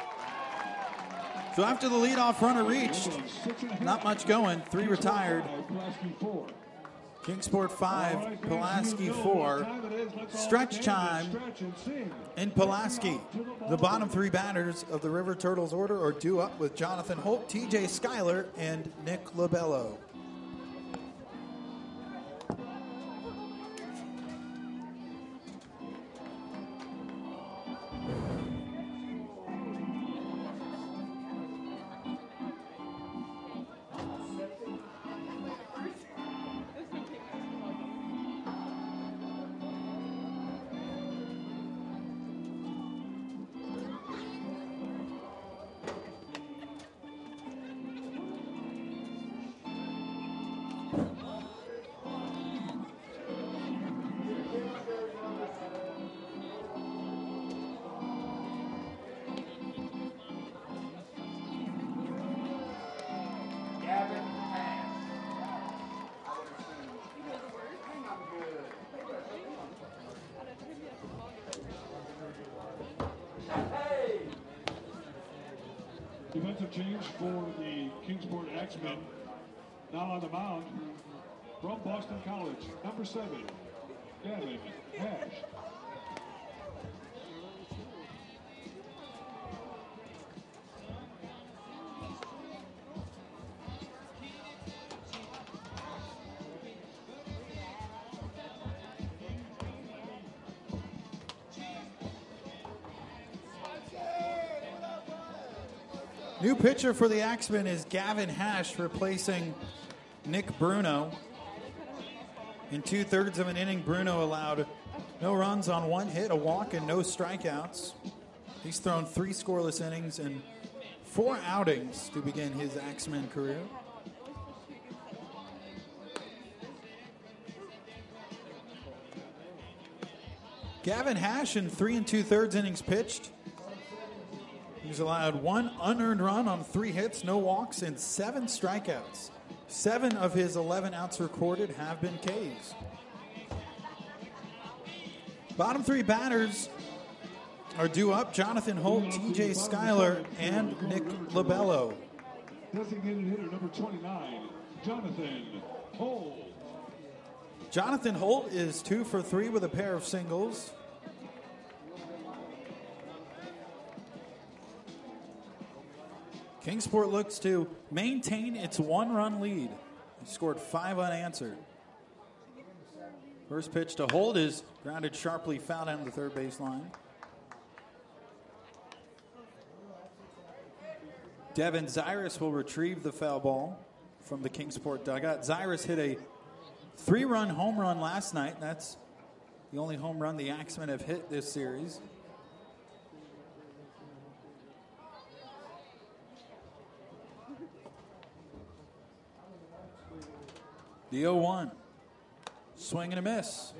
So after the leadoff runner reached, not much going. 3 retired. Kingsport 5, Pulaski 4. Stretch time in Pulaski. The bottom 3 batters of the River Turtles order are due up with Jonathan Holt, TJ Schuyler, and Nick Lobello. Defensive change for the Kingsport Axemen. Now on the mound from Boston College, number 7, Gavin Hash. New pitcher for the Axemen is Gavin Hash, replacing Nick Bruno. In 2/3 of an inning, Bruno allowed no runs on 1 hit, a walk, and no strikeouts. He's thrown 3 scoreless innings and 4 outings to begin his Axemen career. Gavin Hash in 3 2/3 innings pitched. He's allowed 1 unearned run on 3 hits, no walks, and 7 strikeouts. 7 of his 11 outs recorded have been Ks. Bottom 3 batters are due up: Jonathan Holt, TJ Schuyler, and Nick Labello. Designated hitter number 29, Jonathan Holt. Jonathan Holt is 2 for 3 with a pair of singles. Kingsport looks to maintain its 1-run lead. He scored 5 unanswered. First pitch to Holt is grounded sharply foul down the third base line. Devin Zyrus will retrieve the foul ball from the Kingsport dugout. Zyrus hit a 3-run home run last night. That's the only home run the Axemen have hit this series. The 0-1. Swing and a miss.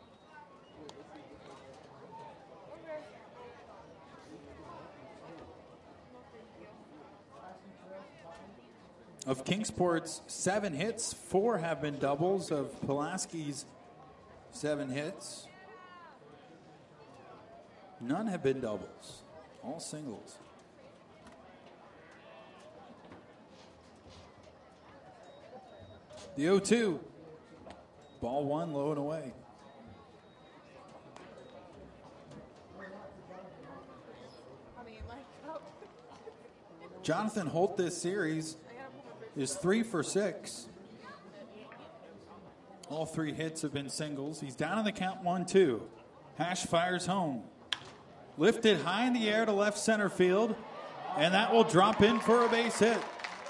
Of Kingsport's 7 hits, 4 have been doubles. Of Pulaski's 7 hits, none have been doubles. All singles. The 0-2. Ball 1, low and away. Jonathan Holt this series is 3 for 6. All 3 hits have been singles. He's down in the count 1-2. Hash fires home. Lifted high in the air to left center field, and that will drop in for a base hit.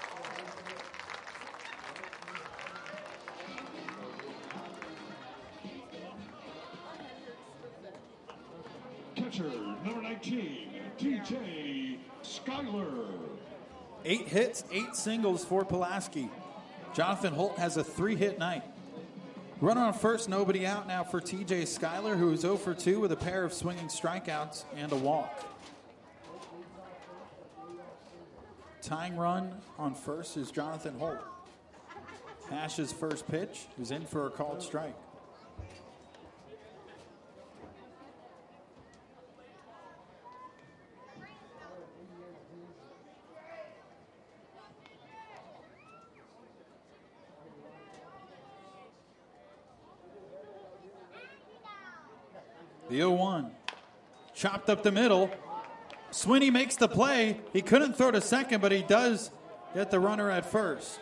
Catcher number 19, TJ Schuyler. 8 hits, 8 singles for Pulaski. Jonathan Holt has a 3-hit night. Runner on first, nobody out now for TJ Schuyler, who is 0 for 2 with a pair of swinging strikeouts and a walk. Tying run on first is Jonathan Holt. Hash's first pitch is in for a called strike. The 0-1. Chopped up the middle. Swinney makes the play. He couldn't throw to second, but he does get the runner at first.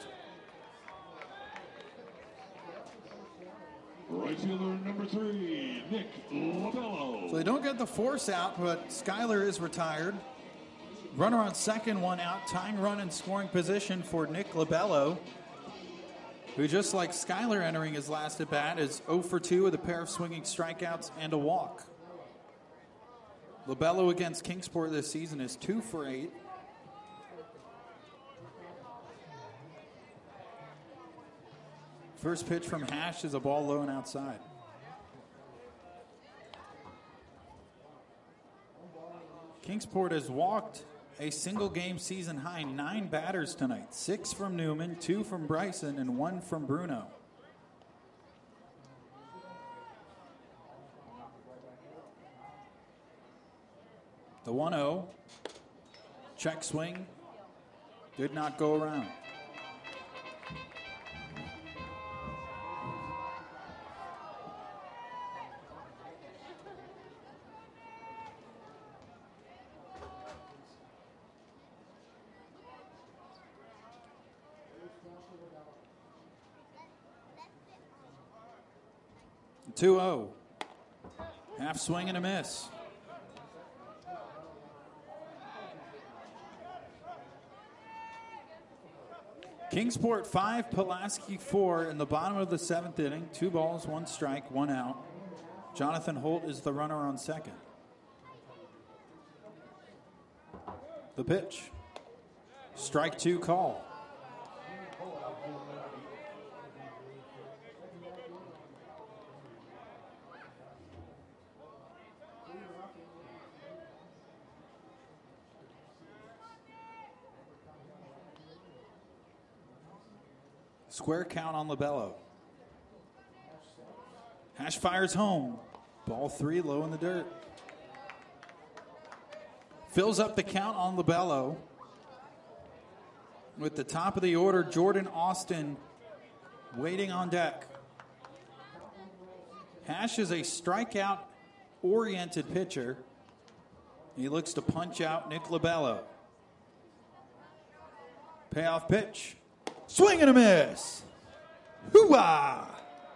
Right fielder number 3, Nick Labello. So they don't get the force out, but Schuyler is retired. Runner on second, 1 out. Tying run in scoring position for Nick Labello, who, just like Schuyler entering his last at bat, is 0 for 2 with a pair of swinging strikeouts and a walk. Labello against Kingsport this season is 2 for 8. First pitch from Hash is a ball low and outside. Kingsport has walked a single game season high 9 batters tonight. 6 from Newman, 2 from Bryson, and 1 from Bruno. The 1-0. Check swing. Did not go around. The 2-0. Half swing and a miss. Kingsport 5, Pulaski 4 in the bottom of the 7th inning. 2 balls, 1 strike, 1 out. Jonathan Holt is the runner on second. The pitch. Strike 2 call. Square count on Labello. Hash fires home. Ball 3 low in the dirt. Fills up the count on Labello. With the top of the order, Jordan Austin waiting on deck. Hash is a strikeout-oriented pitcher. He looks to punch out Nick Labello. Payoff pitch. Swing and a miss. Hoo-ah!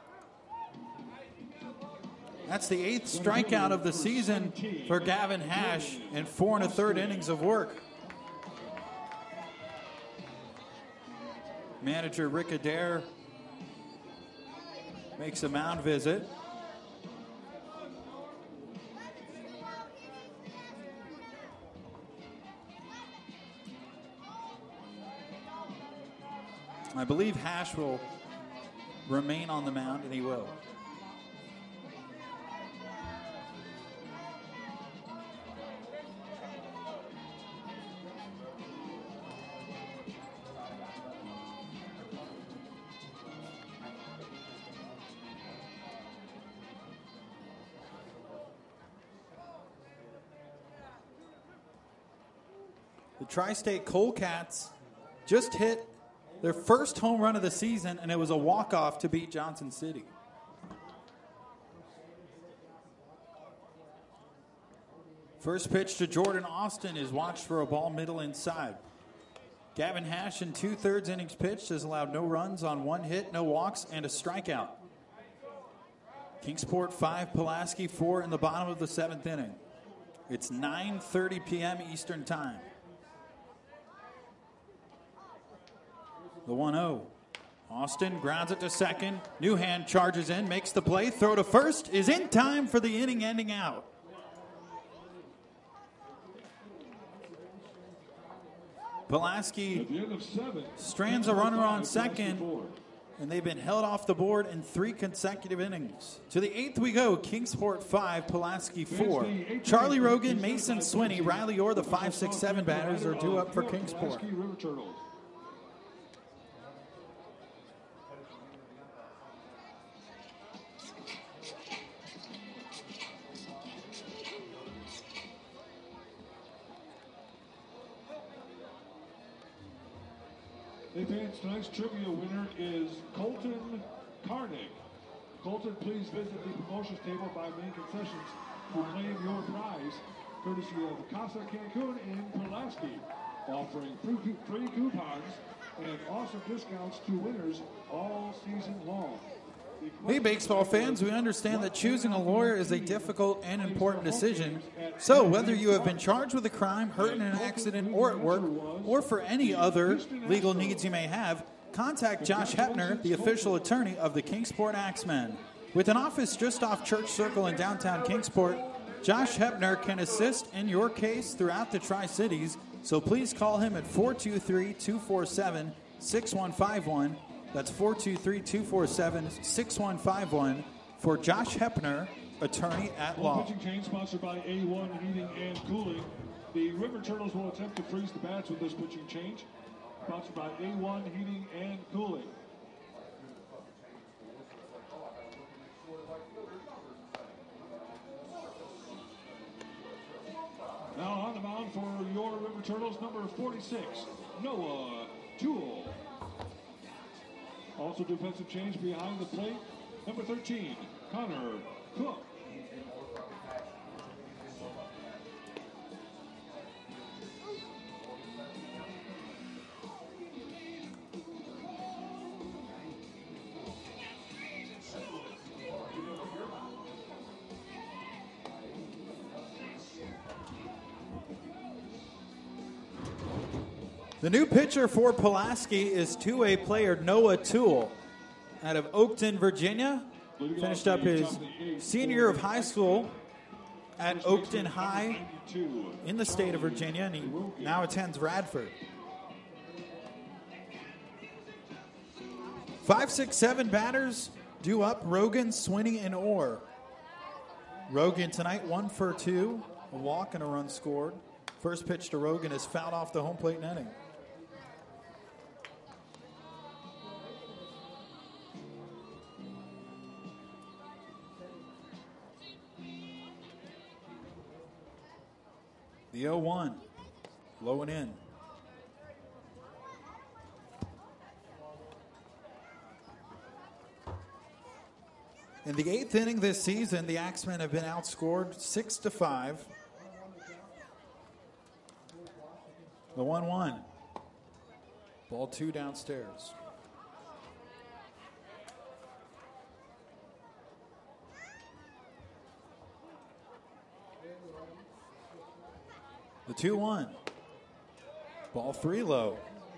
That's the 8th strikeout of the season for Gavin Hash in 4 1/3 innings of work. Manager Rick Adair makes a mound visit. I believe Hash will remain on the mound, and he will. The Tri-State Coal Cats just hit their first home run of the season, and it was a walk-off to beat Johnson City. First pitch to Jordan Austin is watched for a ball middle inside. Gavin Hash in 2/3 innings pitched has allowed no runs on 1 hit, no walks, and a strikeout. Kingsport 5, Pulaski 4 in the bottom of the 7th inning. It's 9:30 p.m. Eastern Time. The 1-0. Austin grounds it to second. Newhand charges in, makes the play. Throw to first is in time for the inning-ending out. Pulaski strands a runner on second, and they've been held off the board in 3 consecutive innings. To the 8th we go. Kingsport 5, Pulaski 4. Charlie Rogan, Mason Swinney, Riley Orr, the 5, 6, 7 batters are due up for Kingsport. Tonight's trivia winner is Colton Karnick. Colton, please visit the promotions table by main concessions to claim your prize, courtesy of Casa Cancun in Pulaski, offering free coupons and awesome discounts to winners all season long. Hey, baseball fans, we understand that choosing a lawyer is a difficult and important decision. So whether you have been charged with a crime, hurt in an accident, or at work, or for any other legal needs you may have, contact Josh Hepner, the official attorney of the Kingsport Axemen. With an office just off Church Circle in downtown Kingsport, Josh Hepner can assist in your case throughout the Tri-Cities, so please call him at 423-247-6151. That's 423-247-6151 for Josh Hepner, attorney at law. Pitching change sponsored by A1 Heating and Cooling. The River Turtles will attempt to freeze the bats with this pitching change. Sponsored by A1 Heating and Cooling. Now on the mound for your River Turtles, number 46, Noah Jewell. Also defensive change behind the plate, number 13, Connor Cook. The new pitcher for Pulaski is 2A player Noah Toole out of Oakton, Virginia. Finished up his senior year of high school at Oakton High in the state of Virginia, and he now attends Radford. 5, 6, 7 batters due up: Rogan, Swinney, and Orr. Rogan tonight 1 for 2, a walk and a run scored. First pitch to Rogan is fouled off the home plate netting. The 0-1, low and in. In the 8th inning this season, the Axemen have been outscored 6-5. The 1-1. Ball 2 downstairs. The 2-1. Ball 3 low.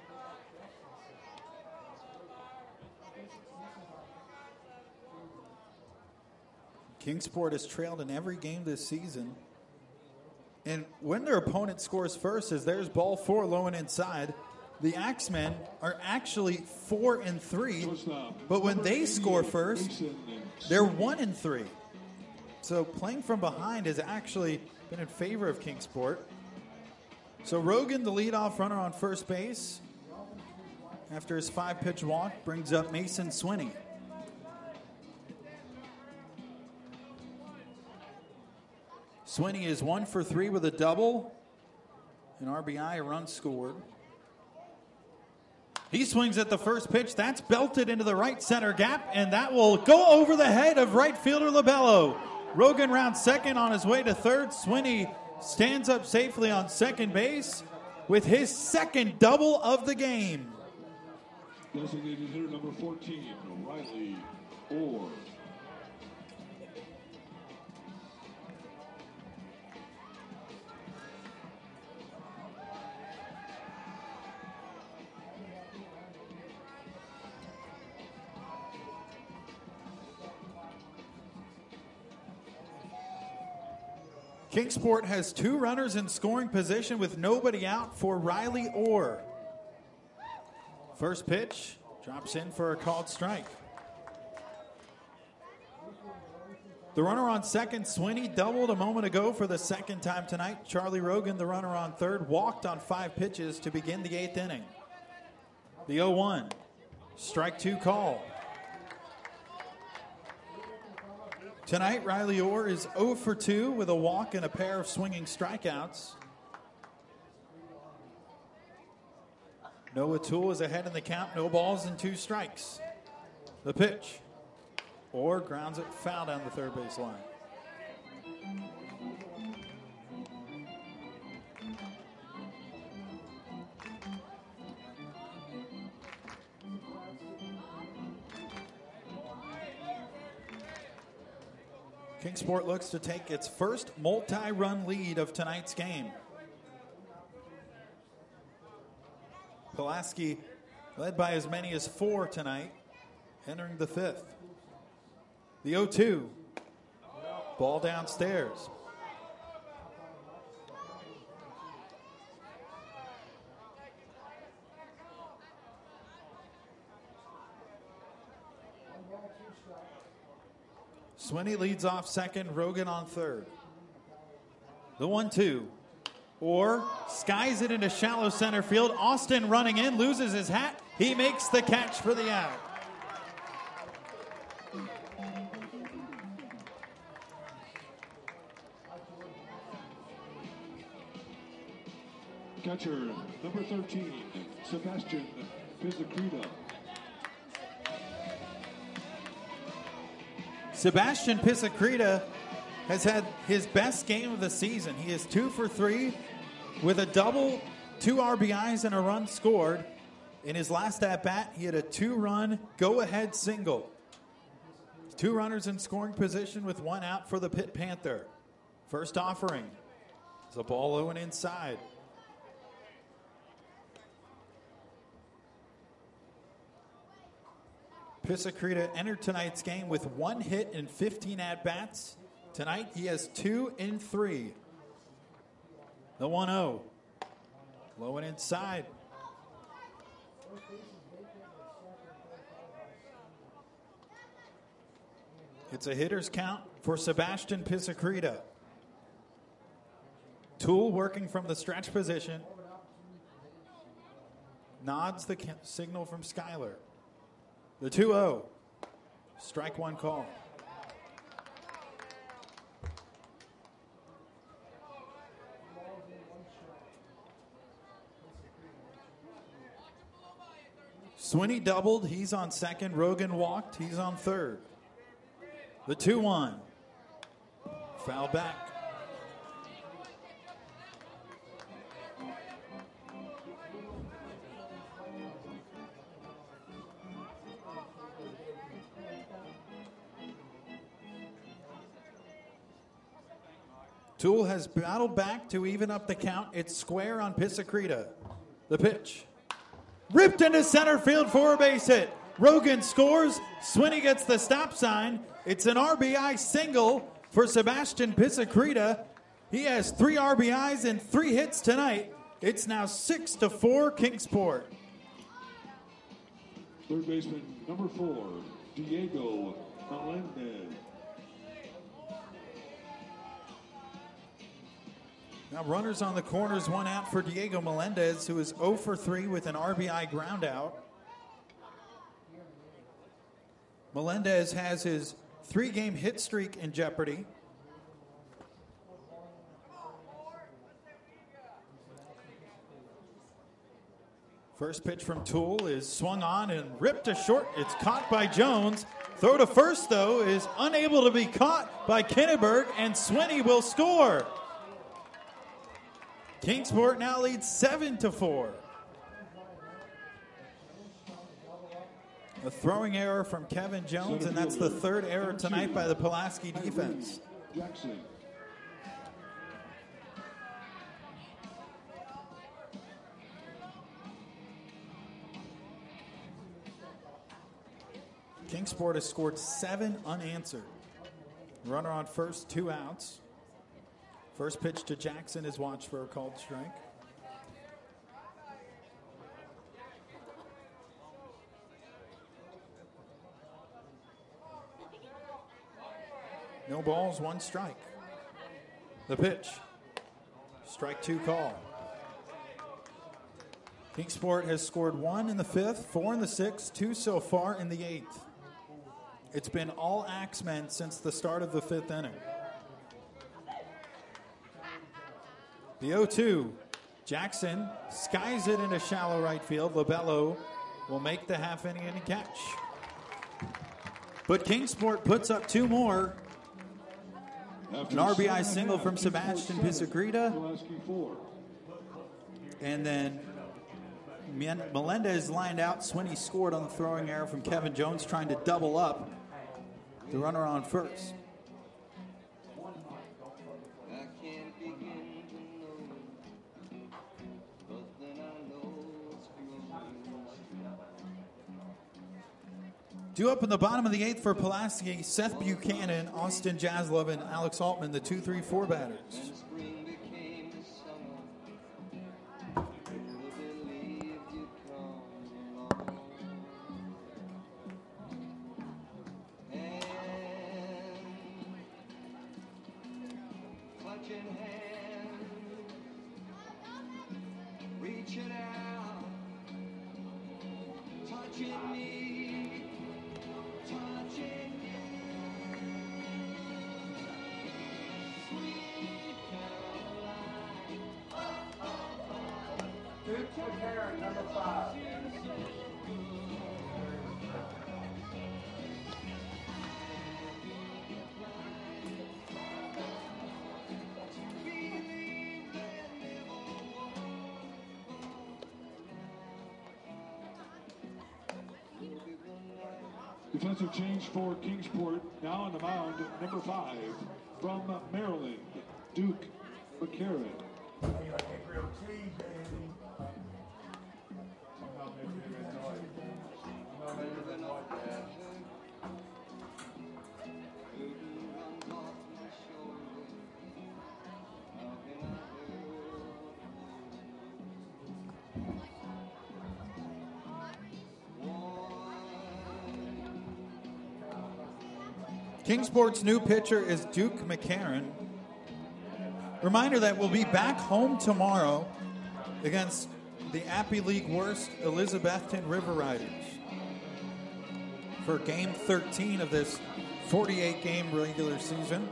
Kingsport has trailed in every game this season. And when their opponent scores first, as there's ball 4 low and inside, the Axemen are actually 4-3. But when they score first, they're 1-3. So playing from behind has actually been in favor of Kingsport. So Rogan, the leadoff runner on first base, after his 5-pitch walk, brings up Mason Swinney. Swinney is 1 for 3 with a double, an RBI, a run scored. He swings at the first pitch. That's belted into the right center gap, and that will go over the head of right fielder Labello. Rogan rounds second on his way to third. Swinney stands up safely on second base with his second double of the game. Designated hitter number 14, Riley Orr. Kingsport has 2 runners in scoring position with nobody out for Riley Orr. First pitch drops in for a called strike. The runner on second, Swinney, doubled a moment ago for the second time tonight. Charlie Rogan, the runner on third, walked on 5 pitches to begin the 8th inning. The 0-1, strike 2 call. Tonight, Riley Orr is 0 for 2 with a walk and a pair of swinging strikeouts. Noah Toole is ahead in the count, no balls and 2 strikes. The pitch. Orr grounds it foul down the third base line. Kingsport looks to take its first multi-run lead of tonight's game. Pulaski led by as many as 4 tonight, entering the 5th. The 0-2, ball downstairs. Swinney leads off second, Rogan on third. The 1-2. Orr skies it into shallow center field. Austin running in, loses his hat. He makes the catch for the out. Catcher number 13, Sebastian Pizzicrita. Sebastian Pizzicrita has had his best game of the season. He is 2 for 3 with a double, 2 RBIs, and a run scored. In his last at-bat, he had a 2-run go-ahead single. 2 runners in scoring position with 1 out for the Pitt Panther. First offering is a ball low and inside. Pisacreta entered tonight's game with 1 hit and 15 at-bats. Tonight, he has 2 in 3. The 1-0. Low and inside. It's a hitter's count for Sebastian Pisacreta. Toole working from the stretch position. Nods the signal from Skyler. The 2-0. Strike one call. Swinney doubled. He's on second. Rogan walked. He's on third. The 2-1. Foul back. Toole has battled back to even up the count. It's square on Pisacreta. The pitch. Ripped into center field for a base hit. Rogan scores. Swinney gets the stop sign. It's an RBI single for Sebastian Pisacreta. He has 3 RBIs and 3 hits tonight. It's now 6-4 Kingsport. Third baseman, number 4, Diego Melendez. Now runners on the corners, 1 out for Diego Melendez, who is 0 for 3 with an RBI ground out. Melendez has his 3-game hit streak in jeopardy. First pitch from Toole is swung on and ripped to short. It's caught by Jones. Throw to first, though, is unable to be caught by Kinneberg, and Swinney will score. Kingsport now leads 7-4. A throwing error from Kevin Jones, and that's the 3rd error tonight by the Pulaski defense. Jackson. Kingsport has scored 7 unanswered. Runner on first, 2 outs. First pitch to Jackson is watched for a called strike. No balls, 1 strike. The pitch. Strike 2 call. Kingsport has scored 1 in the 5th, 4 in the 6th, 2 so far in the 8th. It's been all Axemen since the start of the 5th inning. The 0-2. Jackson skies it into shallow right field. Lobello will make the half-inning catch. But Kingsport puts up 2 more. An RBI single from Sebastian Pisacreta. And then Melendez lined out. Swinney scored on the throwing error from Kevin Jones, trying to double up the runner on first. Due up in the bottom of the 8th for Pulaski, Seth Buchanan, Austin Jaslov, and Alex Altman, the 2-3-4 batters. Defensive change for Kingsport. Now on the mound, number 5 from Maryland, Duke McCarron. Kingsport's new pitcher is Duke McCarron. Reminder that we'll be back home tomorrow against the Appy League worst Elizabethton River Riders for Game 13 of this 48-game regular season.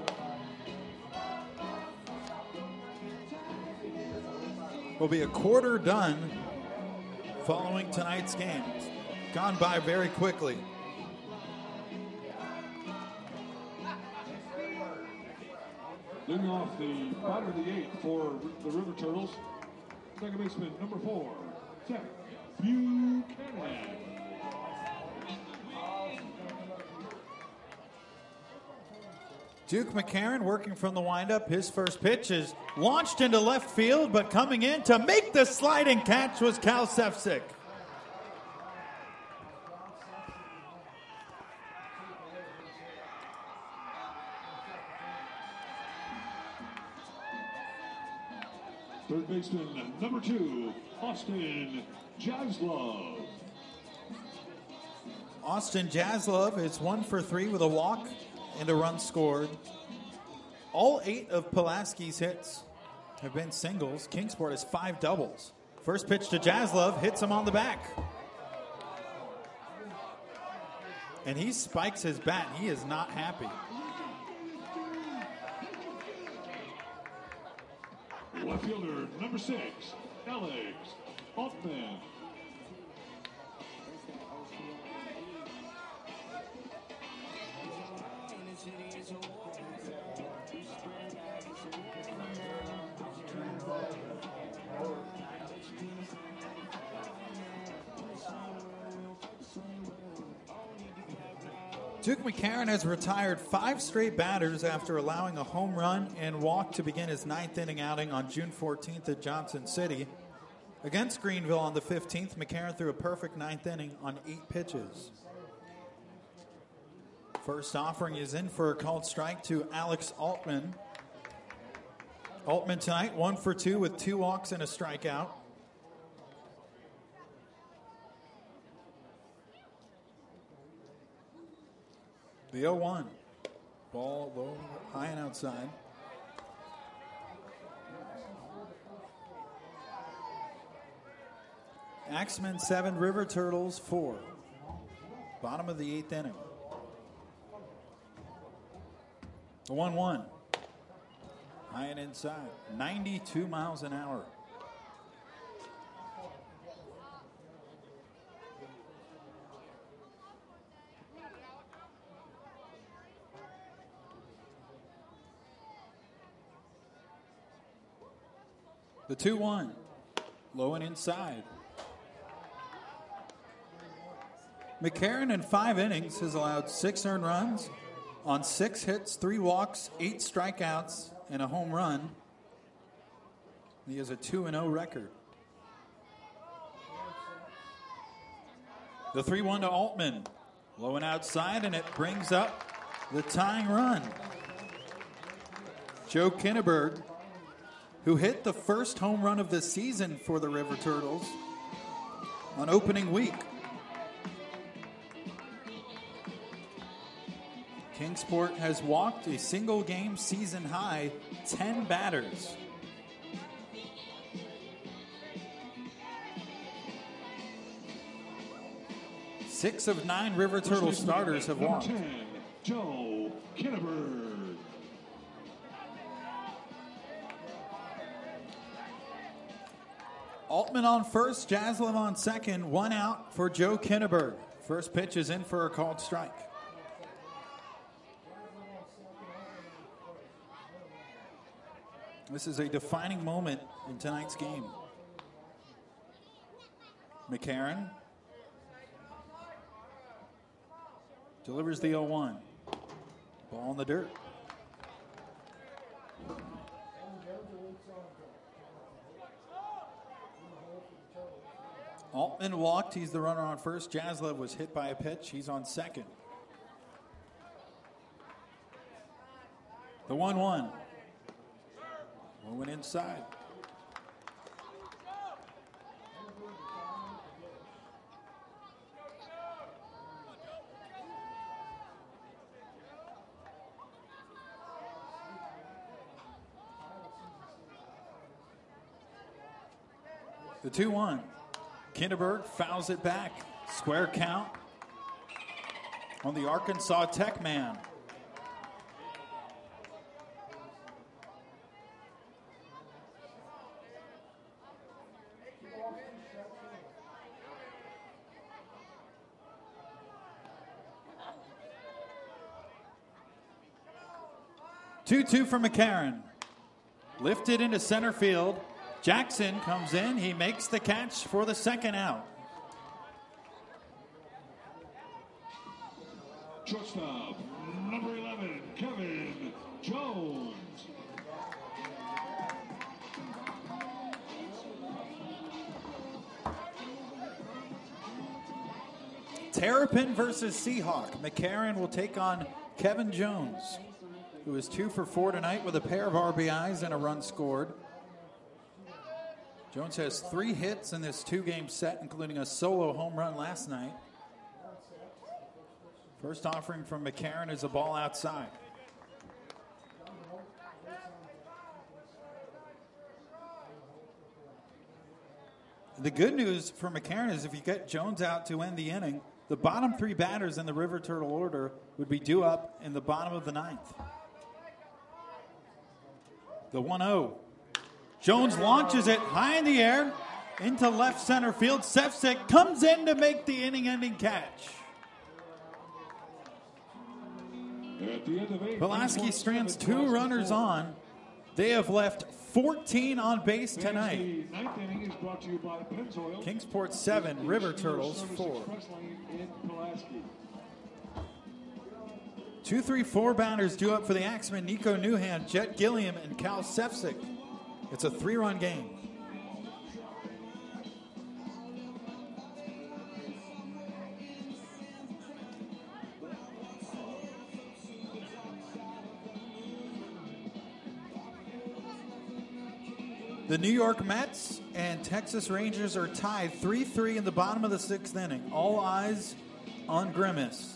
We'll be a quarter done following tonight's game. It's gone by very quickly. Leading off the bottom of the eighth for the River Turtles, second baseman number 4, Tech Buchanan. Duke McCarron working from the windup. His first pitch is launched into left field, but coming in to make the sliding catch was Cal Sefcik. Third baseman number 2, Austin Jaslov. Austin Jaslov is 1 for 3 with a walk and a run scored. All 8 of Pulaski's hits have been singles. Kingsport has 5 doubles. First pitch to Jaslov, hits him on the back. And he spikes his bat. He is not happy. Left fielder number 6, Alex Altman. Duke McCarron has retired 5 straight batters after allowing a home run and walk to begin his 9th inning outing on June 14th at Johnson City. Against Greenville on the 15th, McCarron threw a perfect 9th inning on 8 pitches. First offering is in for a called strike to Alex Altman. Altman tonight 1 for 2 with 2 walks and a strikeout. The 0-1. Ball low, high and outside. Axemen 7, River Turtles 4. Bottom of the 8th inning. The 1-1. High and inside. 92 miles an hour. The 2-1, low and inside. McCarron in 5 innings has allowed 6 earned runs on 6 hits, 3 walks, 8 strikeouts, and a home run. He has a 2-0 record. The 3-1 to Altman, low and outside, and it brings up the tying run. Joe Kinneberg, who hit the first home run of the season for the River Turtles on opening week. Kingsport has walked a single game season high 10 batters. Six of 9 River Turtle starters have walked. 10, Joe Kinneberg. Altman on first, Jaslov on second, 1 out for Joe Kinneberg. First pitch is in for a called strike. This is a defining moment in tonight's game. McCarron delivers the 0-1. Ball in the dirt. Altman walked. He's the runner on first. Jaslov was hit by a pitch. He's on second. The 1-1. Moving inside. The 2-1. Kinderberg fouls it back. Square count on the Arkansas Tech man. Two for McCarran. Lifted into center field. Jackson comes in. He makes the catch for the second out. Shortstop, number 11, Kevin Jones. Terrapin versus Seahawk. McCarran will take on Kevin Jones, who is 2 for 4 tonight with a pair of RBIs and a run scored. Jones has 3 hits in this 2-game set, including a solo home run last night. First offering from McCarran is a ball outside. The good news for McCarran is if you get Jones out to end the inning, the bottom 3 batters in the River Turtle order would be due up in the bottom of the 9th. The 1-0. Jones launches it high in the air into left center field. Sefcik comes in to make the inning-ending catch. Pulaski strands 2 runners on. They have left 14 on base tonight. The 9th inning is brought to you by Pennzoil. Kingsport 7, River Turtles 4. 2-3-4 batters due up for the Axemen. Nico Newhand, Jet Gilliam, and Cal Sefcik. It's a 3-run game. The New York Mets and Texas Rangers are tied 3-3 in the bottom of the 6th inning. All eyes on Grimace.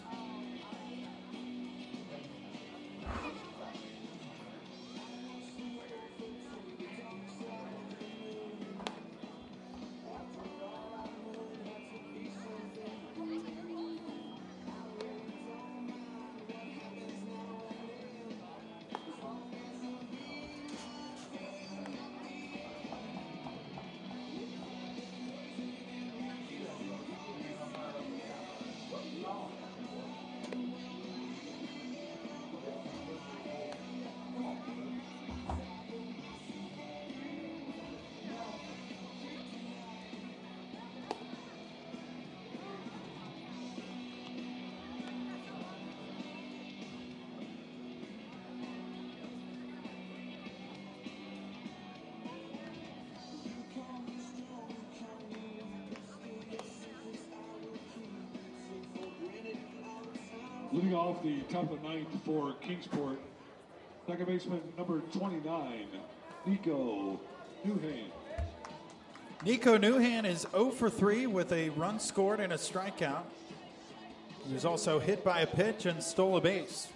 Leading off the top of the 9th for Kingsport, second baseman number 29, Nico Newhand. Nico Newhand is 0 for 3 with a run scored and a strikeout. He was also hit by a pitch and stole a base.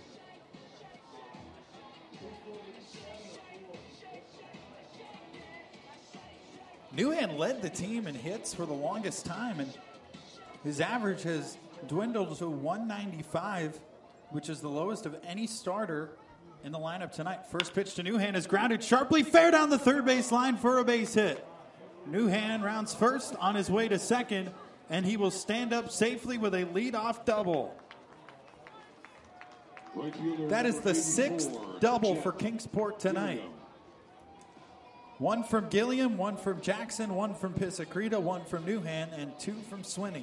Newhand led the team in hits for the longest time, and his average has dwindled to 195, which is the lowest of any starter in the lineup tonight. First pitch to Newhand is grounded sharply, fair down the third base line for a base hit. Newhand rounds first on his way to second, and he will stand up safely with a leadoff double. That is the 6th double for Kingsport tonight. 1 from Gilliam, 1 from Jackson, 1 from Pisacreta, 1 from Newhand, and 2 from Swinney.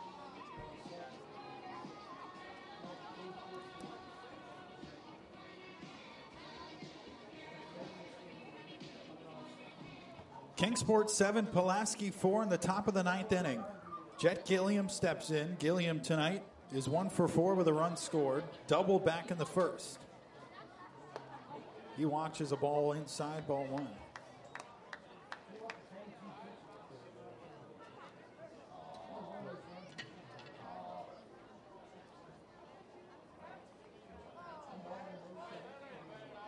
Kingsport 7, Pulaski 4 in the top of the 9th inning. Jet Gilliam steps in. Gilliam tonight is 1 for 4 with a run scored. Double back in the first. He watches a ball inside, ball 1.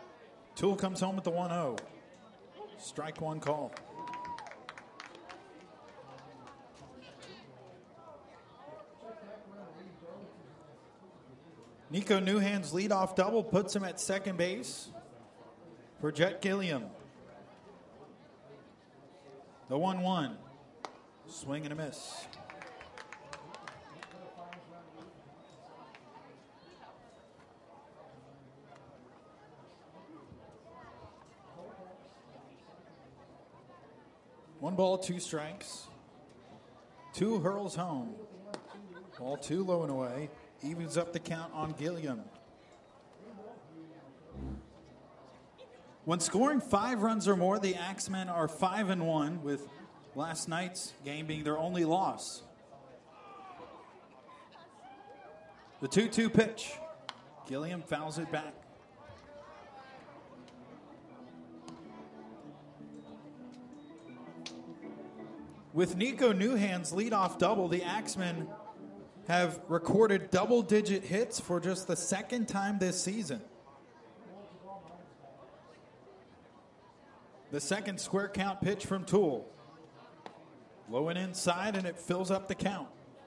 Toole comes home with the 1-0. Strike 1 call. Nico Newhand's leadoff double puts him at second base for Jet Gilliam. The 1-1. Swing and a miss. One ball, two strikes. Two hurls home. Ball two low and away. Evens up the count on Gilliam. When scoring 5 runs or more, the Axemen are 5-1, with last night's game being their only loss. The 2-2 pitch. Gilliam fouls it back. With Nico Newhand's leadoff double, the Axemen have recorded double-digit hits for just the second time this season. The second square count pitch from Toole. Low and inside, and it fills up the count.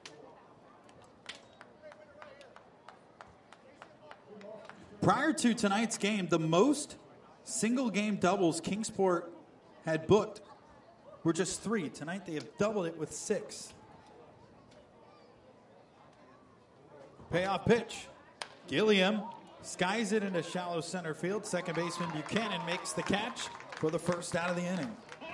Prior to tonight's game, the most single-game doubles Kingsport had booked were just 3. Tonight they have doubled it with 6. Payoff pitch. Gilliam skies it into shallow center field. Second baseman Buchanan makes the catch for the first out of the inning.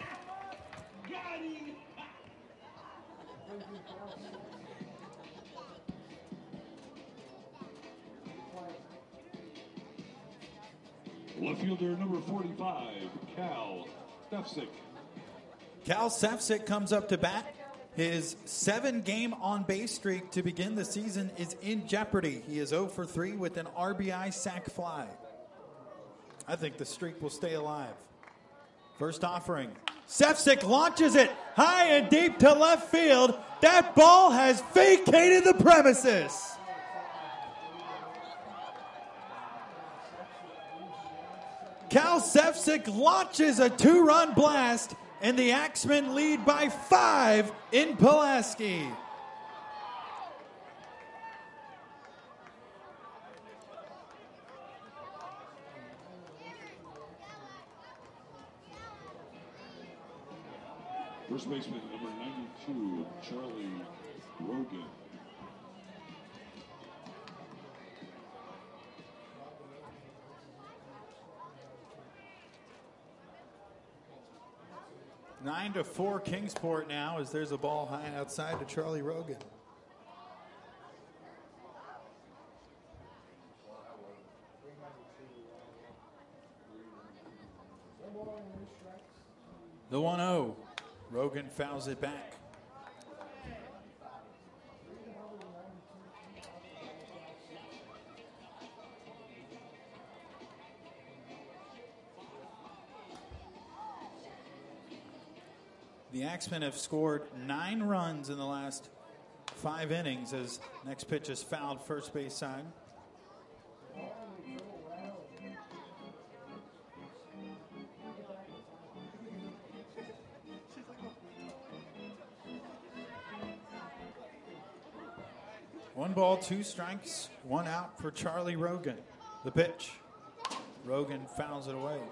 Left fielder number 45, Cal Stefsik. Cal Stefsik comes up to bat. His 7-game on-base streak to begin the season is in jeopardy. He is 0 for 3 with an RBI sac fly. I think the streak will stay alive. First offering. Stefsik launches it high and deep to left field. That ball has vacated the premises. Cal Stefsik launches a 2-run blast, and the Axemen lead by 5 in Pulaski. First baseman number 92, Charlie Rogan. Nine to 4 Kingsport now, as there's a ball high outside to Charlie Rogan. The 1-0. Rogan fouls it back. The Axemen have scored 9 runs in the last 5 innings, as next pitch is fouled first base side. One ball, 2 strikes, 1 out for Charlie Rogan. The pitch. Rogan fouls it away.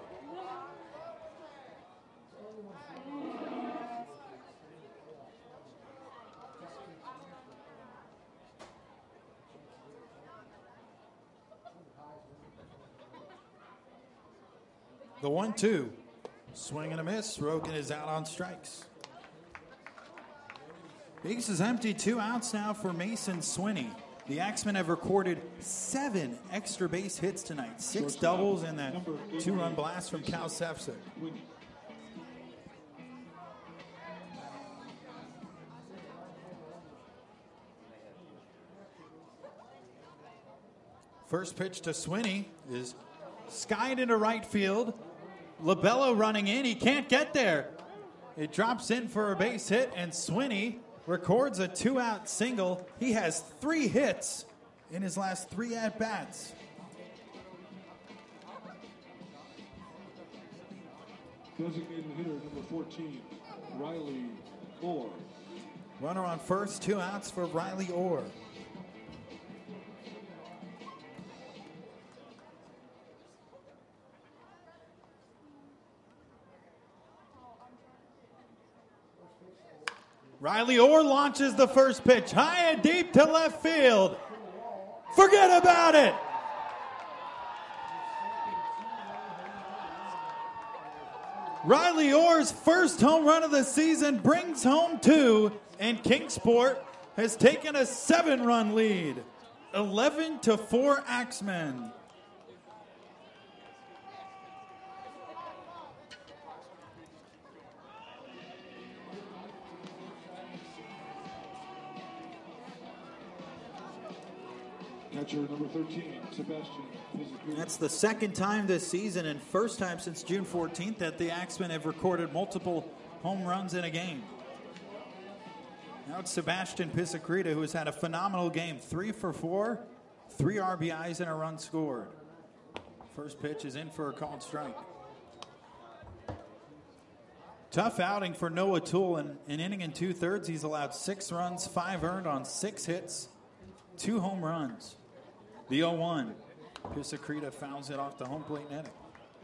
The 1-2. Swing and a miss. Rogan is out on strikes. Base is empty. 2 outs now for Mason Swinney. The Axemen have recorded 7 extra base hits tonight. 6 doubles and that 2-run blast from Cal Stefsik. First pitch to Swinney is skied into right field. Labello running in. He can't get there. It drops in for a base hit, and Swinney records a 2-out single. He has 3 hits in his last 3 at-bats. Designated hitter number 14, Riley Orr. Runner on first, 2 outs for Riley Orr. Riley Orr launches the first pitch high and deep to left field. Forget about it. Riley Orr's first home run of the season brings home 2, and Kingsport has taken a 7-run lead. 11-4 Axemen. Catcher number 13, Sebastian Pizzicato. That's the second time this season and first time since June 14th that the Axemen have recorded multiple home runs in a game. Now it's Sebastian Pizzicato, who has had a phenomenal game. 3 for 4, 3 RBIs and a run scored. First pitch is in for a called strike. Tough outing for Noah Toole. In an inning and 2/3, he's allowed 6 runs, 5 earned on 6 hits, 2 home runs. The 0-1. Pizzicato fouls it off the home plate netting.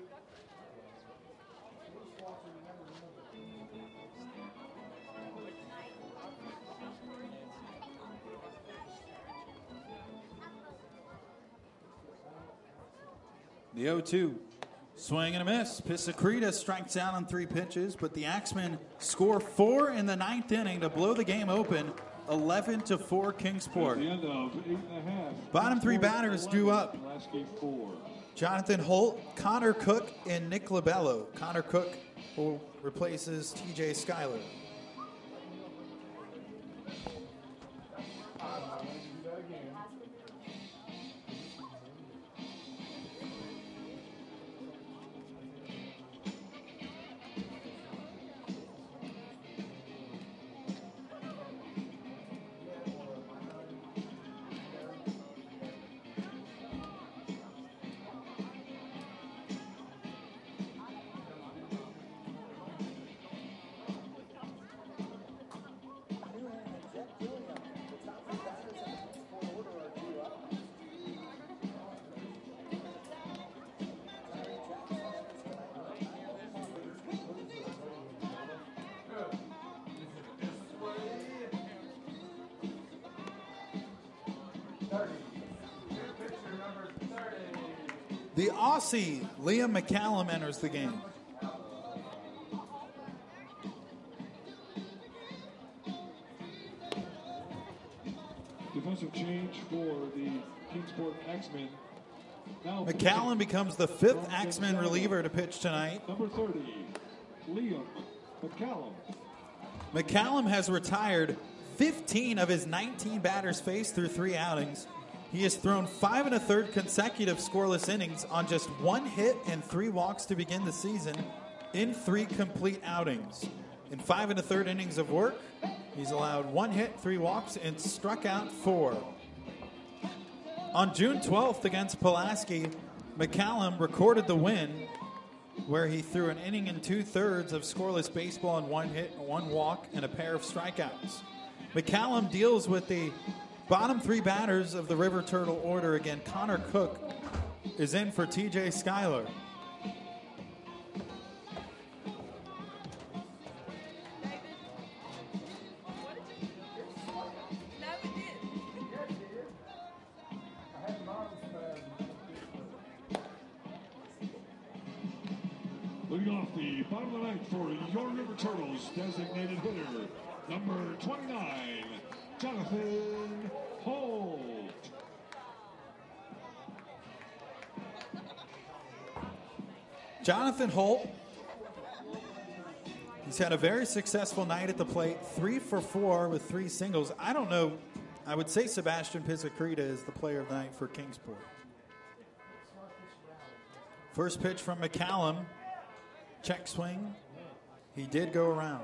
The 0-2. Swing and a miss. Pizzicato strikes out on 3 pitches, but the Axemen score 4 in the 9th inning to blow the game open. 11-4 Kingsport. At the end of 8.5. Bottom 3 batters due up. Last game 4. Jonathan Holt, Connor Cook, and Nick Labello. Connor Cook replaces TJ Schuyler. The Aussie, Liam McCallum, enters the game. Defensive change for the Kingsport Axemen. Now McCallum becomes the 5th Axemen reliever to pitch tonight. Number 30, Liam McCallum. McCallum has retired 15 of his 19 batters faced through 3 outings. He has thrown 5 1/3 consecutive scoreless innings on just 1 hit and 3 walks to begin the season in 3 complete outings. In 5 1/3 innings of work, he's allowed 1 hit, 3 walks, and struck out 4. On June 12th against Pulaski, McCallum recorded the win where he threw an inning and 2/3 of scoreless baseball and 1 hit, 1 walk, and a pair of strikeouts. McCallum deals with the bottom 3 batters of the River Turtle order again. Connor Cook is in for TJ Schuyler. Leading off the bottom of the ninth for your River Turtles designated hitter, number 29, Jonathan Holt. Jonathan Holt, he's had a very successful night at the plate, 3 for 4 with 3 singles. I don't know, I would say Sebastian Pizzicato is the player of the night for Kingsport. First pitch from McCallum, check swing, he did go around.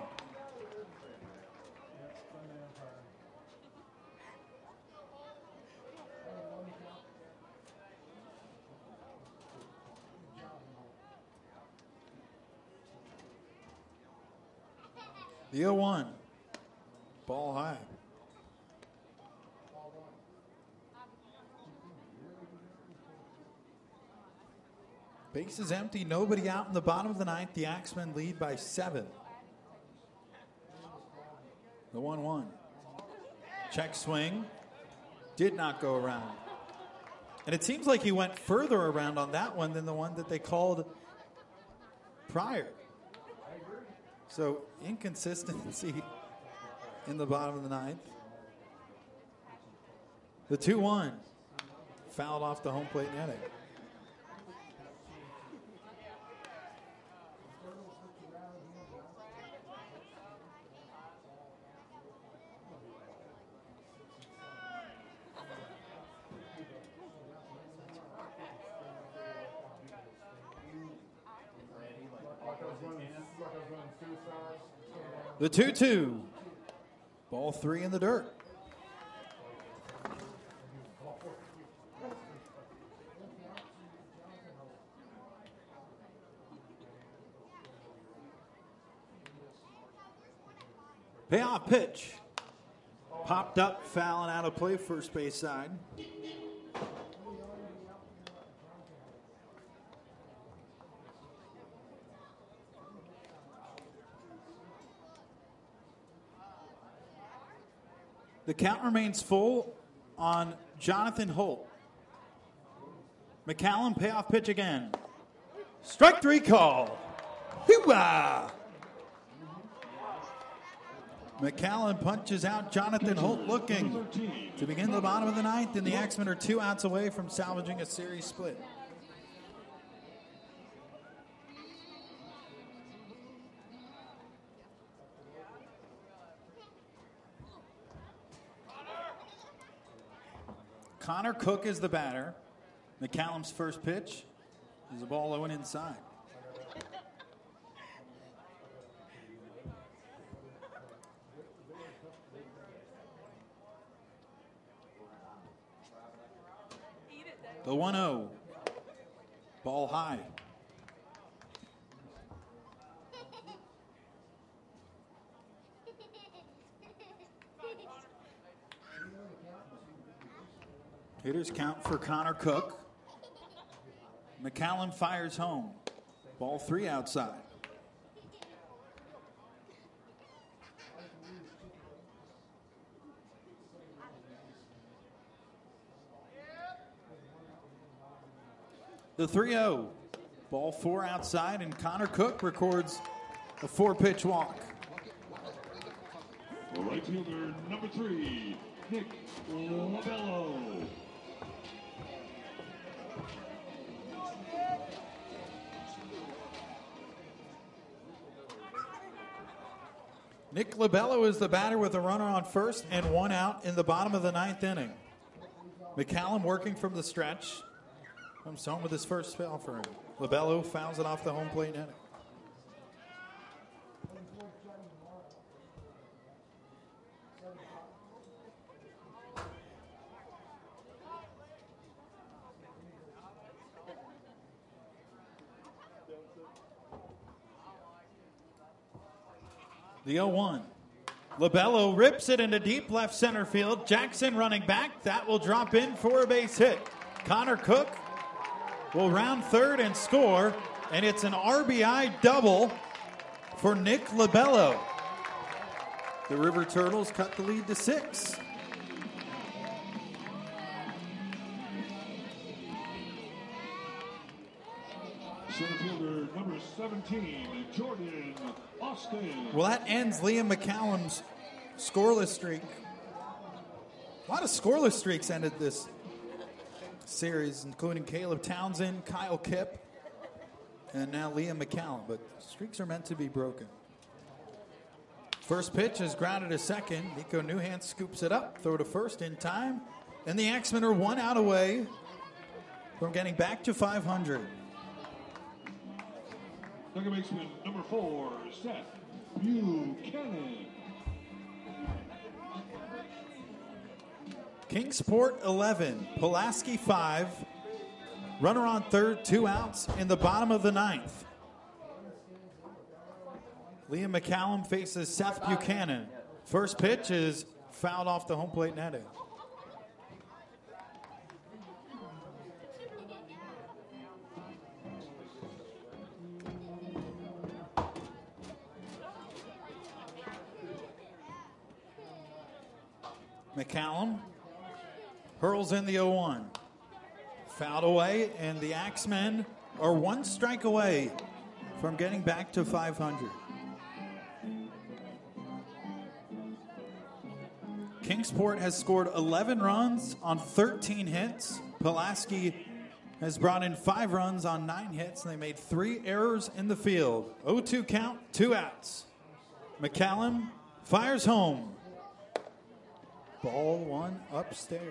The 0-1. Ball high. Base is empty. Nobody out in the bottom of the ninth. The Axemen lead by 7. The 1-1. Check swing. Did not go around. And it seems like he went further around on that one than the one that they called prior. So inconsistency in the bottom of the ninth. The 2-1. Fouled off the home plate netting. The 2-2. Ball 3 in the dirt. Payoff pitch. Popped up, foul and out of play, first base side. The count remains full on Jonathan Holt. McCallum, payoff pitch again. Strike 3 call. Hoo-ah! McCallum punches out Jonathan Holt looking to begin the bottom of the ninth, and the Axemen are 2 outs away from salvaging a series split. Connor Cook is the batter. McCallum's first pitch is a ball low and inside. The 1-0. Ball high. Hitters count for Connor Cook. McCallum fires home. Ball 3 outside. The 3-0. Ball 4 outside, and Connor Cook records a 4-pitch walk. Right fielder number 3, Nick Lobello. Nick Lobello is the batter with a runner on first and 1 out in the bottom of the ninth inning. McCallum working from the stretch. Comes home with his first foul for him. Lobello fouls it off the home plate netting. The 0-1. Lobello rips it into deep left center field. Jackson running back. That will drop in for a base hit. Connor Cook will round third and score, and it's an RBI double for Nick Lobello. The River Turtles cut the lead to 6. Center fielder number 17, Jordan Austin. Well, that ends Liam McCallum's scoreless streak. A lot of scoreless streaks ended this series, including Caleb Townsend, Kyle Kipp, and now Liam McCallum. But streaks are meant to be broken. First pitch is grounded to second. Nico Newhand scoops it up, throw to first in time. And the Axemen are 1 out away from getting back to 500. Second baseman number 4, Seth Buchanan. Kingsport 11, Pulaski 5. Runner on third, 2 outs in the bottom of the ninth. Liam McCallum faces Seth Buchanan. First pitch is fouled off the home plate netting. McCallum hurls in the 0-1. Fouled away, and the Axemen are one strike away from getting back to 500. Kingsport has scored 11 runs on 13 hits. Pulaski has brought in 5 runs on 9 hits, and they made 3 errors in the field. 0-2 count, 2 outs. McCallum fires home. Ball 1 upstairs.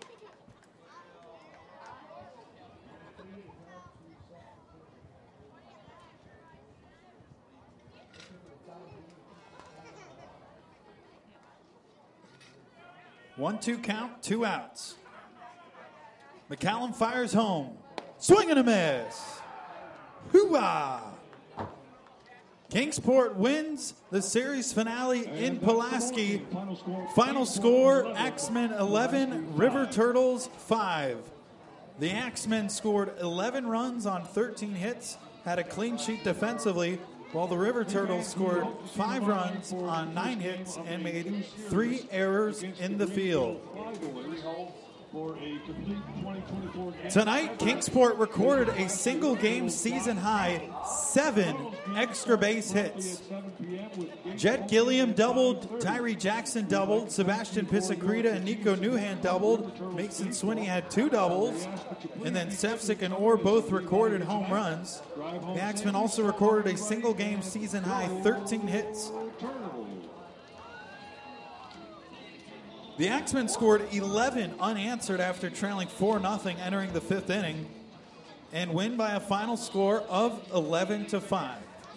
One-two count, 2 outs. McCallum fires home. Swing and a miss. Hoo-ah! Kingsport wins the series finale in Pulaski. Final score, Axemen 11, River Turtles 5. The Axemen scored 11 runs on 13 hits, had a clean sheet defensively, while the River Turtles scored 5 runs on 9 hits and made 3 errors in the field. Tonight, Kingsport recorded a single-game season-high 7 extra base hits. Jet Gilliam doubled, Tyree Jackson doubled, Sebastian Pisacreta and Nico Newhand doubled, Mason Swinney had 2 doubles, and then Sefcik and Orr both recorded home runs. The Axemen also recorded a single-game season-high 13 hits. The Axemen scored 11 unanswered after trailing 4-0 entering the 5th inning and win by a final score of 11-5.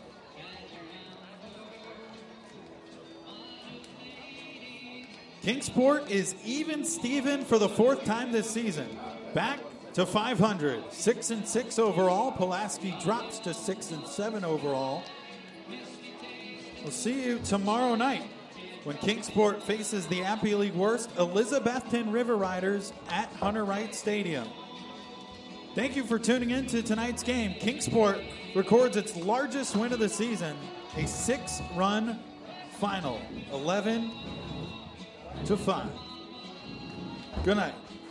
Kingsport is even Steven for the 4th time this season. Back to 500. 6-6 overall. Pulaski drops to 6-7 overall. We'll see you tomorrow night when Kingsport faces the Appy League worst Elizabethton River Riders at Hunter Wright Stadium. Thank you for tuning in to tonight's game. Kingsport records its largest win of the season, a 6-run final, 11-5. Good night.